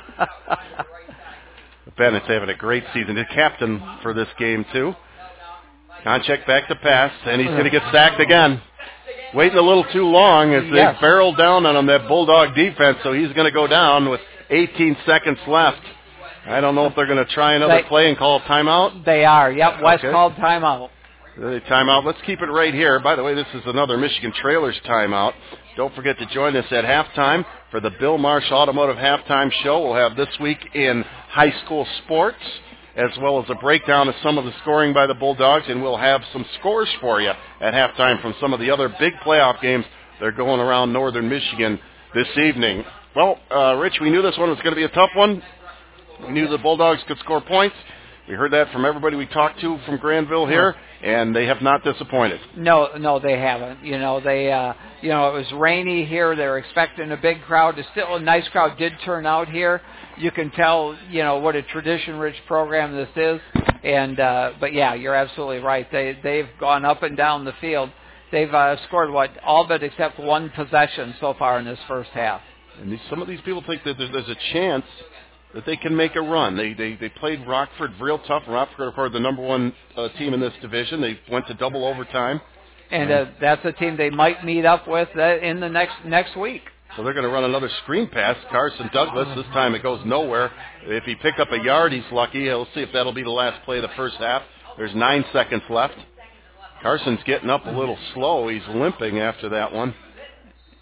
S1: Ben is having a great season. The captain for this game, too. Konchak back to pass, and he's going to get sacked again. Waiting a little too long as they barreled down on him, that Bulldog defense, so he's going to go down with 18 seconds left. I don't know if they're going to try another play and call a timeout.
S2: They are. Yep, West called timeout.
S1: Timeout. Let's keep it right here. By the way, this is another Michigan Trailers timeout. Don't forget to join us at halftime for the Bill Marsh Automotive Halftime Show. We'll have this week in high school sports, as well as a breakdown of some of the scoring by the Bulldogs, and we'll have some scores for you at halftime from some of the other big playoff games that are going around northern Michigan this evening. Well, Rich, we knew this one was going to be a tough one. We knew the Bulldogs could score points. We heard that from everybody we talked to from Granville here, and they have not disappointed.
S2: No, they haven't. It was rainy here. They were expecting a big crowd. Still a nice crowd did turn out here. You can tell, what a tradition-rich program this is. And but yeah, you're absolutely right. They've gone up and down the field. They've scored all but except one possession so far in this first half.
S1: And some of these people think that there's a chance that they can make a run. They played Rockford real tough. Rockford, of course, the number one team in this division. They went to double overtime.
S2: And that's a team they might meet up with in the next week.
S1: So they're going to run another screen pass. Carson Douglas, this time it goes nowhere. If he pick up a yard, he's lucky. We'll see if that'll be the last play of the first half. There's 9 seconds left. Carson's getting up a little slow. He's limping after that one.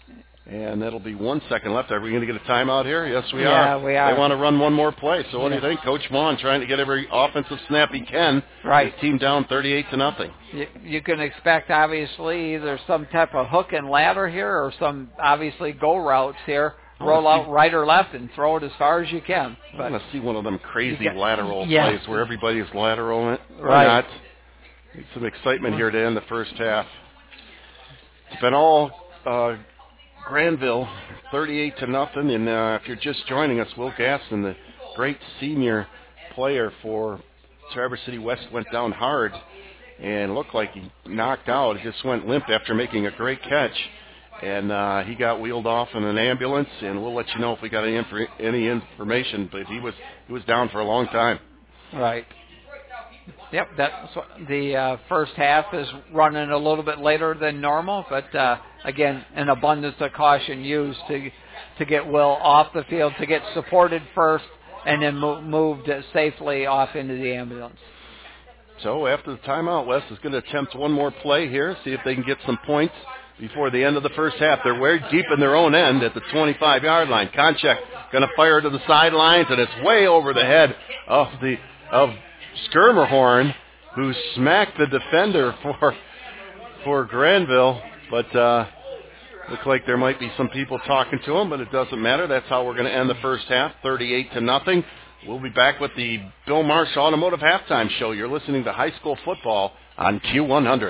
S1: And that'll be 1 second left. Are we going to get a timeout here? Yes, we are.
S2: Yeah, we are.
S1: They want to run one more play. So what do you think? Coach Vaughn trying to get every offensive snap he can.
S2: Right.
S1: His team down 38-0.
S2: You can expect, obviously, either some type of hook and ladder here or some, obviously, go routes here. Roll out right or left and throw it as far as you can.
S1: I want to see one of them crazy lateral plays where everybody's lateral in it.
S2: Right.
S1: Why not? Need some excitement here to end the first half. It's been all Granville, 38-0. And if you're just joining us, Will Gaston, the great senior player for Traverse City West, went down hard and looked like he knocked out. He just went limp after making a great catch. And he got wheeled off in an ambulance, and we'll let you know if we got any information. But he was down for a long time.
S2: Right. Yep. That's the first half is running a little bit later than normal, but again, an abundance of caution used to get Will off the field, to get supported first, and then moved safely off into the ambulance.
S1: So after the timeout, West is going to attempt one more play here, see if they can get some points before the end of the first half. They're way deep in their own end at the 25-yard line. Konchak going to fire to the sidelines, and it's way over the head of Skirmerhorn, who smacked the defender for Granville. But looks like there might be some people talking to him, but it doesn't matter. That's how we're going to end the first half, 38-0. We'll be back with the Bill Marsh Automotive Halftime Show. You're listening to high school football on Q100.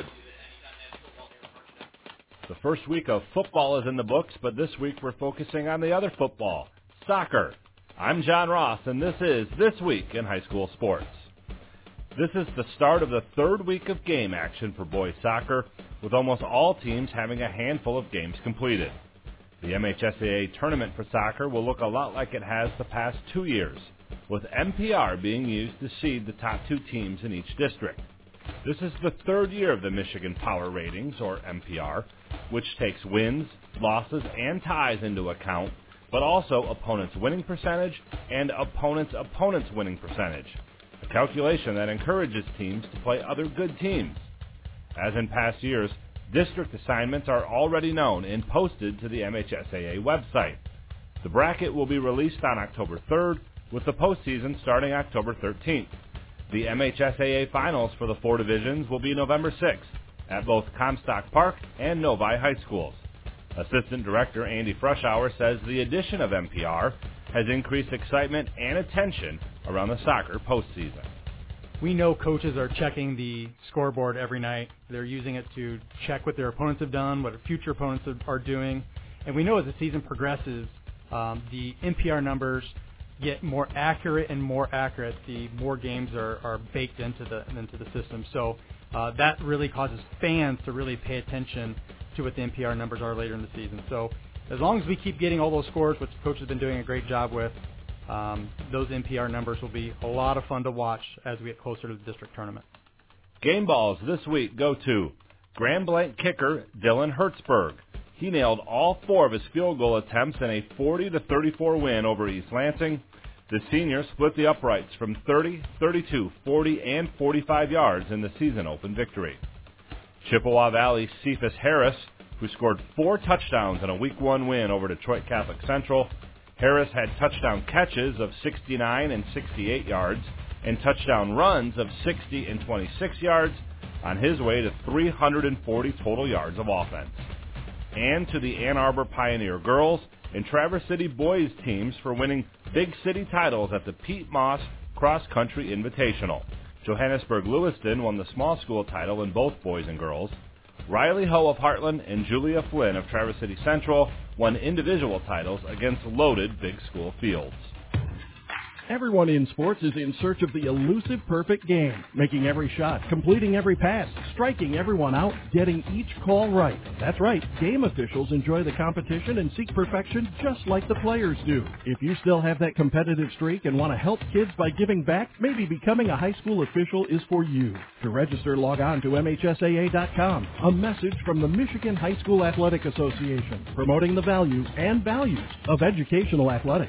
S12: The first week of football is in the books, but this week we're focusing on the other football, soccer. I'm John Ross, and this is This Week in High School Sports. This is the start of the third week of game action for boys soccer, with almost all teams having a handful of games completed. The MHSAA tournament for soccer will look a lot like it has the past 2 years, with MPR being used to seed the top 2 teams in each district. This is the third year of the Michigan Power Ratings, or MPR, which takes wins, losses, and ties into account, but also opponents' winning percentage and opponents' winning percentage, a calculation that encourages teams to play other good teams. As in past years, district assignments are already known and posted to the MHSAA website. The bracket will be released on October 3rd, with the postseason starting October 13th. The MHSAA finals for the 4 divisions will be November 6th at both Comstock Park and Novi High Schools. Assistant Director Andy Freshour says the addition of MPR has increased excitement and attention around the soccer postseason.
S13: We know coaches are checking the scoreboard every night. They're using it to check what their opponents have done, what future opponents are doing. And we know as the season progresses, the MPR numbers get more accurate and more accurate the more games are baked into the system. So that really causes fans to really pay attention to what the MPR numbers are later in the season. So as long as we keep getting all those scores, which the coach has been doing a great job with, those MPR numbers will be a lot of fun to watch as we get closer to the district tournament.
S12: Game balls this week go to Grand Blanc kicker Dylan Hertzberg. He nailed all 4 of his field goal attempts in a 40-34 win over East Lansing. The senior split the uprights from 30, 32, 40, and 45 yards in the season-open victory. Chippewa Valley Cephas Harris, who scored 4 touchdowns in a Week 1 win over Detroit Catholic Central. Harris had touchdown catches of 69 and 68 yards and touchdown runs of 60 and 26 yards on his way to 340 total yards of offense. And to the Ann Arbor Pioneer girls and Traverse City boys teams for winning big city titles at the Pete Moss Cross Country Invitational. Johannesburg Lewiston won the small school title in both boys and girls. Riley Ho of Heartland and Julia Flynn of Traverse City Central won individual titles against loaded big school fields.
S14: Everyone in sports is in search of the elusive perfect game, making every shot, completing every pass, striking everyone out, getting each call right. That's right, game officials enjoy the competition and seek perfection just like the players do. If you still have that competitive streak and want to help kids by giving back, maybe becoming a high school official is for you. To register, log on to MHSAA.com. A message from the Michigan High School Athletic Association, promoting the values and values of educational athletics.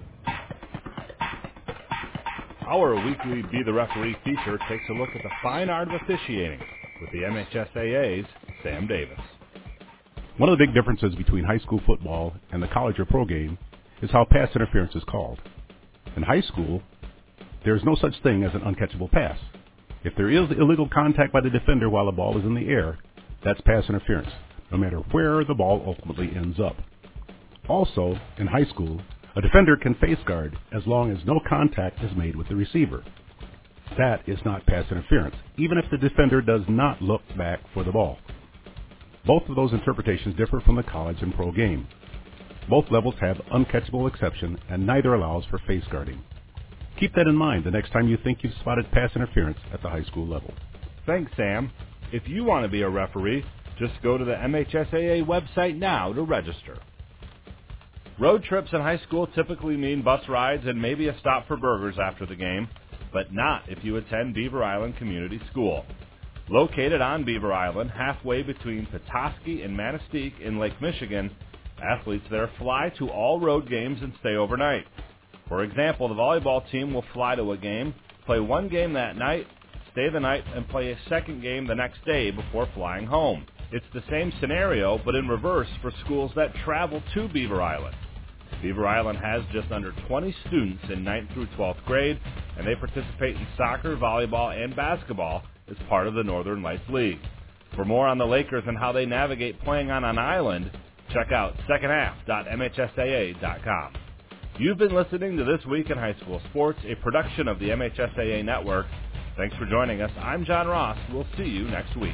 S12: Our weekly Be the Referee feature takes a look at the fine art of officiating with the MHSAA's Sam Davis.
S15: One of the big differences between high school football and the college or pro game is how pass interference is called. In high school, there is no such thing as an uncatchable pass. If there is illegal contact by the defender while the ball is in the air, that's pass interference, no matter where the ball ultimately ends up. Also, in high school, a defender can face guard as long as no contact is made with the receiver. That is not pass interference, even if the defender does not look back for the ball. Both of those interpretations differ from the college and pro game. Both levels have uncatchable exception, and neither allows for face guarding. Keep that in mind the next time you think you've spotted pass interference at the high school level.
S12: Thanks, Sam. If you want to be a referee, just go to the MHSAA website now to register. Road trips in high school typically mean bus rides and maybe a stop for burgers after the game, but not if you attend Beaver Island Community School. Located on Beaver Island, halfway between Petoskey and Manistee in Lake Michigan, athletes there fly to all road games and stay overnight. For example, the volleyball team will fly to a game, play one game that night, stay the night, and play a second game the next day before flying home. It's the same scenario, but in reverse for schools that travel to Beaver Island. Beaver Island has just under 20 students in 9th through 12th grade, and they participate in soccer, volleyball, and basketball as part of the Northern Lights League. For more on the Lakers and how they navigate playing on an island, check out secondhalf.mhsaa.com. You've been listening to This Week in High School Sports, a production of the MHSAA Network. Thanks for joining us. I'm John Ross. We'll see you next week.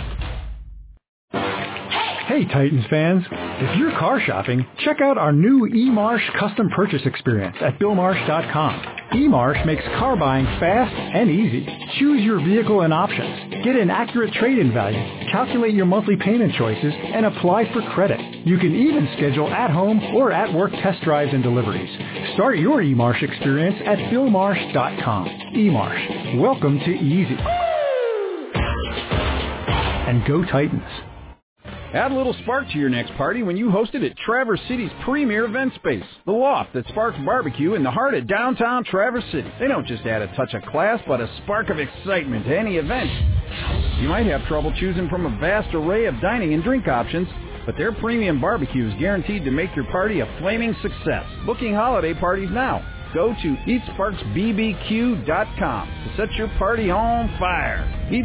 S7: Hey Titans fans, if you're car shopping, check out our new eMarsh custom purchase experience at BillMarsh.com. eMarsh makes car buying fast and easy. Choose your vehicle and options, get an accurate trade-in value, calculate your monthly payment choices, and apply for credit. You can even schedule at-home or at-work test drives and deliveries. Start your eMarsh experience at BillMarsh.com. eMarsh, welcome to easy. And go Titans.
S8: Add a little spark to your next party when you host it at Traverse City's premier event space, The Loft that sparks barbecue in the heart of downtown Traverse City. They don't just add a touch of class, but a spark of excitement to any event. You might have trouble choosing from a vast array of dining and drink options, but their premium barbecue is guaranteed to make your party a flaming success. Booking holiday parties now. Go to EatSparksBBQ.com to set your party on fire.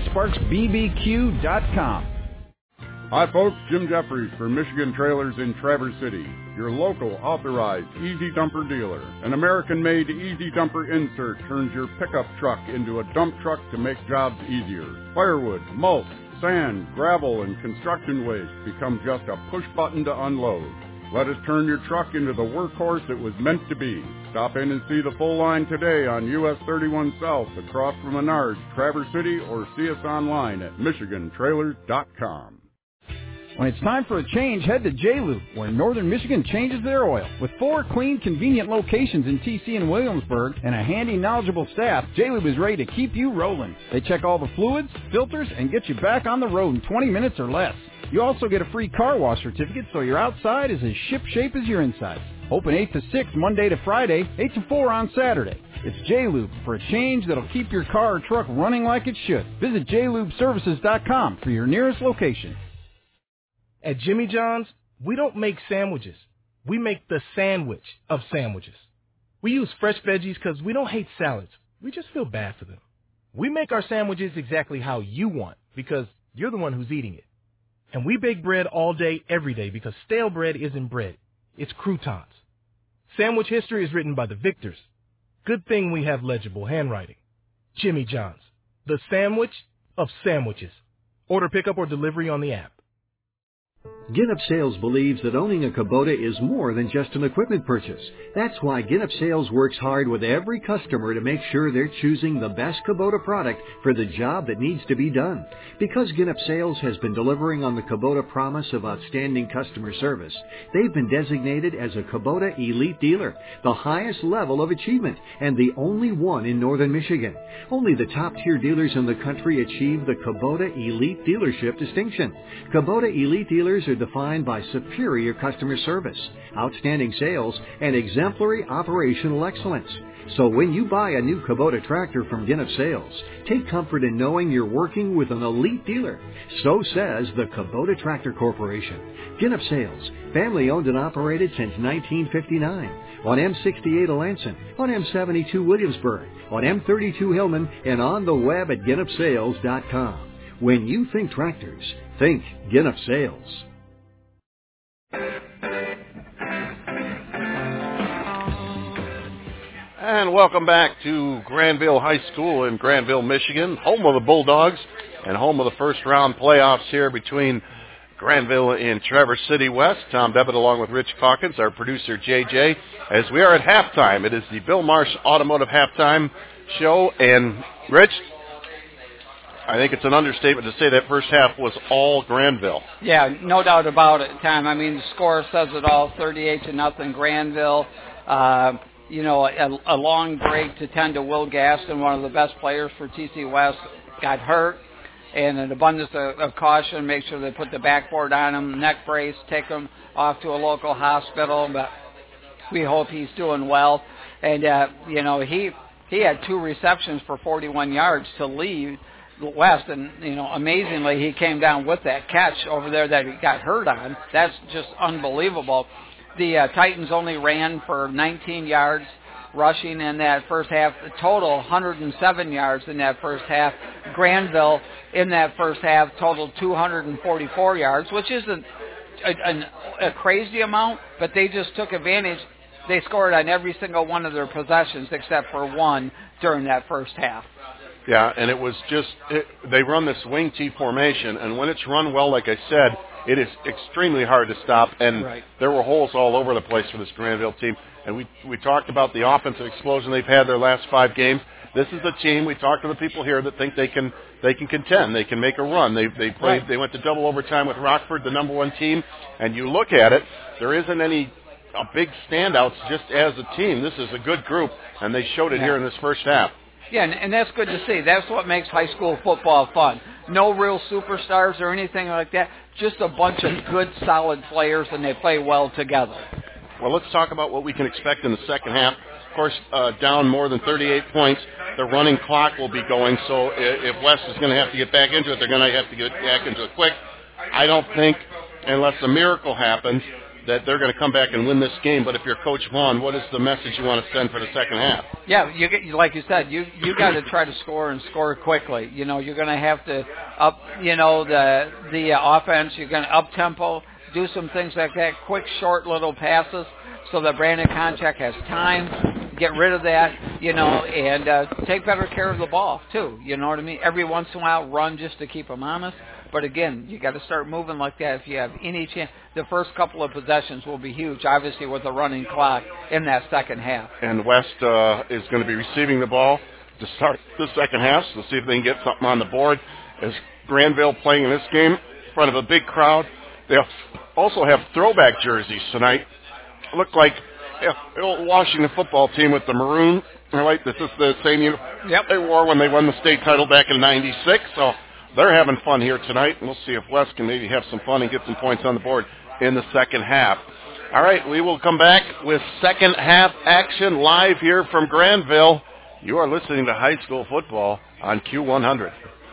S8: EatSparksBBQ.com.
S4: Hi folks, Jim Jeffries for Michigan Trailers in Traverse City, your local authorized Easy Dumper dealer. An American-made Easy Dumper insert turns your pickup truck into a dump truck to make jobs easier. Firewood, mulch, sand, gravel, and construction waste become just a push button to unload. Let us turn your truck into the workhorse it was meant to be. Stop in and see the full line today on US 31 South across from Menards, Traverse City, or see us online at MichiganTrailers.com.
S8: When it's time for a change, head to J-Lube, where Northern Michigan changes their oil. With 4 clean, convenient locations in TC and Williamsburg and a handy, knowledgeable staff, J-Lube is ready to keep you rolling. They check all the fluids, filters, and get you back on the road in 20 minutes or less. You also get a free car wash certificate so your outside is as ship-shape as your inside. Open 8 to 6 Monday to Friday, 8 to 4 on Saturday. It's J-Lube for a change that'll keep your car or truck running like it should. Visit jlubeservices.com for your nearest location.
S3: At Jimmy John's, we don't make sandwiches. We make the sandwich of sandwiches. We use fresh veggies because we don't hate salads. We just feel bad for them. We make our sandwiches exactly how you want because you're the one who's eating it. And we bake bread all day, every day because stale bread isn't bread. It's croutons. Sandwich history is written by the victors. Good thing we have legible handwriting. Jimmy John's, the sandwich of sandwiches. Order pickup or delivery on the app.
S16: Ginup Sales believes that owning a Kubota is more than just an equipment purchase. That's why Ginup Sales works hard with every customer to make sure they're choosing the best Kubota product for the job that needs to be done. Because Ginup Sales has been delivering on the Kubota promise of outstanding customer service, they've been designated as a Kubota Elite Dealer, the highest level of achievement, and the only one in Northern Michigan. Only the top-tier dealers in the country achieve the Kubota Elite Dealership distinction. Kubota Elite Dealers are defined by superior customer service, outstanding sales, and exemplary operational excellence. So when you buy a new Kubota tractor from Ginnip Sales, take comfort in knowing you're working with an elite dealer. So says the Kubota Tractor Corporation. Ginnip Sales, family owned and operated since 1959. On M68 Alanson, on M72 Williamsburg, on M32 Hillman, and on the web at GinnipSales.com. When you think tractors, think Ginnip Sales.
S1: And welcome back to Granville High School in Granville, Michigan, home of the Bulldogs and home of the first-round playoffs here between Granville and Traverse City West. Tom Devitt along with Rich Calkins, our producer JJ, as we are at halftime. It is the Bill Marsh Automotive Halftime Show. And, Rich, I think it's an understatement to say that first half was all Granville.
S2: Yeah, no doubt about it, Tom. I mean, the score says it all, 38-0 Granville. You know, a long break to 10 to Will Gaston, one of the best players for TC West, got hurt. And an abundance of caution, make sure they put the backboard on him, neck brace, take him off to a local hospital. But we hope he's doing well. And, you know, he had 2 receptions for 41 yards to lead West. And, you know, amazingly, he came down with that catch over there that he got hurt on. That's just unbelievable. The Titans only ran for 19 yards rushing in that first half. The total 107 yards in that first half. Granville in that first half totaled 244 yards, which isn't a crazy amount, but they just took advantage. They scored on every single one of their possessions except for one during that first half.
S1: Yeah, and it was just, they run this wing T formation, and when it's run well, like I said, it is extremely hard to stop, and there were holes all over the place for this Granville team. And we talked about the offensive explosion they've had their last 5 games. This is a team, we talked to the people here, that think they can contend, they can make a run. They went to double overtime with Rockford, the number 1 team, and you look at it, there isn't any big standouts just as a team. This is a good group, and they showed it here in this first half.
S2: Yeah, and that's good to see. That's what makes high school football fun. No real superstars or anything like that. Just a bunch of good, solid players, and they play well together.
S1: Well, let's talk about what we can expect in the second half. Of course, down more than 38 points, the running clock will be going. So if West is going to have to get back into it, they're going to have to get back into it quick. I don't think, unless a miracle happens, that they're going to come back and win this game. But if you're Coach Vaughn, what is the message you want to send for the second half?
S2: Yeah, like you said, you got to try to score and score quickly. You know, you're going to have to up, you know, the offense. You're going to up tempo, do some things like that, quick, short little passes, so that Brandon Konchak has time. Get rid of that, you know, and take better care of the ball too. You know what I mean? Every once in a while, run just to keep them honest. But again, you got to start moving like that if you have any chance. The first couple of possessions will be huge, obviously, with the running clock in that second half.
S1: And West is going to be receiving the ball to start the second half, so see if they can get something on the board. As Granville playing in this game in front of a big crowd, they also have throwback jerseys tonight. Look like the old Washington football team with the maroon. Right, this is the same uniform they wore when they won the state title back in '96. So they're having fun here tonight, and we'll see if West can maybe have some fun and get some points on the board in the second half. All right, we will come back with second half action live here from Granville. You are listening to High School Football on Q100.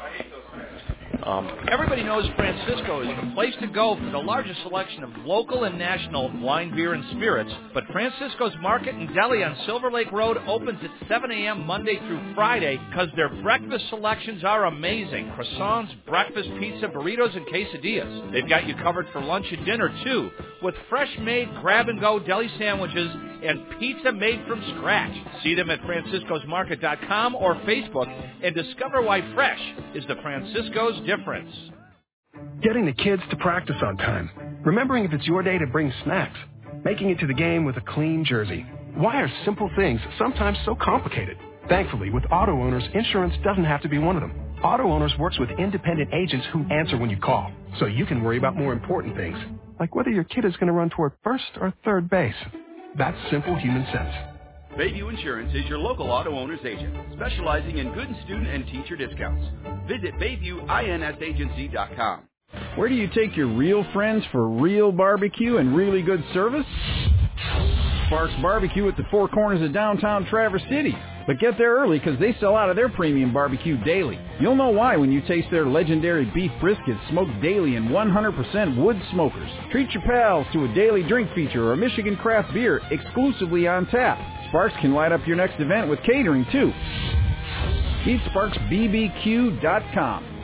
S9: Everybody knows Francisco is the place to go for the largest selection of local and national wine, beer, and spirits. But Francisco's Market and Deli on Silver Lake Road opens at 7 a.m. Monday through Friday because their breakfast selections are amazing. Croissants, breakfast, pizza, burritos, and quesadillas. They've got you covered for lunch and dinner, too, with fresh-made grab-and-go deli sandwiches and pizza made from scratch. See them at franciscosmarket.com or Facebook and discover why fresh is the Francisco's difference.
S5: Getting the kids to practice on time. Remembering if it's your day to bring snacks. Making it to the game with a clean jersey. Why are simple things sometimes so complicated? Thankfully, with Auto Owners, insurance doesn't have to be one of them. Auto Owners works with independent agents who answer when you call, so you can worry about more important things, like whether your kid is going to run toward first or third base. That's simple human sense.
S6: Bayview Insurance is your local auto owner's agent, specializing in good student and teacher discounts. Visit BayviewINSAgency.com.
S8: Where do you take your real friends for real barbecue and really good service? Sparks Barbecue at the Four Corners of downtown Traverse City. But get there early because they sell out of their premium barbecue daily. You'll know why when you taste their legendary beef brisket smoked daily in 100% wood smokers. Treat your pals to a daily drink feature or a Michigan craft beer exclusively on tap. Sparks can light up your next event with catering too. Eat SparksBBQ.com.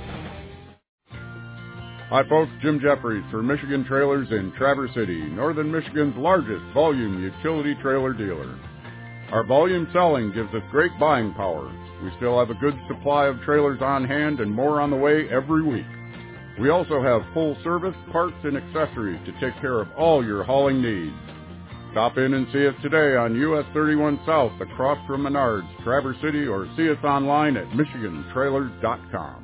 S4: Hi folks, Jim Jeffries for Michigan Trailers in Traverse City, Northern Michigan's largest volume utility trailer dealer. Our volume selling gives us great buying power. We still have a good supply of trailers on hand and more on the way every week. We also have full service, parts, and accessories to take care of all your hauling needs. Stop in and see us today on US 31 South across from Menards, Traverse City, or see us online at MichiganTrailers.com.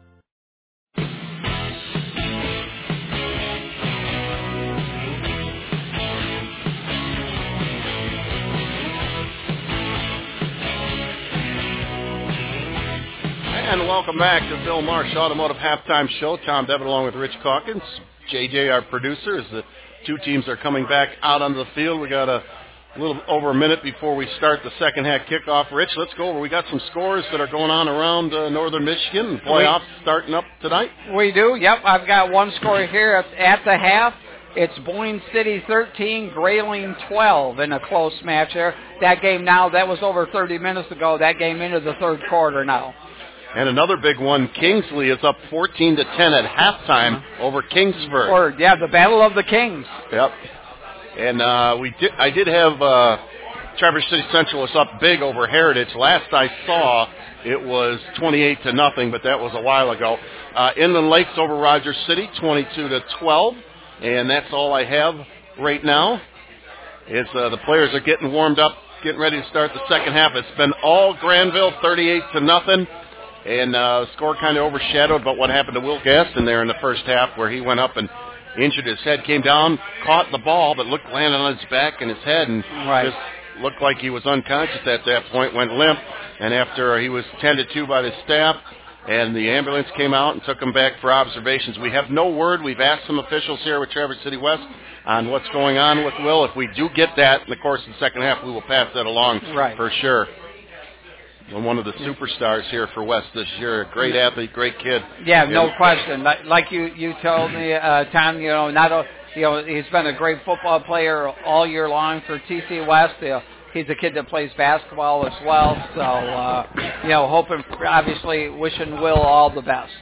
S1: And welcome back to Bill Marsh Automotive Halftime Show. Tom Devitt along with Rich Calkins. JJ, our producer, as the two teams are coming back out onto the field. We got a little over a minute before we start the second half kickoff. Rich, let's go over. We got some scores that are going on around Northern Michigan. Playoffs starting up tonight.
S2: We do. Yep, I've got one score here at the half. It's Boyne City 13, Grayling 12 in a close match there. That game now, that was over 30 minutes ago. That game into the third quarter now.
S1: And another big one, Kingsley is up 14-10 at halftime over Kingsford.
S2: Or, yeah, the Battle of the Kings.
S1: Yep. And I did have Traverse City Central was up big over Heritage. Last I saw, it was 28-0, but that was a while ago. Inland Lakes over Rogers City, 22-12, and that's all I have right now. Is the players are getting warmed up, getting ready to start the second half. It's been all Granville, 38-0. And score kind of overshadowed about what happened to Will Gaston there in the first half, where he went up and injured his head, came down, caught the ball, but landed on his back and his head, and just looked like he was unconscious at that point, went limp. And after he was tended to by the staff, and the ambulance came out and took him back for observations. We have no word. We've asked some officials here with Traverse City West on what's going on with Will. If we do get that in the course of the second half, we will pass that along for sure. One of the superstars here for West this year. Great athlete, great kid.
S2: Yeah, no question. Like you told me, Tom, he's been a great football player all year long for TC West. He's a kid that plays basketball as well. So, hoping, obviously, wishing Will all the best.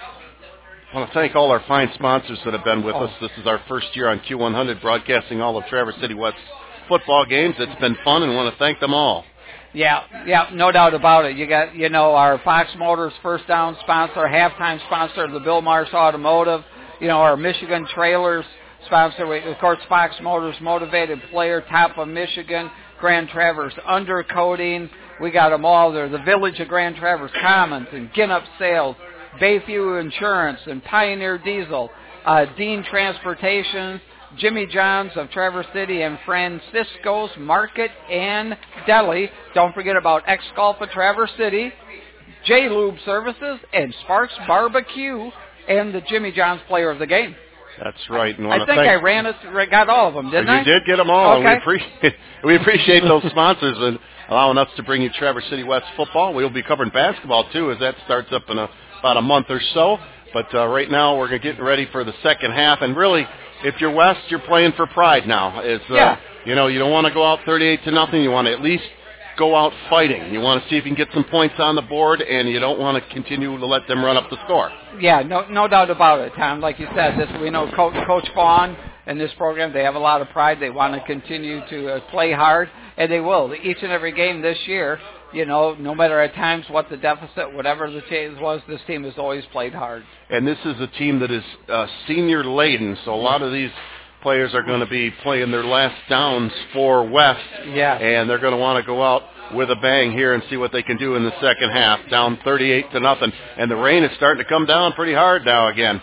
S1: I want to thank all our fine sponsors that have been with us. This is our first year on Q100, broadcasting all of Traverse City West football games. It's been fun, and want to thank them all.
S2: Yeah, no doubt about it. You got, our Fox Motors first down sponsor, halftime sponsor of the Bill Marsh Automotive, our Michigan Trailers sponsor, of course, Fox Motors Motivated Player, Top of Michigan, Grand Traverse Undercoating. We got them all there. The Village of Grand Traverse Commons and Ginup Sales, Bayview Insurance and Pioneer Diesel, Dean Transportation, Jimmy John's of Traverse City, and Francisco's Market and Deli. Don't forget about X-Golf of Traverse City, J-Lube Services, and Sparks Barbecue, and the Jimmy John's Player of the Game.
S1: That's right. And
S2: I think I got all of them, didn't I?
S1: You did get them all.
S2: Okay.
S1: We appreciate those sponsors and allowing us to bring you Traverse City West football. We'll be covering basketball, too, as that starts up in about a month or so. But right now we're getting ready for the second half. And really, if you're West, you're playing for pride now. You don't want to go out 38-0. You want to at least go out fighting. You want to see if you can get some points on the board, and you don't want to continue to let them run up the score. Yeah, no doubt about it, Tom. Like you said, we know Coach Vaughn and this program, they have a lot of pride. They want to continue to play hard, and they will. Each and every game this year, no matter at times what the deficit, whatever the change was, this team has always played hard. And this is a team that is senior-laden, so a lot of these players are going to be playing their last downs for West. Yeah. And they're going to want to go out with a bang here and see what they can do in the second half. Down 38-0. And the rain is starting to come down pretty hard now again.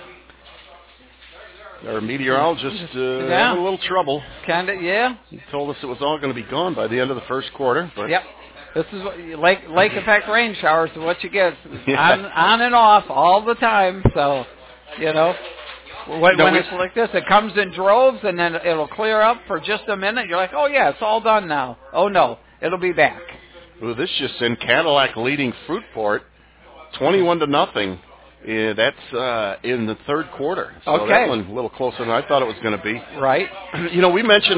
S1: Our meteorologist had a little trouble. Kind of, yeah. He told us it was all going to be gone by the end of the first quarter. But yep. This is what, lake effect rain showers is what you get. On and off all the time. So,
S2: When it's like this, it comes in droves, and then it'll clear up for just a minute. You're like, oh, yeah, it's all done now. Oh, no, it'll be back.
S1: Well, this just in, Cadillac leading Fruitport 21-0. That's in the third quarter. So that one a little closer than I thought it was going to be.
S2: Right.
S1: We mentioned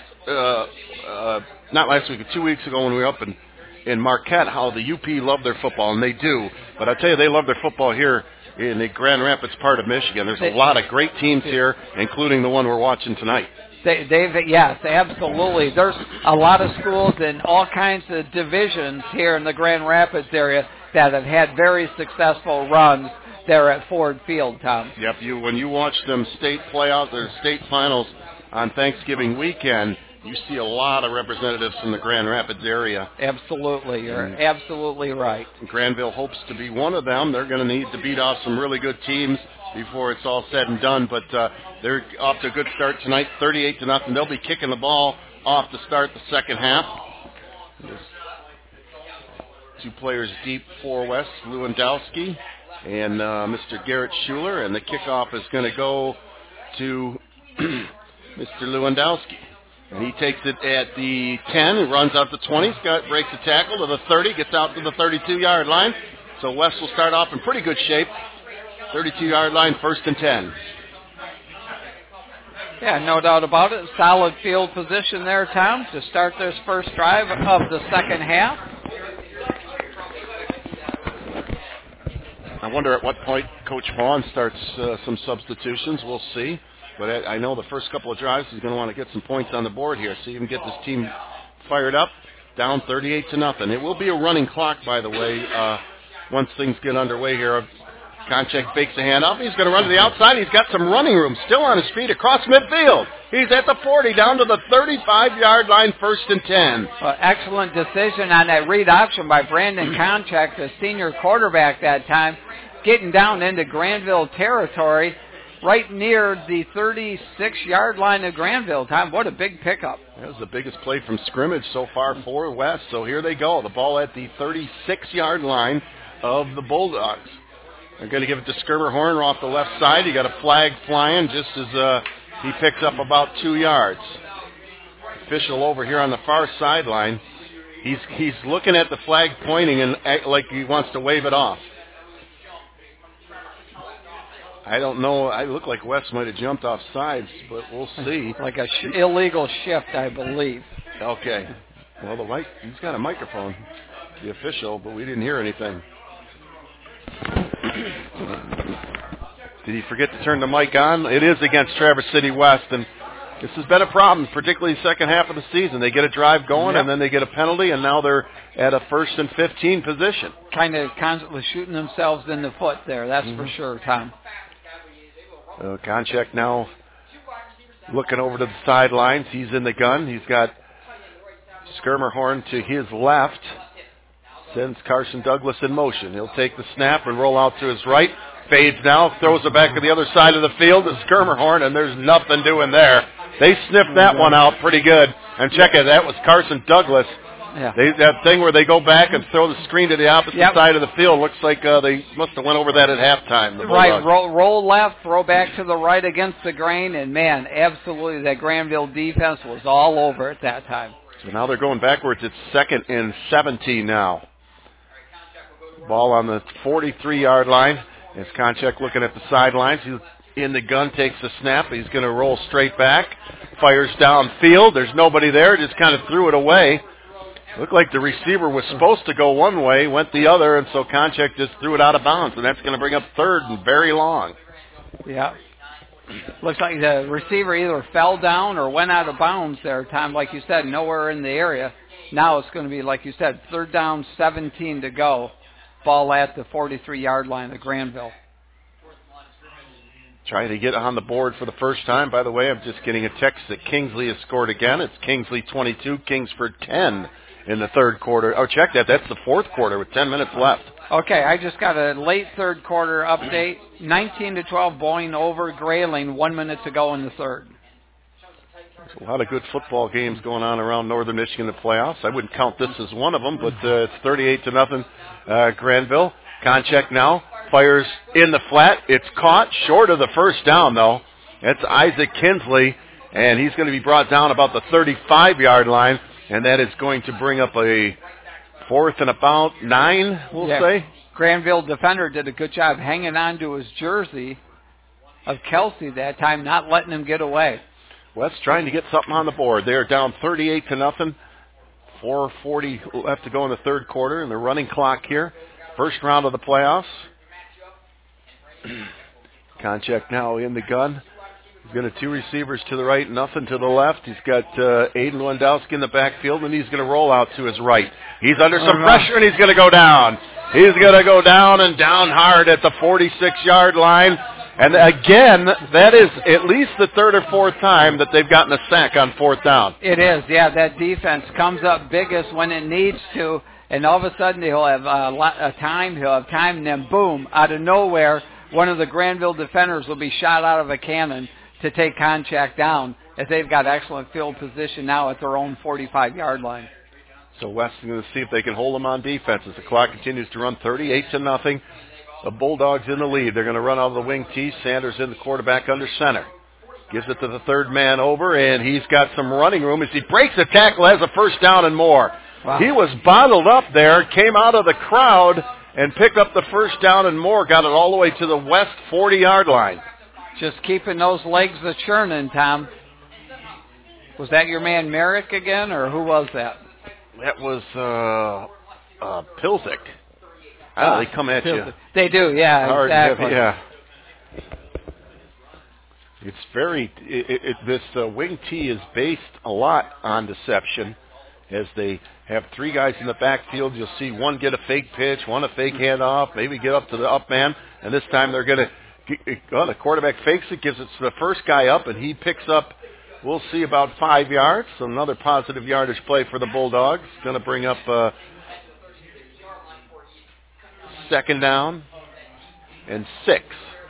S1: not last week, 2 weeks ago when we were up in Marquette, how the UP love their football, and they do. But I tell you, they love their football here in the Grand Rapids part of Michigan. There's a lot of great teams here, including the one we're watching tonight.
S2: Yes, absolutely. There's a lot of schools in all kinds of divisions here in the Grand Rapids area that have had very successful runs there at Ford Field, Tom.
S1: Yep, when you watch them state playoffs or state finals on Thanksgiving weekend, you see a lot of representatives from the Grand Rapids area.
S2: Absolutely. You're absolutely right.
S1: Granville hopes to be one of them. They're going to need to beat off some really good teams before it's all said and done, but they're off to a good start tonight, 38-0. They'll be kicking the ball off to start the second half. There's two players deep for West, Lewandowski and Mr. Garrett Schuler, and the kickoff is going to go to Mr. Lewandowski. And he takes it at the 10, runs out the 20, breaks a tackle to the 30, gets out to the 32-yard line. So West will start off in pretty good shape. 32-yard line, 1st and 10.
S2: Yeah, no doubt about it. Solid field position there, Tom, to start this first drive of the second half.
S1: I wonder at what point Coach Vaughn starts some substitutions. We'll see. But I know the first couple of drives he's going to want to get some points on the board here, see him get this team fired up, down 38-0. It will be a running clock, by the way, once things get underway here. Konchak fakes a handoff. He's going to run to the outside. He's got some running room still on his feet across midfield. He's at the 40, down to the 35-yard line, 1st and 10.
S2: Excellent decision on that read option by Brandon Konchak, the senior quarterback that time, getting down into Granville territory, right near the 36-yard line of Granville. Tom, what a big pickup.
S1: That was the biggest play from scrimmage so far for West. So here they go. The ball at the 36-yard line of the Bulldogs. They're going to give it to Skirmerhorn off the left side. He got a flag flying just as he picks up about 2 yards. Official over here on the far sideline. He's looking at the flag pointing and act like he wants to wave it off. I don't know. I look like West might have jumped off sides, but we'll see.
S2: Like a illegal shift, I believe.
S1: Okay. Well, he's got a microphone, the official, but we didn't hear anything. Did he forget to turn the mic on? It is against Traverse City West, and this has been a problem, particularly the second half of the season. They get a drive going, and then they get a penalty, and now they're at a 1st and 15 position.
S2: Kind of constantly shooting themselves in the foot there, that's for sure, Tom.
S1: Konchak now looking over to the sidelines. He's in the gun. He's got Skirmerhorn to his left. Sends Carson Douglas in motion. He'll take the snap and roll out to his right. Fades now, throws it back to the other side of the field to Skirmerhorn, and there's nothing doing there. They sniffed that one out pretty good. And check it, that was Carson Douglas.
S2: Yeah.
S1: That thing where they go back and throw the screen to the opposite side of the field looks like they must have went over that at halftime.
S2: Right, roll left, throw back to the right against the grain, and man, absolutely, that Granville defense was all over at that time.
S1: So now they're going backwards. It's 2nd and 17 now. Ball on the 43-yard line. As Konchak looking at the sidelines, he's in the gun, takes the snap. He's going to roll straight back, fires downfield. There's nobody there, just kind of threw it away. Looked like the receiver was supposed to go one way, went the other, and so Konchak just threw it out of bounds, and that's going to bring up 3rd and very long.
S2: Yeah. Looks like the receiver either fell down or went out of bounds there, Tom, like you said, nowhere in the area. Now it's going to be, like you said, 3rd down, 17 to go. Ball at the 43-yard line of Granville.
S1: Trying to get on the board for the first time. By the way, I'm just getting a text that Kingsley has scored again. It's Kingsley 22, Kingsford 10 in the third quarter. Oh, check that. That's the fourth quarter with 10 minutes left.
S2: Okay, I just got a late third quarter update. 19-12 Boyne over Grayling, 1 minute to go in the third.
S1: There's a lot of good football games going on around Northern Michigan in the playoffs. I wouldn't count this as one of them, but it's 38-0 Granville. Konchak now Fires in the flat. It's caught short of the first down, though. It's Isaac Kinsley, and he's going to be brought down about the 35-yard line, and that is going to bring up a 4th and about 9, we'll say.
S2: Granville defender did a good job hanging on to his jersey of Kelsey that time, not letting him get away.
S1: West trying to get something on the board. They're down 38-0. 4:40 left to go in the third quarter in the running clock here. First round of the playoffs. Konchak now in the gun. He's got 2 receivers to the right, nothing to the left. He's got Aiden Lewandowski in the backfield, and he's going to roll out to his right. He's under some pressure, and he's going to go down. He's going to go down and down hard at the 46-yard line. And again, that is at least the 3rd or 4th time that they've gotten a sack on 4th down.
S2: It is, yeah. That defense comes up biggest when it needs to, and all of a sudden he'll have time, and then boom, out of nowhere, one of the Granville defenders will be shot out of a cannon to take Konchak down, as they've got excellent field position now at their own 45-yard line.
S1: So West is going to see if they can hold them on defense as the clock continues to run 38-0. The Bulldogs in the lead. They're going to run out of the wing tee. Sanders in the quarterback under center. Gives it to the third man over, and he's got some running room as he breaks the tackle, has a first down and more.
S2: Wow.
S1: He was bottled up there, came out of the crowd, and picked up the first down and more. Got it all the way to the West 40-yard line.
S2: Just keeping those legs a-churning, Tom. Was that your man Merrick again, or who was that?
S1: That was Pilzik. They come at you.
S2: They do, yeah,
S1: hard
S2: exactly.
S1: Yeah. It's very, this wing tee is based a lot on deception, as they have 3 guys in the backfield. You'll see one get a fake pitch, one a fake handoff, maybe get up to the up man, and this time they're going to, the quarterback fakes it, gives it to the first guy up, and he picks up, we'll see, about 5 yards. So another positive yardage play for the Bulldogs. Going to bring up 2nd down and 6.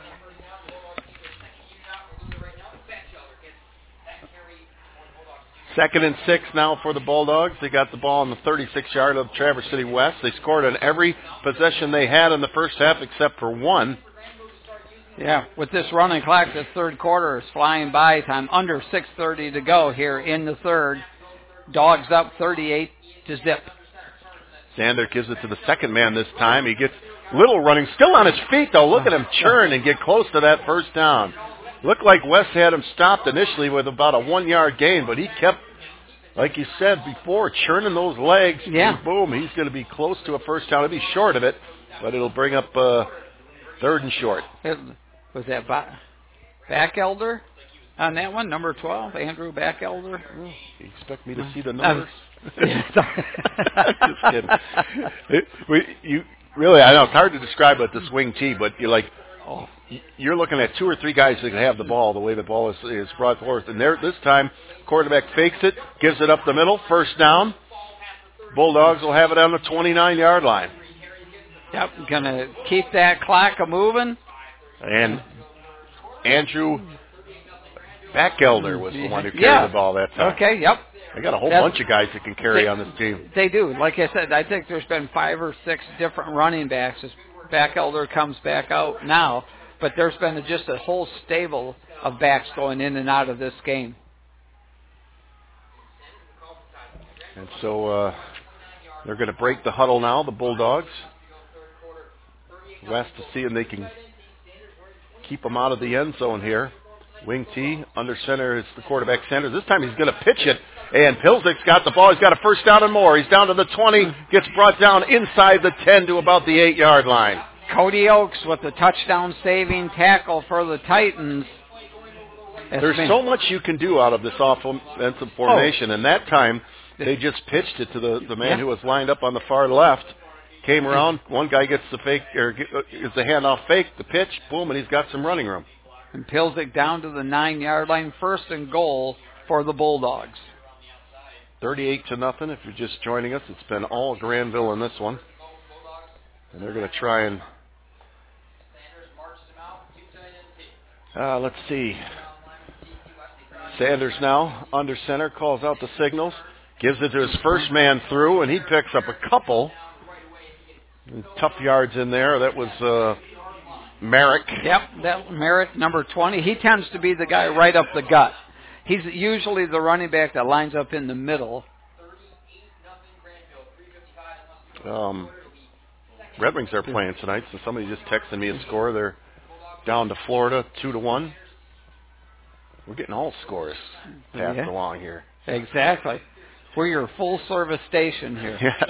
S1: Second and 6 now for the Bulldogs. They got the ball on the 36-yard of Traverse City West. They scored on every possession they had in the first half except for one.
S2: Yeah, with this running clock, the third quarter is flying by. Time under 6:30 to go here in the third. Dogs up 38-0.
S1: Sander gives it to the second man this time. He gets Little running, still on his feet, though. Look at him churn and get close to that first down. Looked like West had him stopped initially with about a 1-yard gain, but he kept, like you said before, churning those legs.
S2: Yeah.
S1: Boom, he's going to be close to a first down. He'll be short of it, but it'll bring up 3rd and short.
S2: Was that Backelder on that one, number 12, Andrew Backelder?
S1: You expect me to see the numbers? Just kidding. Really, I know it's hard to describe with this wing tee, but you're looking at 2 or 3 guys that can have the ball the way the ball is brought forth. And there, this time, quarterback fakes it, gives it up the middle, first down. Bulldogs will have it on the 29-yard line.
S2: Yep, going to keep that clock a-moving.
S1: And Andrew Backelder was the one who carried the ball that time.
S2: Okay, yep.
S1: They got a whole bunch of guys that can carry on this team.
S2: They do. Like I said, I think there's been 5 or 6 different running backs as Backelder comes back out now. But there's been just a whole stable of backs going in and out of this game.
S1: And so they're going to break the huddle now, the Bulldogs. West to see if they can keep them out of the end zone here. Wing T, under center is the quarterback Sanders. This time he's going to pitch it, and Pilzik's got the ball. He's got a first down and more. He's down to the 20, gets brought down inside the 10 to about the 8-yard line.
S2: Cody Oakes with the touchdown-saving tackle for the Titans.
S1: There's so much you can do out of this offensive formation, and that time they just pitched it to the man who was lined up on the far left. Came around, one guy gets the fake, or gets the handoff fake, the pitch, boom, and he's got some running room.
S2: And Pilzik down to the 9-yard line, 1st and goal for the Bulldogs.
S1: 38-0. If you're just joining us, it's been all Granville in this one. And they're going to try and... let's see. Sanders now, under center, calls out the signals. Gives it to his first man through, and he picks up a couple. Tough yards in there. That was Merrick.
S2: Yep, that Merrick, number 20. He tends to be the guy right up the gut. He's usually the running back that lines up in the middle.
S1: Red Wings are playing tonight, so somebody just texted me a score. They're down to Florida, 2-1. We're getting all scores passed along here.
S2: Exactly. We're your full-service station here.
S1: Yes.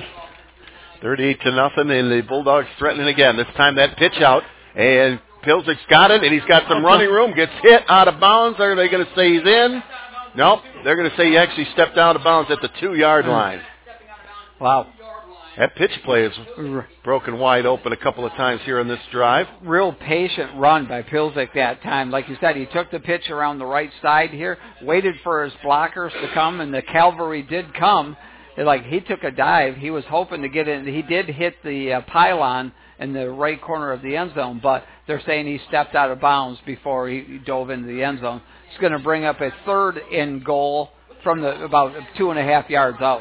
S1: 38-0, and the Bulldogs threatening again. This time that pitch out, and Pilzik's got it, and he's got some running room. Gets hit out of bounds. Are they going to say he's in? Nope. They're going to say he actually stepped out of bounds at the 2-yard line.
S2: Wow.
S1: That pitch play is broken wide open a couple of times here in this drive.
S2: Real patient run by Pilzik that time. Like you said, he took the pitch around the right side here, waited for his blockers to come, and the cavalry did come. He took a dive. He was hoping to get in. He did hit the pylon in the right corner of the end zone, but they're saying he stepped out of bounds before he dove into the end zone. It's going to bring up a 3rd and goal from about 2.5 yards out.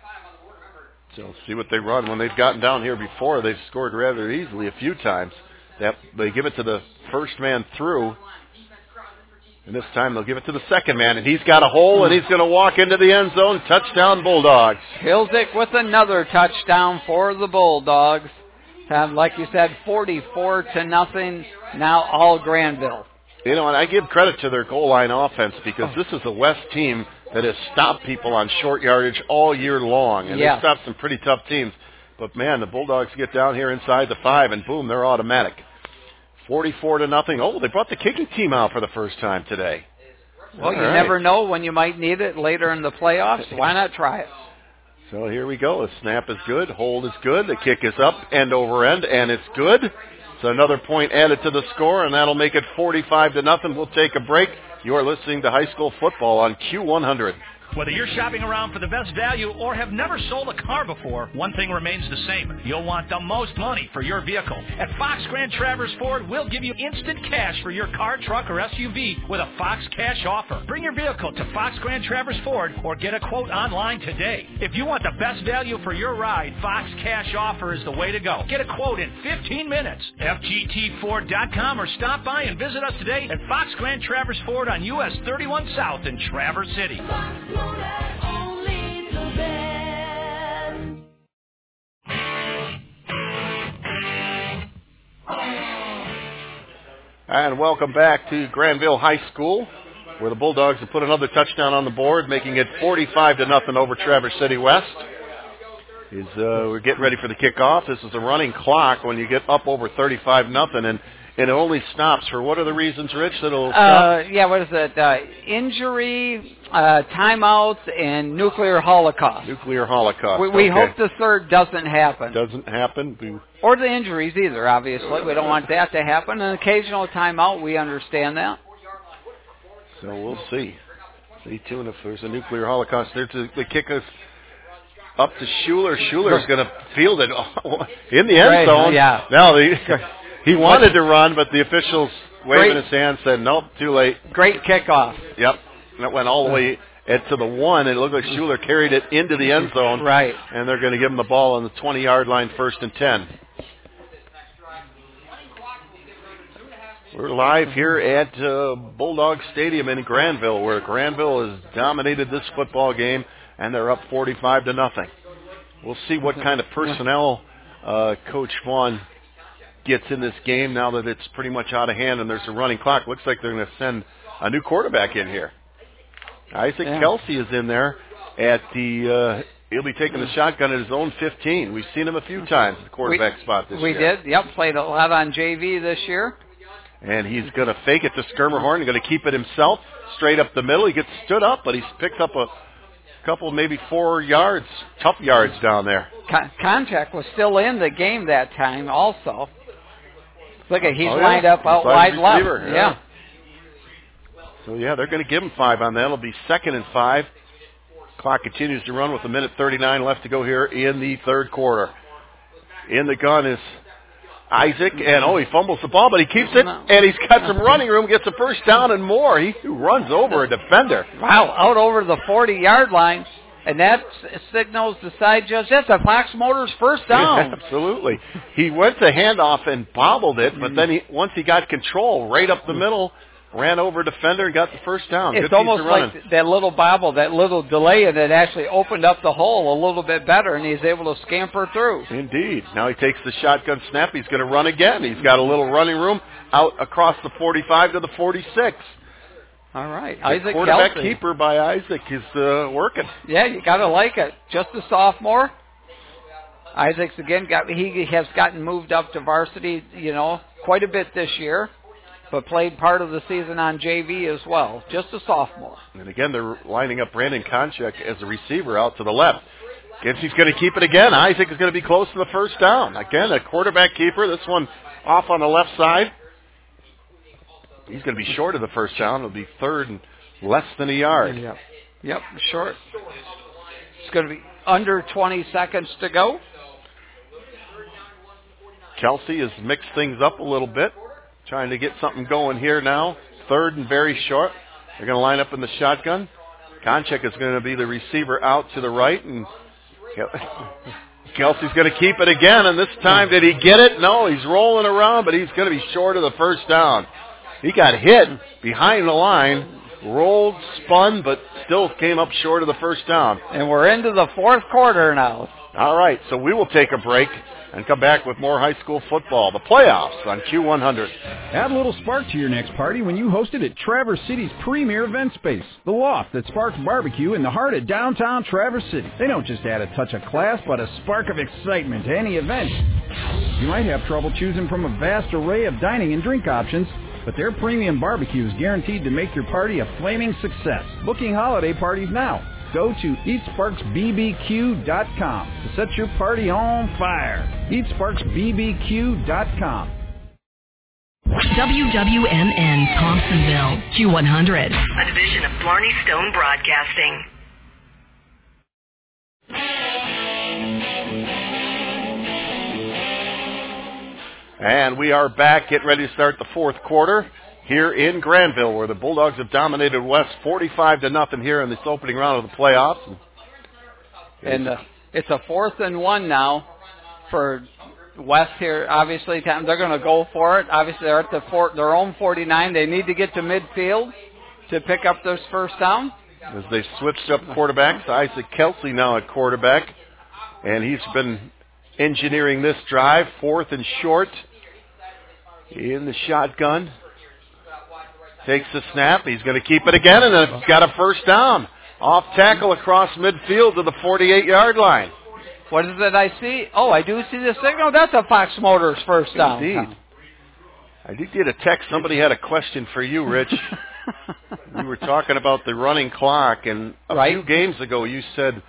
S1: So see what they run. When they've gotten down here before, they've scored rather easily a few times. They give it to the first man through, and this time they'll give it to the second man, and he's got a hole, and he's going to walk into the end zone. Touchdown, Bulldogs.
S2: Pilzik with another touchdown for the Bulldogs. Like you said, 44-0. Now all Granville.
S1: You know, and I give credit to their goal line offense because this is a West team that has stopped people on short yardage all year long. And they stopped some pretty tough teams. But, man, the Bulldogs get down here inside the 5, and boom, they're automatic. 44-0. Oh, they brought the kicking team out for the first time today.
S2: Well, you never know when you might need it later in the playoffs. Why not try it?
S1: So here we go. The snap is good. Hold is good. The kick is up, end over end, and it's good. So another point added to the score, and that'll make it 45-0. We'll take a break. You are listening to High School Football on Q100.
S9: Whether you're shopping around for the best value or have never sold a car before, one thing remains the same. You'll want the most money for your vehicle. At Fox Grand Traverse Ford, we'll give you instant cash for your car, truck, or SUV with a Fox Cash offer. Bring your vehicle to Fox Grand Traverse Ford or get a quote online today. If you want the best value for your ride, Fox Cash offer is the way to go. Get a quote in 15 minutes. FGTFord.com or stop by and visit us today at Fox Grand Traverse Ford on US 31 South in Traverse City.
S1: And welcome back to Granville High School, where the Bulldogs have put another touchdown on the board, making it 45-0 over Traverse City West. We're getting ready for the kickoff. This is a running clock when you get up over 35-0, and it only stops for what are the reasons, Rich, that it'll stop?
S2: What is it? Injury, timeouts, and nuclear holocaust.
S1: Nuclear holocaust.
S2: We hope the third doesn't happen.
S1: Doesn't happen.
S2: Or the injuries either, obviously. We don't want that to happen. An occasional timeout, we understand that.
S1: So we'll see. Stay tuned if there's a nuclear holocaust. There's the kick is up to Schuler. Schuler's going to field it in the end zone.
S2: Yeah.
S1: Now he wanted to run, but the officials waving his hand said, nope, too late.
S2: Great kickoff.
S1: Yep. That went all the way to the 1. It looked like Schuler carried it into the end zone.
S2: Right.
S1: And they're going to give him the ball on the 20-yard line, 1st and 10. We're live here at Bulldog Stadium in Granville, where Granville has dominated this football game, and they're up 45-0. We'll see what kind of personnel Coach Vaughn gets in this game now that it's pretty much out of hand and there's a running clock. Looks like they're going to send a new quarterback in here. Isaac Kelsey is in there at the he'll be taking the shotgun at his own 15. We've seen him a few times at the quarterback spot this year.
S2: We did. Yep, played a lot on JV this year.
S1: And he's going to fake it to Skirmerhorn. He's going to keep it himself straight up the middle. He gets stood up, but he's picked up a couple, maybe 4 yards, tough yards down there.
S2: Contact was still in the game that time also. Look at, he's lined up out wide left. Yeah.
S1: So, they're going to give him 5 on that. It'll be 2nd and 5. Clock continues to run with 1:39 left to go here in the third quarter. In the gun is Isaac, and he fumbles the ball, but he keeps it, and he's got some running room, gets a first down and more. He runs over a defender.
S2: Wow, out over the 40-yard line. And that signals the side judge. That's a Fox Motors first down.
S1: Yeah, absolutely. He went to handoff and bobbled it, but then once he got control right up the middle, ran over defender and got the first down.
S2: It's almost like that little bobble, that little delay, and it actually opened up the hole a little bit better, and he's able to scamper through.
S1: Indeed. Now he takes the shotgun snap. He's going to run again. He's got a little running room out across the 45 to the 46.
S2: All right.
S1: The
S2: Isaac
S1: quarterback
S2: Kelsey.
S1: keeper by Isaac is working.
S2: Yeah, you got to like it. Just a sophomore. Isaac's again he has gotten moved up to varsity, quite a bit this year, but played part of the season on JV as well. Just a sophomore.
S1: And again, they're lining up Brandon Konchak as a receiver out to the left. Guess he's going to keep it again. Isaac is going to be close to the first down. Again, a quarterback keeper. This one off on the left side. He's going to be short of the first down. It'll be third and less than a yard.
S2: Yep, short. It's going to be under 20 seconds to go.
S1: Kelsey has mixed things up a little bit, trying to get something going here now. Third and very short. They're going to line up in the shotgun. Konchak is going to be the receiver out to the right, and Kelsey's going to keep it again, and this time, did he get it? No, he's rolling around, but he's going to be short of the first down. He got hit behind the line, rolled, spun, but still came up short of the first down.
S2: And we're into the fourth quarter now.
S1: All right, so we will take a break and come back with more high school football, the playoffs on Q100.
S8: Add a little spark to your next party when you host it at Traverse City's premier event space, The Loft that sparks barbecue in the heart of downtown Traverse City. They don't just add a touch of class, but a spark of excitement to any event. You might have trouble choosing from a vast array of dining and drink options, but their premium barbecue is guaranteed to make your party a flaming success. Booking holiday parties now. Go to EatSparksBBQ.com to set your party on fire. EatSparksBBQ.com.
S11: WWNN Thompsonville, Q100, a division of Blarney Stone Broadcasting.
S1: And we are back, getting ready to start the fourth quarter here in Granville, where the Bulldogs have dominated West 45-0 here in this opening round of the playoffs.
S2: And it's a 4th and 1 now for West here. Obviously, they're going to go for it. Obviously, they're at their own 49. They need to get to midfield to pick up this first down.
S1: As they switched up quarterbacks, Isaac Kelsey now at quarterback, and he's been engineering this drive, 4th and short in the shotgun. Takes the snap. He's going to keep it again, and it's got a first down. Off tackle across midfield to the 48-yard line.
S2: What is it I see? Oh, I do see the signal. That's a Fox Motors first down.
S1: Indeed. I did get a text. Somebody had a question for you, Rich. We were talking about the running clock, and a few games ago you said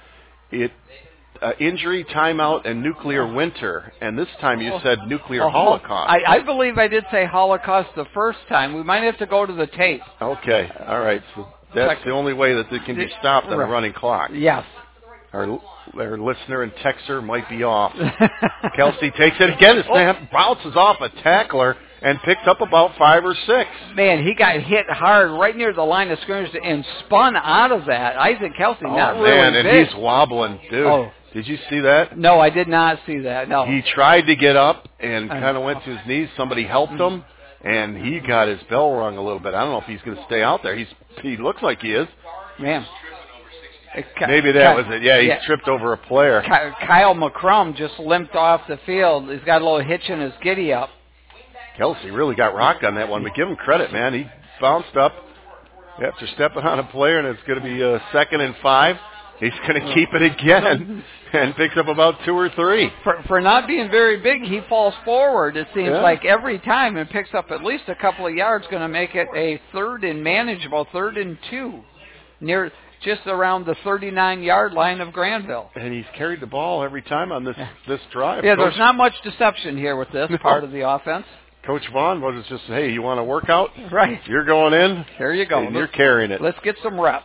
S1: injury, timeout, and nuclear winter. And this time you said nuclear holocaust.
S2: I believe I did say holocaust the first time. We might have to go to the tape.
S1: Okay. All right. So that's the only way that it can be stopped on a running clock.
S2: Yes.
S1: Our listener and texter might be off. Kelsey takes it again. The snap bounces off a tackler and picks up about 5 or 6.
S2: Man, he got hit hard right near the line of scrimmage and spun out of that. Isaac Kelsey, not really big.
S1: And he's wobbling, dude.
S2: Oh.
S1: Did you see that?
S2: No, I did not see that, no.
S1: He tried to get up and kind of went to his knees. Somebody helped him, and he got his bell rung a little bit. I don't know if he's going to stay out there. He looks like he is.
S2: Man.
S1: Maybe that was it. Yeah, he tripped over a player.
S2: Kyle McCrum just limped off the field. He's got a little hitch in his giddy up.
S1: Kelsey really got rocked on that one, but give him credit, man. He bounced up after stepping on a player, and it's going to be 2nd and 5. He's going to keep it again and picks up about 2 or 3.
S2: For not being very big, he falls forward, it seems like, every time and picks up at least a couple of yards, going to make it a 3rd and manageable, 3rd and 2, near just around the 39-yard line of Granville.
S1: And he's carried the ball every time on this drive.
S2: Yeah, there's not much deception here with this part of the offense.
S1: Coach Vaughn was just, hey, you want to work out?
S2: Right.
S1: You're going in.
S2: Here you go.
S1: And you're carrying it.
S2: Let's get some reps.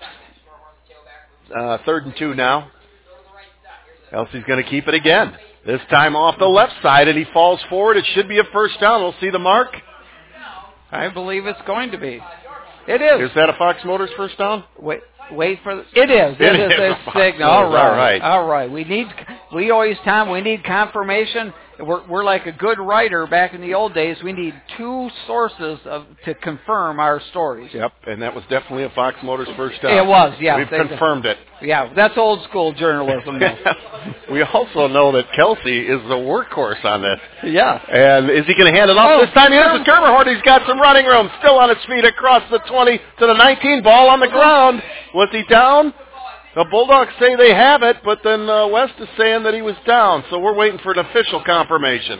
S1: 3rd and 2 now. Elsie's going to keep it again. This time off the left side, and he falls forward. It should be a first down. We'll see the mark.
S2: I believe it's going to be. It is.
S1: Is that a Fox Motors first down?
S2: Wait. Wait for it is. It is a signal. All right. All right. We need confirmation. We're like a good writer back in the old days. We need two sources to confirm our stories.
S1: Yep, and that was definitely a Fox Motors first down.
S2: It was, yeah.
S1: We've confirmed it.
S2: Yeah, that's old school journalism.
S1: We also know that Kelsey is the workhorse on this.
S2: Yeah.
S1: And is he going to hand it off this time? He is. It's Schermerhorn. He's got some running room. Still on his feet across the 20 to the 19. Ball on the ground. Was he down? The Bulldogs say they have it, but then West is saying that he was down, so we're waiting for an official confirmation.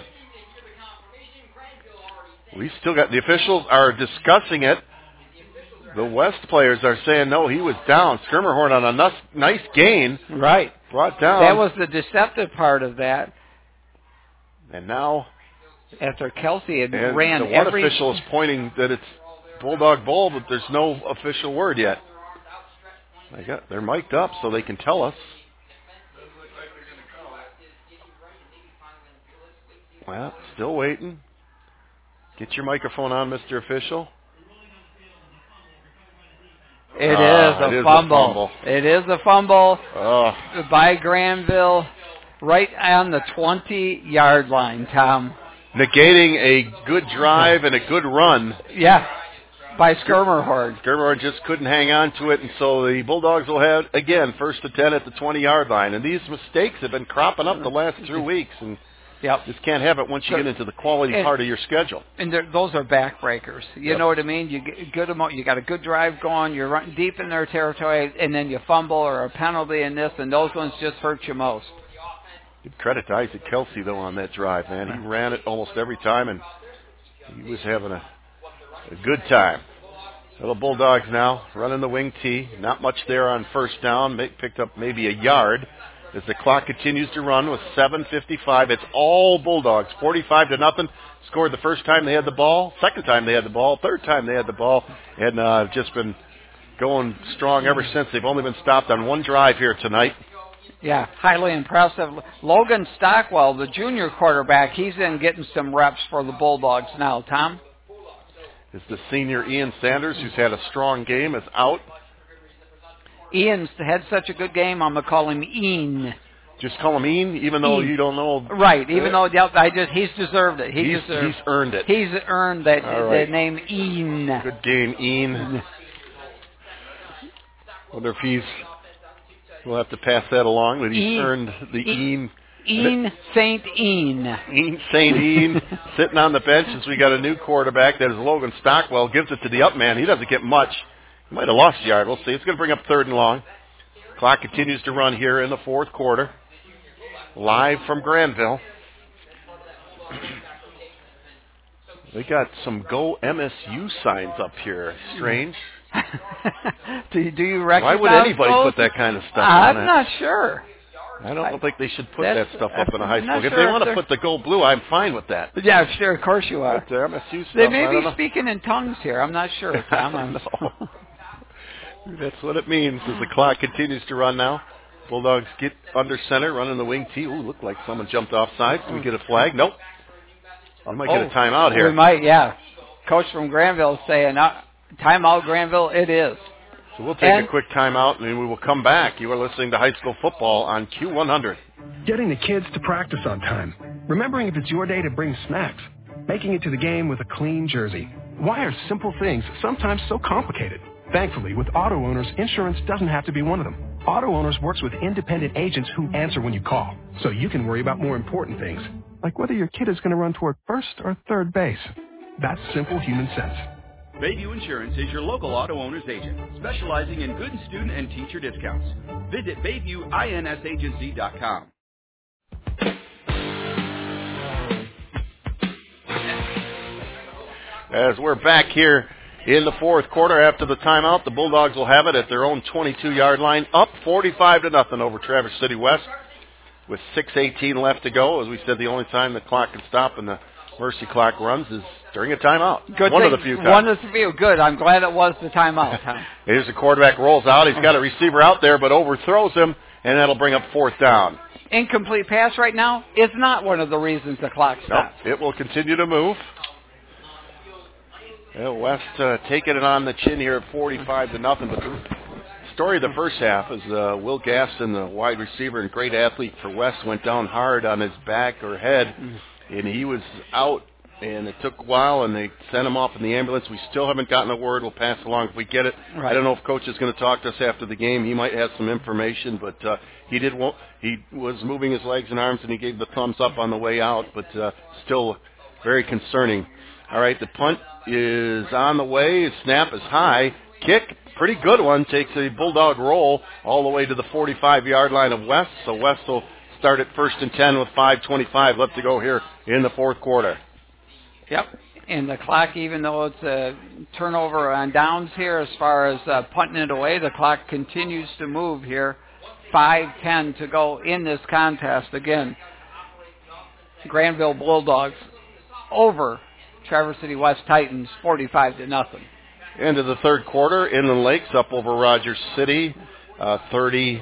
S1: We still got, the officials are discussing it. The West players are saying, no, he was down. Schermerhorn on a nice gain.
S2: Right.
S1: Brought down.
S2: That was the deceptive part of that.
S1: And now,
S2: after Kelsey had
S1: and
S2: ran
S1: the one official is pointing that it's Bulldog Bowl, but there's no official word yet. They're mic'd up so they can tell us. Well, still waiting. Get your microphone on, Mr. Official.
S2: It is a fumble. It is a fumble by Granville right on the 20-yard line, Tom.
S1: Negating a good drive and a good run.
S2: Yeah. By Schermerhorn.
S1: Schermerhorn just couldn't hang on to it, and so the Bulldogs will have, again, 1st and 10 at the 20-yard line. And these mistakes have been cropping up the last 3 weeks, and just can't have it once you get into the quality part of your schedule.
S2: And those are backbreakers. You know what I mean? You got a good drive going, you're running deep in their territory, and then you fumble or a penalty in this, and those ones just hurt you most.
S1: Give credit to Isaac Kelsey, though, on that drive, man. He ran it almost every time, and he was having a good time. So the Bulldogs now running the wing tee. Not much there on first down. Picked up maybe a yard as the clock continues to run with 7:55. It's all Bulldogs, 45-0. Scored the first time they had the ball, second time they had the ball, third time they had the ball, and just been going strong ever since. They've only been stopped on one drive here tonight.
S2: Yeah, highly impressive. Logan Stockwell, the junior quarterback, he's in getting some reps for the Bulldogs now. Tom?
S1: Is the senior Ian Sanders, who's had a strong game, is out.
S2: Ian's had such a good game, I'm going to call him Ian.
S1: Just call him Ian, even though you don't know.
S2: Right, even though he's deserved it. He's
S1: earned it.
S2: He's earned that name Ian.
S1: Good game, Ian. Wonder if we'll have to pass that along, that he's earned the Ian.
S2: Ian St. Ian.
S1: Ian St. Ian sitting on the bench as we got a new quarterback. That is Logan Stockwell. Gives it to the up man. He doesn't get much. He might have lost a yard. We'll see. It's going to bring up 3rd and long. Clock continues to run here in the 4th quarter. Live from Granville. They got some Go MSU signs up here. Strange.
S2: Do you recognize
S1: Why would anybody
S2: those?
S1: put that kind of stuff on
S2: I'm not sure.
S1: I don't think they should put that stuff up in a high school. If
S2: sure
S1: they want to put the gold blue, I'm fine with that.
S2: Yeah, sure, of course you are.
S1: But the MSU stuff,
S2: they may be speaking in tongues here. I'm not sure, Tom.
S1: No. That's what it means as the clock continues to run now. Bulldogs get under center, running the wing tee. Ooh, looked like someone jumped off sides. Do we get a flag? Nope. We might get a timeout here.
S2: We might, yeah. Coach from Granville is saying, timeout, Granville, it is.
S1: So we'll take a quick timeout, and we will come back. You are listening to High School Football on Q100.
S5: Getting the kids to practice on time. Remembering if it's your day to bring snacks. Making it to the game with a clean jersey. Why are simple things sometimes so complicated? Thankfully, with Auto Owners, insurance doesn't have to be one of them. Auto Owners works with independent agents who answer when you call, so you can worry about more important things, like whether your kid is going to run toward first or third base. That's simple human sense.
S6: Bayview Insurance is your local auto owner's agent, specializing in good student and teacher discounts. Visit BayviewINSAgency.com.
S1: As we're back here in the 4th quarter after the timeout, the Bulldogs will have it at their own 22-yard line, up 45-0 over Traverse City West, with 6:18 left to go. As we said, the only time the clock can stop and the Mercy clock runs is during a timeout. One of the few times.
S2: One of the few. Good. I'm glad it was the timeout.
S1: Here's the quarterback, rolls out. He's got a receiver out there, but overthrows him, and that'll bring up 4th down.
S2: Incomplete pass right now is not one of the reasons the clock stops.
S1: Nope. It will continue to move. Well, West taking it on the chin here at 45-0, but story of the first half is Will Gaston, the wide receiver and great athlete for West, went down hard on his back or head, and he was out, and it took a while, and they sent him off in the ambulance. We still haven't gotten a word. We'll pass along if we get it.
S2: Right.
S1: I don't know if Coach is going to talk to us after the game. He might have some information, but he was moving his legs and arms, and he gave the thumbs up on the way out, but still very concerning. All right, the punt is on the way. His snap is high. Kick, pretty good one, takes a bulldog roll all the way to the 45-yard line of West. So West will start at 1st and 10 with 5:25 left to go here in the fourth quarter.
S2: Yep, and the clock, even though it's a turnover on downs here as far as punting it away, the clock continues to move here. 5:10 to go in this contest. Again, Granville Bulldogs over Traverse City West Titans 45-0.
S1: Into the third quarter, Inland Lakes up over Rogers City 30-12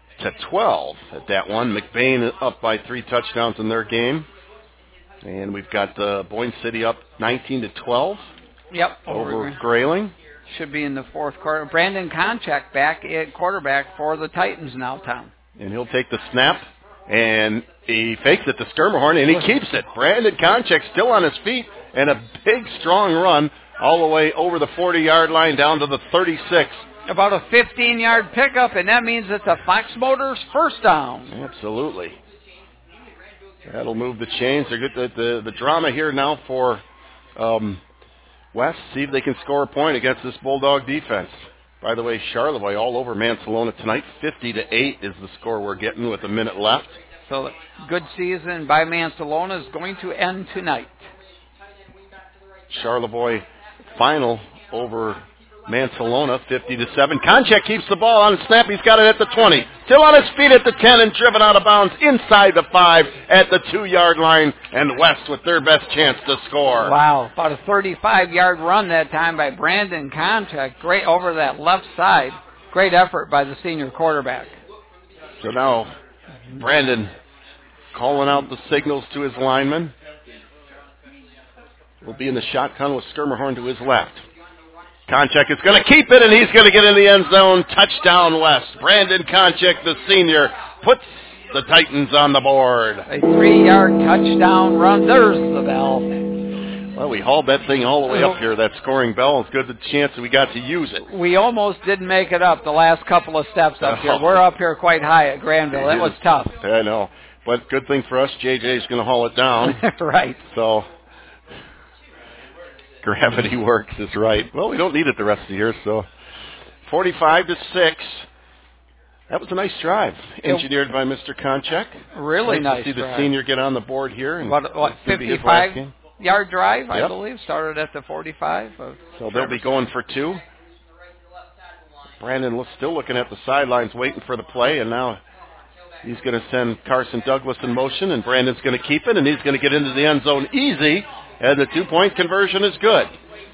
S1: at that one. McBain up by 3 touchdowns in their game. And we've got Boyne City up 19-12.
S2: Yep.
S1: Over Grayling.
S2: Should be in the fourth quarter. Brandon Konchak back at quarterback for the Titans now, Tom.
S1: And he'll take the snap, and he fakes it to Skirmerhorn, and he keeps it. Brandon Konchak still on his feet, and a big, strong run all the way over the 40-yard line down to the 36.
S2: About a 15-yard pickup, and that means it's a Fox Motors first down.
S1: Absolutely. That'll move the chains. They're good. The drama here now for West. See if they can score a point against this Bulldog defense. By the way, Charlevoix all over Mansalona tonight. 50-8 is the score we're getting with a minute left.
S2: So good season by Mansalona is going to end tonight.
S1: Charlevoix final over Mansalona, 50-7. Konchak keeps the ball on the snap. He's got it at the 20. Still on his feet at the 10 and driven out of bounds inside the 5 at the 2-yard line. And West with their best chance to score.
S2: Wow, about a 35-yard run that time by Brandon Konchak. Great over that left side. Great effort by the senior quarterback.
S1: So now Brandon calling out the signals to his linemen. Will be in the shotgun with Skirmerhorn to his left. Konchak is going to keep it, and he's going to get in the end zone. Touchdown West. Brandon Konchak, the senior, puts the Titans on the board.
S2: A 3-yard touchdown run. There's the bell.
S1: Well, we hauled that thing all the way up here, that scoring bell. It's good the chance that we got to use it.
S2: We almost didn't make it up the last couple of steps up here. We're up here quite high at Granville. That was tough.
S1: I know. But good thing for us, JJ's going to haul it down.
S2: Right.
S1: So gravity works is right. Well, we don't need it the rest of the year, so 45-6. That was a nice drive, engineered by Mr. Konchak.
S2: Really nice
S1: to see
S2: drive.
S1: the senior get on the board here. And
S2: what 55-yard drive, I believe, started at the 45.
S1: So they'll be going for 2. Brandon still looking at the sidelines, waiting for the play, and now he's going to send Carson Douglas in motion, and Brandon's going to keep it, and he's going to get into the end zone easy. And the 2-point conversion is good.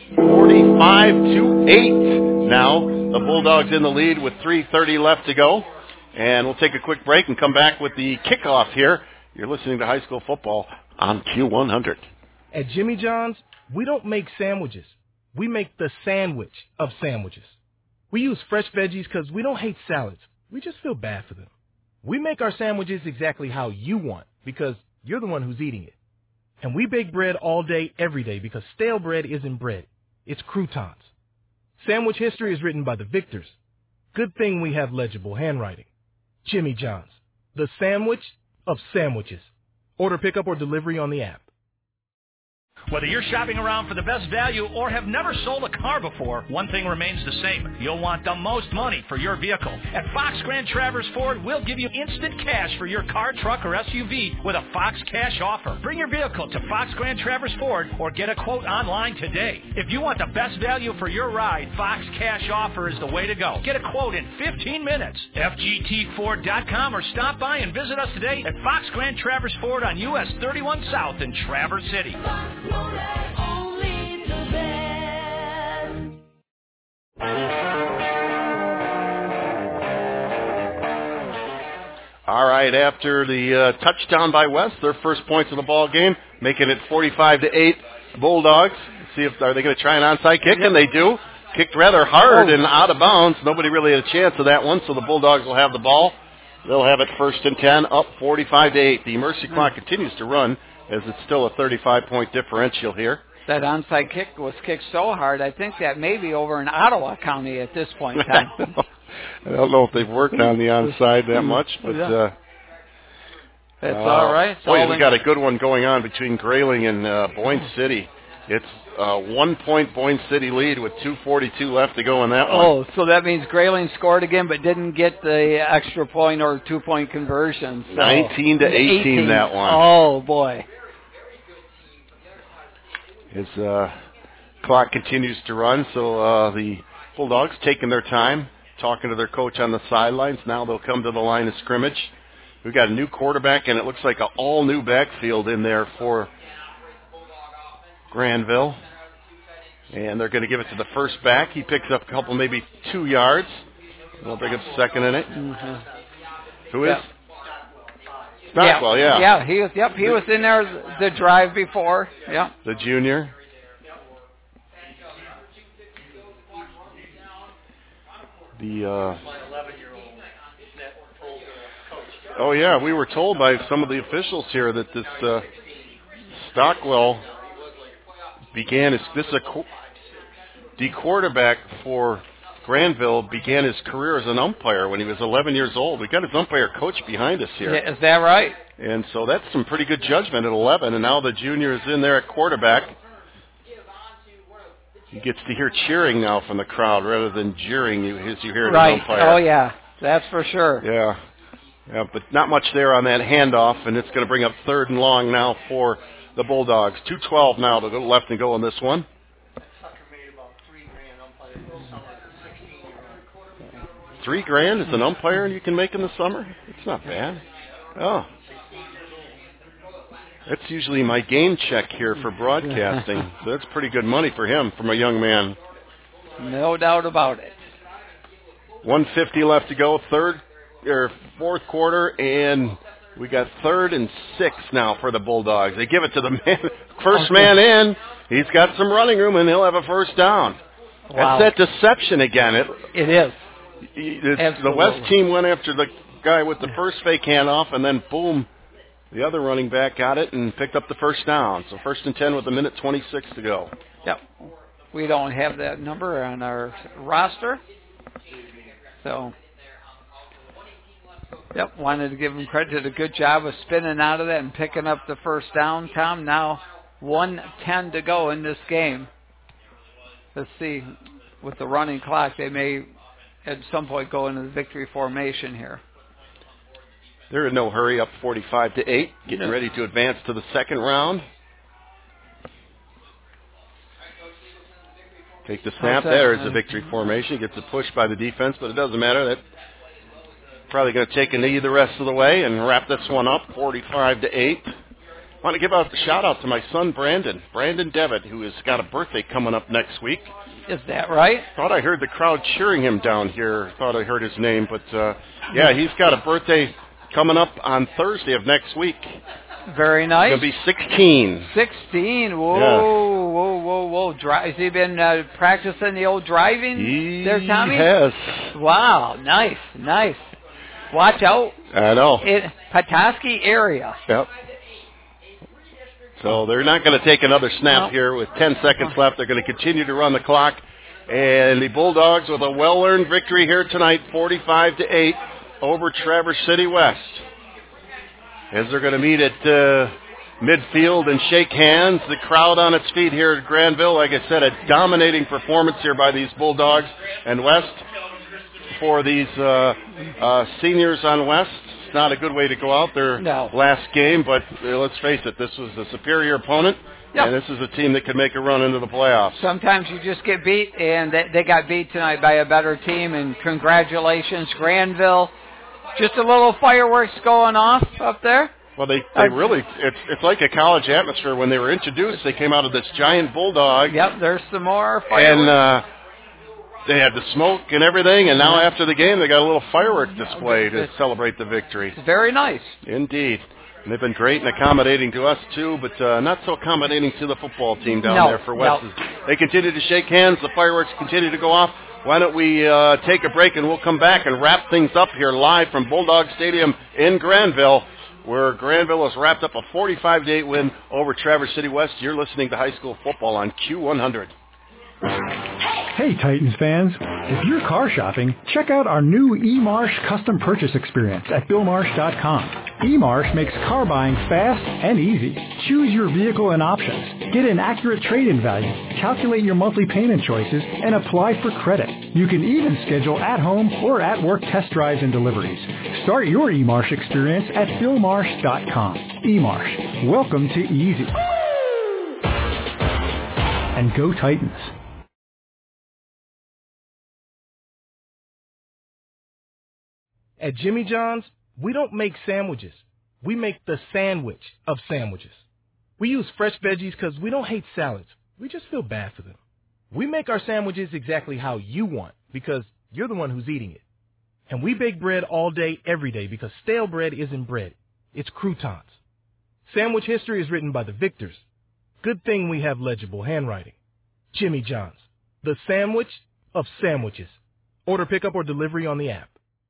S1: 45-8 now. The Bulldogs in the lead with 3:30 left to go. And we'll take a quick break and come back with the kickoff here. You're listening to High School Football on Q100.
S3: At Jimmy John's, we don't make sandwiches. We make the sandwich of sandwiches. We use fresh veggies because we don't hate salads. We just feel bad for them. We make our sandwiches exactly how you want because you're the one who's eating it. And we bake bread all day, every day, because stale bread isn't bread. It's croutons. Sandwich history is written by the victors. Good thing we have legible handwriting. Jimmy John's, the sandwich of sandwiches. Order pickup or delivery on the app.
S9: Whether you're shopping around for the best value or have never sold a car before, one thing remains the same. You'll want the most money for your vehicle. At Fox Grand Traverse Ford, we'll give you instant cash for your car, truck, or SUV with a Fox Cash offer. Bring your vehicle to Fox Grand Traverse Ford or get a quote online today. If you want the best value for your ride, Fox Cash offer is the way to go. Get a quote in 15 minutes. FGTFord.com or stop by and visit us today at Fox Grand Traverse Ford on US 31 South in Traverse City.
S1: All right, after the touchdown by West, their first points of the ball game, making it 45-8 Bulldogs. See if are they going to try an onside kick, and they do. kicked rather hard and out of bounds. Nobody really had a chance of that one, so the Bulldogs will have the ball. They'll have it 1st and 10, up 45-8. The emergency clock continues to run as it's still a 35-point differential here.
S2: That onside kick was kicked so hard, I think that may be over in Ottawa County at this point in time.
S1: I don't know if they've worked on the onside that much, but
S2: that's all right.
S1: We got a good one going on between Grayling and Boyne City. It's a 1-point Boyne City lead with 2:42 left to go in that one.
S2: Oh, so that means Grayling scored again but didn't get the extra point or 2-point conversion. So
S1: 19-18 that one.
S2: Oh, boy.
S1: His clock continues to run, so the Bulldogs taking their time, talking to their coach on the sidelines. Now they'll come to the line of scrimmage. We've got a new quarterback, and it looks like an all-new backfield in there for Granville. And they're going to give it to the first back. He picks up a couple, maybe 2 yards. We'll pick up second in it.
S2: Mm-hmm.
S1: Who is? Stockwell, yeah.
S2: He was in there the drive before. Yeah.
S1: The junior. We were told by some of the officials here that this Stockwell the quarterback for Granville began his career as an umpire when he was 11 years old. We got his umpire coach behind us here.
S2: Yeah, is that right?
S1: And so that's some pretty good judgment at 11, and now the junior is in there at quarterback. He gets to hear cheering now from the crowd rather than jeering as you hear an umpire.
S2: Oh, yeah, that's for sure.
S1: Yeah, but not much there on that handoff, and it's going to bring up 3rd and long now for the Bulldogs. 2:12 now to go left and go on this one. $3,000 as an umpire you can make in the summer? It's not bad. Oh. That's usually my game check here for broadcasting. So that's pretty good money for him from a young man.
S2: No doubt about it.
S1: 1:50 left to go, fourth quarter, and we got 3rd and 6 now for the Bulldogs. They give it to the first man in. He's got some running room, and he'll have a first down.
S2: Wow.
S1: That's that deception again.
S2: It is.
S1: The West team went after the guy with the first fake handoff, and then boom, the other running back got it and picked up the first down. So 1st and 10 with 1:26 to go.
S2: Yep. We don't have that number on our roster. So, wanted to give him credit. Did a good job of spinning out of that and picking up the first down, Tom. Now 1:10 to go in this game. Let's see. With the running clock, they may at some point go into the victory formation here.
S1: They're in no hurry, up 45-8, getting ready to advance to the second round. Take the snap. There is a victory formation. Gets a push by the defense, but it doesn't matter. That's probably going to take a knee the rest of the way and wrap this one up, 45-8. I want to give a shout out to my son Brandon Devitt, who has got a birthday coming up next week.
S2: Is that right?
S1: Thought I heard the crowd cheering him down here. Thought I heard his name, but he's got a birthday coming up on Thursday of next week.
S2: Very nice.
S1: He'll be 16.
S2: 16. Whoa,
S1: yeah.
S2: Whoa. Has he been practicing the old driving there, Tommy?
S1: He has.
S2: Wow, nice. Watch out.
S1: I know.
S2: Petoskey area.
S1: Yep. So they're not going to take another snap here with 10 seconds left. They're going to continue to run the clock. And the Bulldogs with a well-earned victory here tonight, 45-8 over Traverse City West. As they're going to meet at midfield and shake hands, the crowd on its feet here at Granville. Like I said, a dominating performance here by these Bulldogs and West. For these seniors on West, it's not a good way to go out their last game, but let's face it, this was a superior opponent, and this is a team that could make a run into the playoffs.
S2: Sometimes you just get beat, and they got beat tonight by a better team, and congratulations, Granville. Just a little fireworks going off up there.
S1: Well, they really, it's like a college atmosphere. When they were introduced, they came out of this giant bulldog.
S2: Yep, there's some more fireworks.
S1: And they had the smoke and everything, and now after the game, they got a little firework display to celebrate the victory.
S2: It's very nice.
S1: Indeed. And they've been great and accommodating to us, too, but not so accommodating to the football team down there for West. They continue to shake hands. The fireworks continue to go off. Why don't we take a break, and we'll come back and wrap things up here live from Bulldog Stadium in Granville, where Granville has wrapped up a 45-8 win over Traverse City West. You're listening to high school football on Q100.
S7: Hey, Titans fans. If you're car shopping, check out our new eMarsh custom purchase experience at BillMarsh.com. eMarsh makes car buying fast and easy. Choose your vehicle and options. Get an accurate trade-in value. Calculate your monthly payment choices and apply for credit. You can even schedule at-home or at-work test drives and deliveries. Start your eMarsh experience at BillMarsh.com. eMarsh. Welcome to easy. And go Titans.
S3: At Jimmy John's, we don't make sandwiches. We make the sandwich of sandwiches. We use fresh veggies because we don't hate salads. We just feel bad for them. We make our sandwiches exactly how you want because you're the one who's eating it. And we bake bread all day, every day because stale bread isn't bread. It's croutons. Sandwich history is written by the victors. Good thing we have legible handwriting. Jimmy John's, the sandwich of sandwiches. Order pickup or delivery on the app.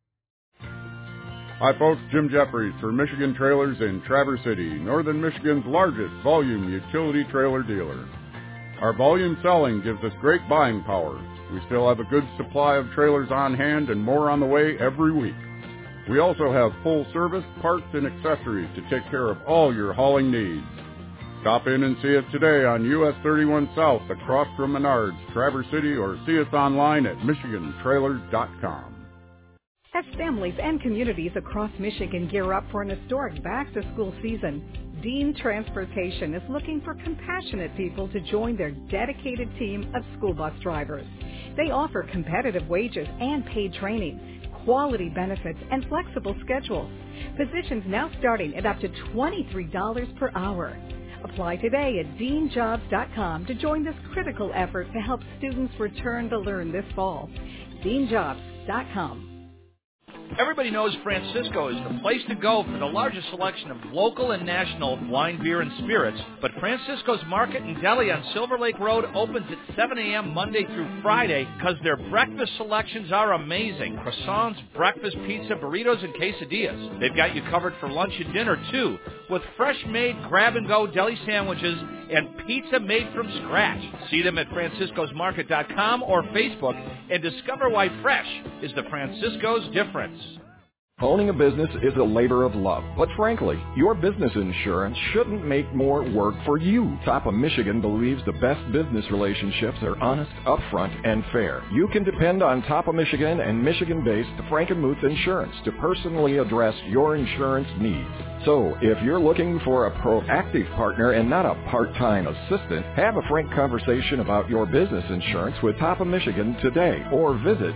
S4: Hi folks, Jim Jeffries for Michigan Trailers in Traverse City, Northern Michigan's largest volume utility trailer dealer. Our volume selling gives us great buying power. We still have a good supply of trailers on hand and more on the way every week. We also have full service, parts, and accessories to take care of all your hauling needs. Stop in and see us today on US 31 South across from Menards, Traverse City, or see us online at MichiganTrailers.com.
S17: As families and communities across Michigan gear up for an historic back-to-school season, Dean Transportation is looking for compassionate people to join their dedicated team of school bus drivers. They offer competitive wages and paid training, quality benefits, and flexible schedules. Positions now starting at up to $23 per hour. Apply today at DeanJobs.com to join this critical effort to help students return to learn this fall. DeanJobs.com.
S9: Everybody knows Francisco is the place to go for the largest selection of local and national wine, beer, and spirits. But Francisco's Market and Deli on Silver Lake Road opens at 7 a.m. Monday through Friday because their breakfast selections are amazing. Croissants, breakfast pizza, burritos, and quesadillas. They've got you covered for lunch and dinner, too, with fresh-made grab-and-go deli sandwiches and pizza made from scratch. See them at franciscosmarket.com or Facebook and discover why fresh is the Francisco's difference.
S10: Owning a business is a labor of love, but frankly, your business insurance shouldn't make more work for you. Top of Michigan believes the best business relationships are honest, upfront, and fair. You can depend on Top of Michigan and Michigan-based Frankenmuth Insurance to personally address your insurance needs. So, if you're looking for a proactive partner and not a part-time assistant, have a frank conversation about your business insurance with Top of Michigan today, or visit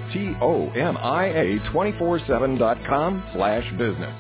S10: TOMIA247.com/business.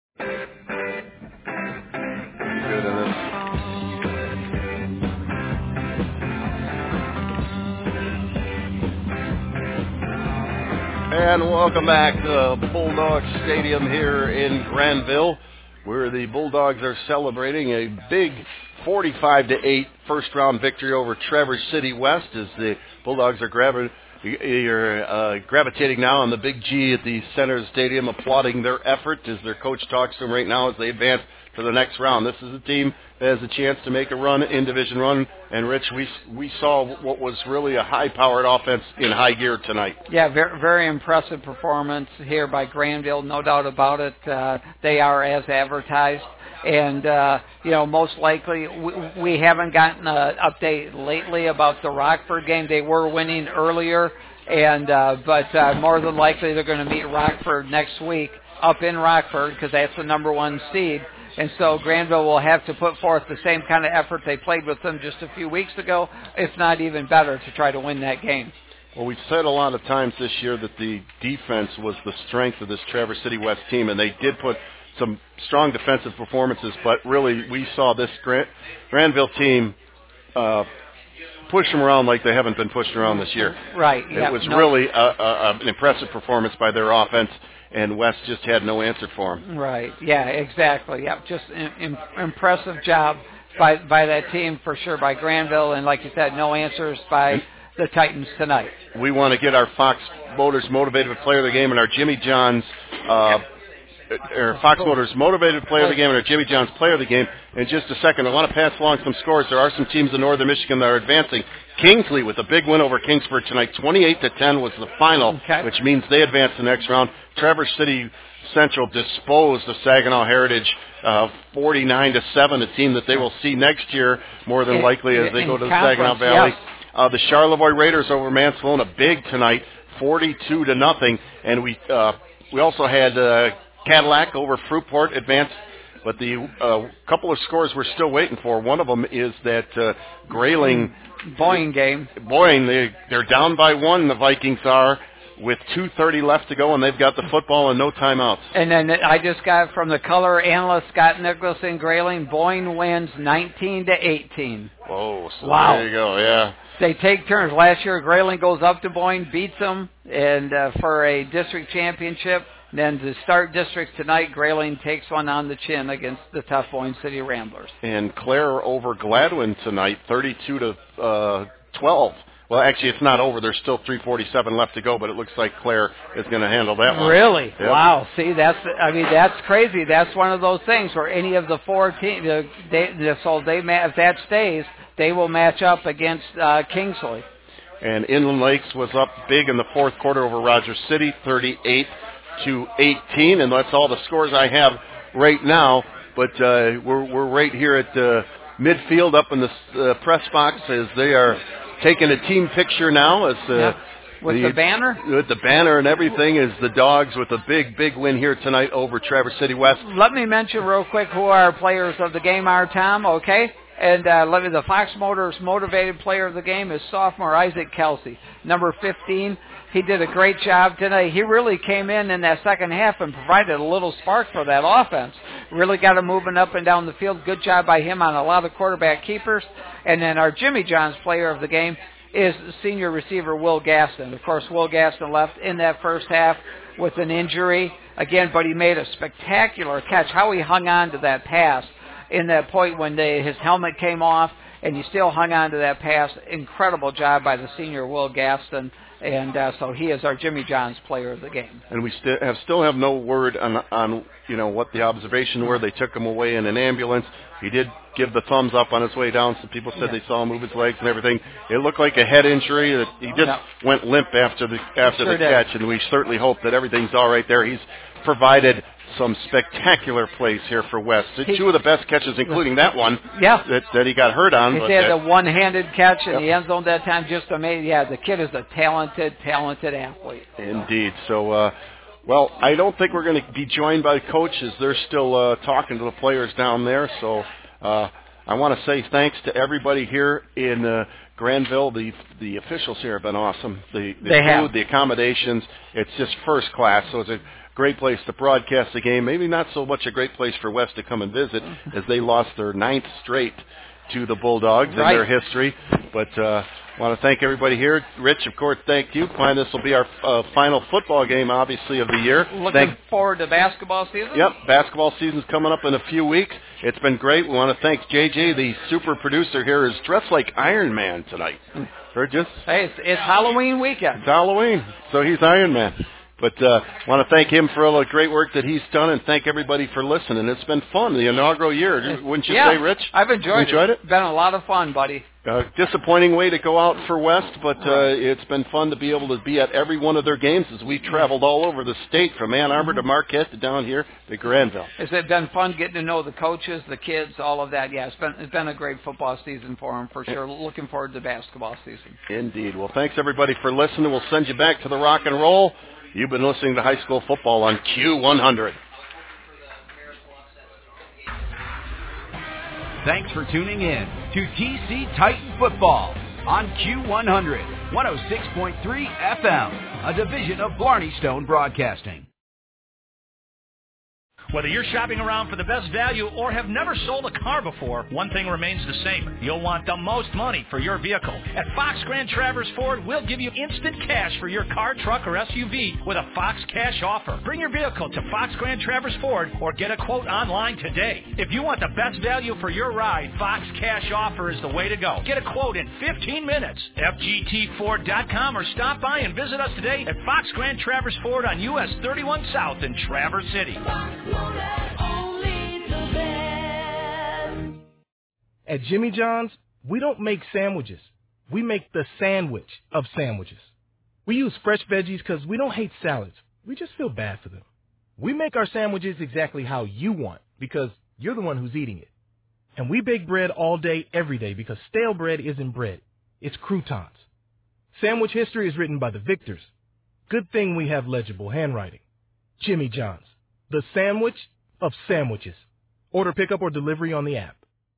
S1: And welcome back to Bulldog Stadium here in Granville, where the Bulldogs are celebrating a big 45-8 first-round victory over Traverse City West as the Bulldogs are gravitating now on the Big G at the center of the stadium, applauding their effort as their coach talks to them right now as they advance to the next round. This is a team that has a chance to make a run in Division I. And, Rich, we saw what was really a high-powered offense in high gear tonight.
S2: Yeah, very, very impressive performance here by Granville, no doubt about it. They are as advertised. And, most likely we haven't gotten an update lately about the Rockford game. They were winning earlier, but more than likely they're going to meet Rockford next week up in Rockford because that's the number one seed. And so Granville will have to put forth the same kind of effort they played with them just a few weeks ago, if not even better, to try to win that game.
S1: Well, we've said a lot of times this year that the defense was the strength of this Traverse City West team, and they did put some strong defensive performances, but really we saw this Granville team push them around like they haven't been pushed around this year.
S2: Right.
S1: It was really an impressive performance by their offense, and West just had no answer for them.
S2: Right. Yeah, exactly. Yeah, just an impressive job by that team for sure, by Granville, and like you said, no answers by the Titans tonight.
S1: We want to get our Fox Motors Motivated Player of the Game and our Jimmy John's Fox Motors Motivated Player of the Game and our Jimmy John's Player of the Game in just a second. I want to pass along some scores. There are some teams in Northern Michigan that are advancing. Kingsley with a big win over Kingsford tonight. 28-10 was the final, which means they advance the next round. Traverse City Central disposed of Saginaw Heritage 49-7, a team that they will see next year more than likely as they go to the Saginaw Valley. Yes. The Charlevoix Raiders over Mansalona big tonight, 42-0, and we also had Cadillac over Fruitport advanced. But the couple of scores we're still waiting for. One of them is that Grayling
S2: Boyne game.
S1: Boyne, they're down by 1. The Vikings are with 2:30 left to go, and they've got the football and no timeouts.
S2: And then I just got from the color analyst Scott Nicholson, Grayling, Boyne wins 19-18.
S1: Oh, so
S2: wow!
S1: There you go. Yeah.
S2: They take turns. Last year, Grayling goes up to Boyne, beats them, and for a district championship. Then to start districts tonight, Grayling takes one on the chin against the tough Boyne City Ramblers.
S1: And Clare over Gladwin tonight, 32-12. Well, actually, it's not over. There's still 3:47 left to go, but it looks like Clare is going to handle that one.
S2: Really?
S1: Yep.
S2: Wow. See, that's crazy. That's one of those things where any of the four teams, if that stays, they will match up against Kingsley.
S1: And Inland Lakes was up big in the fourth quarter over Rogers City, 38-18, and that's all the scores I have right now. But we're right here at midfield up in the press box as they are taking a team picture now. As
S2: with the banner?
S1: With the banner and everything is the Dogs with a big win here tonight over Traverse City West.
S2: Let me mention real quick who our players of the game are, Tom, okay? And the Fox Motors Motivated Player of the Game is sophomore Isaac Kelsey, number 15. He did a great job today. He really came in that second half and provided a little spark for that offense. Really got him moving up and down the field. Good job by him on a lot of quarterback keepers. And then our Jimmy John's Player of the Game is senior receiver Will Gaston. Of course, Will Gaston left in that first half with an injury again, but he made a spectacular catch. How he hung on to that pass in that point when his helmet came off, and he still hung on to that pass. Incredible job by the senior Will Gaston, and so he is our Jimmy John's Player of the Game.
S1: And we still have no word on what the observation were. They took him away in an ambulance. He did give the thumbs up on his way down. Some people said they saw him move his legs and everything. It looked like a head injury. He just went limp after the catch, and we certainly hope that everything's all right there. He's provided some spectacular plays here for West. Two of the best catches, including that one that he got hurt on.
S2: He had a one-handed catch in the end zone that time. Just amazing. Yeah, the kid is a talented athlete.
S1: Indeed. So, well, I don't think we're going to be joined by coaches. They're still talking to the players down there. So I want to say thanks to everybody here in Granville. The officials here have been awesome. The food, the accommodations, it's just first class. So it's a great place to broadcast the game. Maybe not so much a great place for West to come and visit as they lost their 9th straight to the Bulldogs in their history. But I want to thank everybody here. Rich, of course, thank you. This will be our final football game, obviously, of the year.
S2: Looking forward to basketball season?
S1: Yep, basketball season's coming up in a few weeks. It's been great. We want to thank JJ, the super producer here, is dressed like Iron Man tonight.
S2: Hey, it's Halloween weekend.
S1: It's Halloween, so he's Iron Man. But I want to thank him for all the great work that he's done, and thank everybody for listening. It's been fun, the inaugural year. Wouldn't you say, Rich?
S2: I've enjoyed it. It's been a lot of fun, buddy.
S1: Disappointing way to go out for West, but it's been fun to be able to be at every one of their games as we traveled all over the state, from Ann Arbor to Marquette to down here to Granville.
S2: It's been fun getting to know the coaches, the kids, all of that. Yeah, it's been a great football season for them, for sure. Looking forward to basketball season.
S1: Indeed. Well, thanks, everybody, for listening. We'll send you back to the rock and roll. You've been listening to High School Football on Q100.
S6: Thanks for tuning in to TC Titan Football on Q100, 106.3 FM, a division of Blarney Stone Broadcasting.
S9: Whether you're shopping around for the best value or have never sold a car before, one thing remains the same. You'll want the most money for your vehicle. At Fox Grand Traverse Ford, we'll give you instant cash for your car, truck, or SUV with a Fox Cash offer. Bring your vehicle to Fox Grand Traverse Ford or get a quote online today. If you want the best value for your ride, Fox Cash offer is the way to go. Get a quote in 15 minutes. FGTFord.com or stop by and visit us today at Fox Grand Traverse Ford on US 31 South in Traverse City.
S3: At Jimmy John's, we don't make sandwiches. We make the sandwich of sandwiches. We use fresh veggies because we don't hate salads. We just feel bad for them. We make our sandwiches exactly how you want because you're the one who's eating it. And we bake bread all day, every day because stale bread isn't bread. It's croutons. Sandwich history is written by the victors. Good thing we have legible handwriting. Jimmy John's, the sandwich of sandwiches. Order pickup or delivery on the app.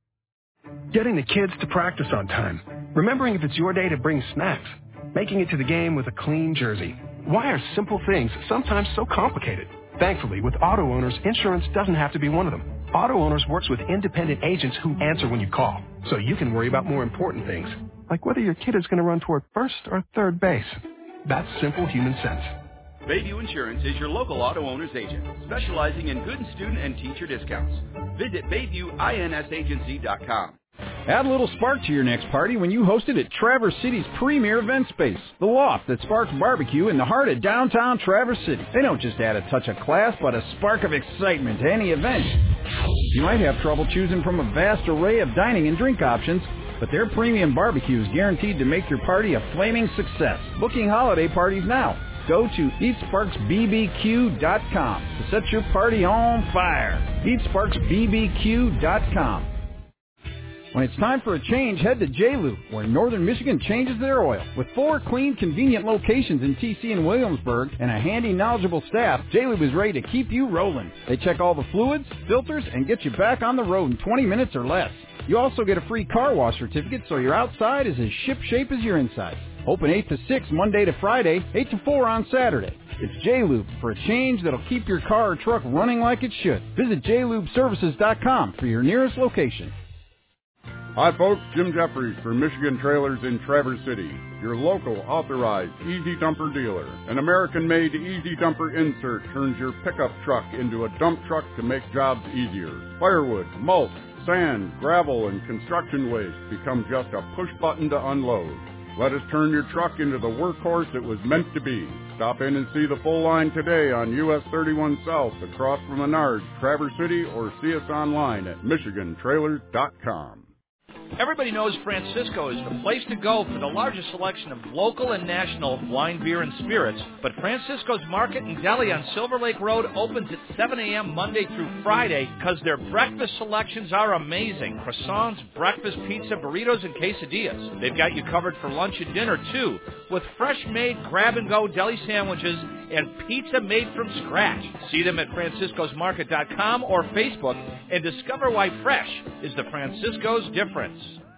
S5: Getting the kids to practice on time. Remembering if it's your day to bring snacks. Making it to the game with a clean jersey. Why are simple things sometimes so complicated? Thankfully, with auto owners, insurance doesn't have to be one of them. Auto Owners works with independent agents who answer when you call, so you can worry about more important things, like whether your kid is going to run toward first or third base. That's simple human sense.
S6: Bayview Insurance is your local auto owner's agent, specializing in good student and teacher discounts. Visit BayviewINSAgency.com.
S8: Add a little spark to your next party when you host it at Traverse City's premier event space, The Loft, that sparks barbecue in the heart of downtown Traverse City. They don't just add a touch of class, but a spark of excitement to any event. You might have trouble choosing from a vast array of dining and drink options, but their premium barbecue is guaranteed to make your party a flaming success. Booking holiday parties now. Go to EatSparksBBQ.com to set your party on fire. EatSparksBBQ.com. When it's time for a change, head to J-Lube, where Northern Michigan changes their oil. With 4 clean, convenient locations in TC and Williamsburg and a handy, knowledgeable staff, J-Lube is ready to keep you rolling. They check all the fluids, filters, and get you back on the road in 20 minutes or less. You also get a free car wash certificate, so your outside is as ship-shape as your inside. Open 8 to 6 Monday to Friday, 8 to 4 on Saturday. It's J-Lube for a change that'll keep your car or truck running like it should. Visit jlubeservices.com for your nearest location.
S4: Hi folks, Jim Jeffries for Michigan Trailers in Traverse City, your local authorized Easy Dumper dealer. An American-made Easy Dumper insert turns your pickup truck into a dump truck to make jobs easier. Firewood, mulch, sand, gravel, and construction waste become just a push button to unload. Let us turn your truck into the workhorse it was meant to be. Stop in and see the full line today on US 31 South across from Menards, Traverse City, or see us online at MichiganTrailers.com.
S9: Everybody knows Francisco is the place to go for the largest selection of local and national wine, beer, and spirits, but Francisco's Market and Deli on Silver Lake Road opens at 7 a.m. Monday through Friday because their breakfast selections are amazing. Croissants, breakfast, pizza, burritos, and quesadillas. They've got you covered for lunch and dinner, too, with fresh-made grab-and-go deli sandwiches and pizza made from scratch. See them at franciscosmarket.com or Facebook and discover why fresh is the Francisco's difference.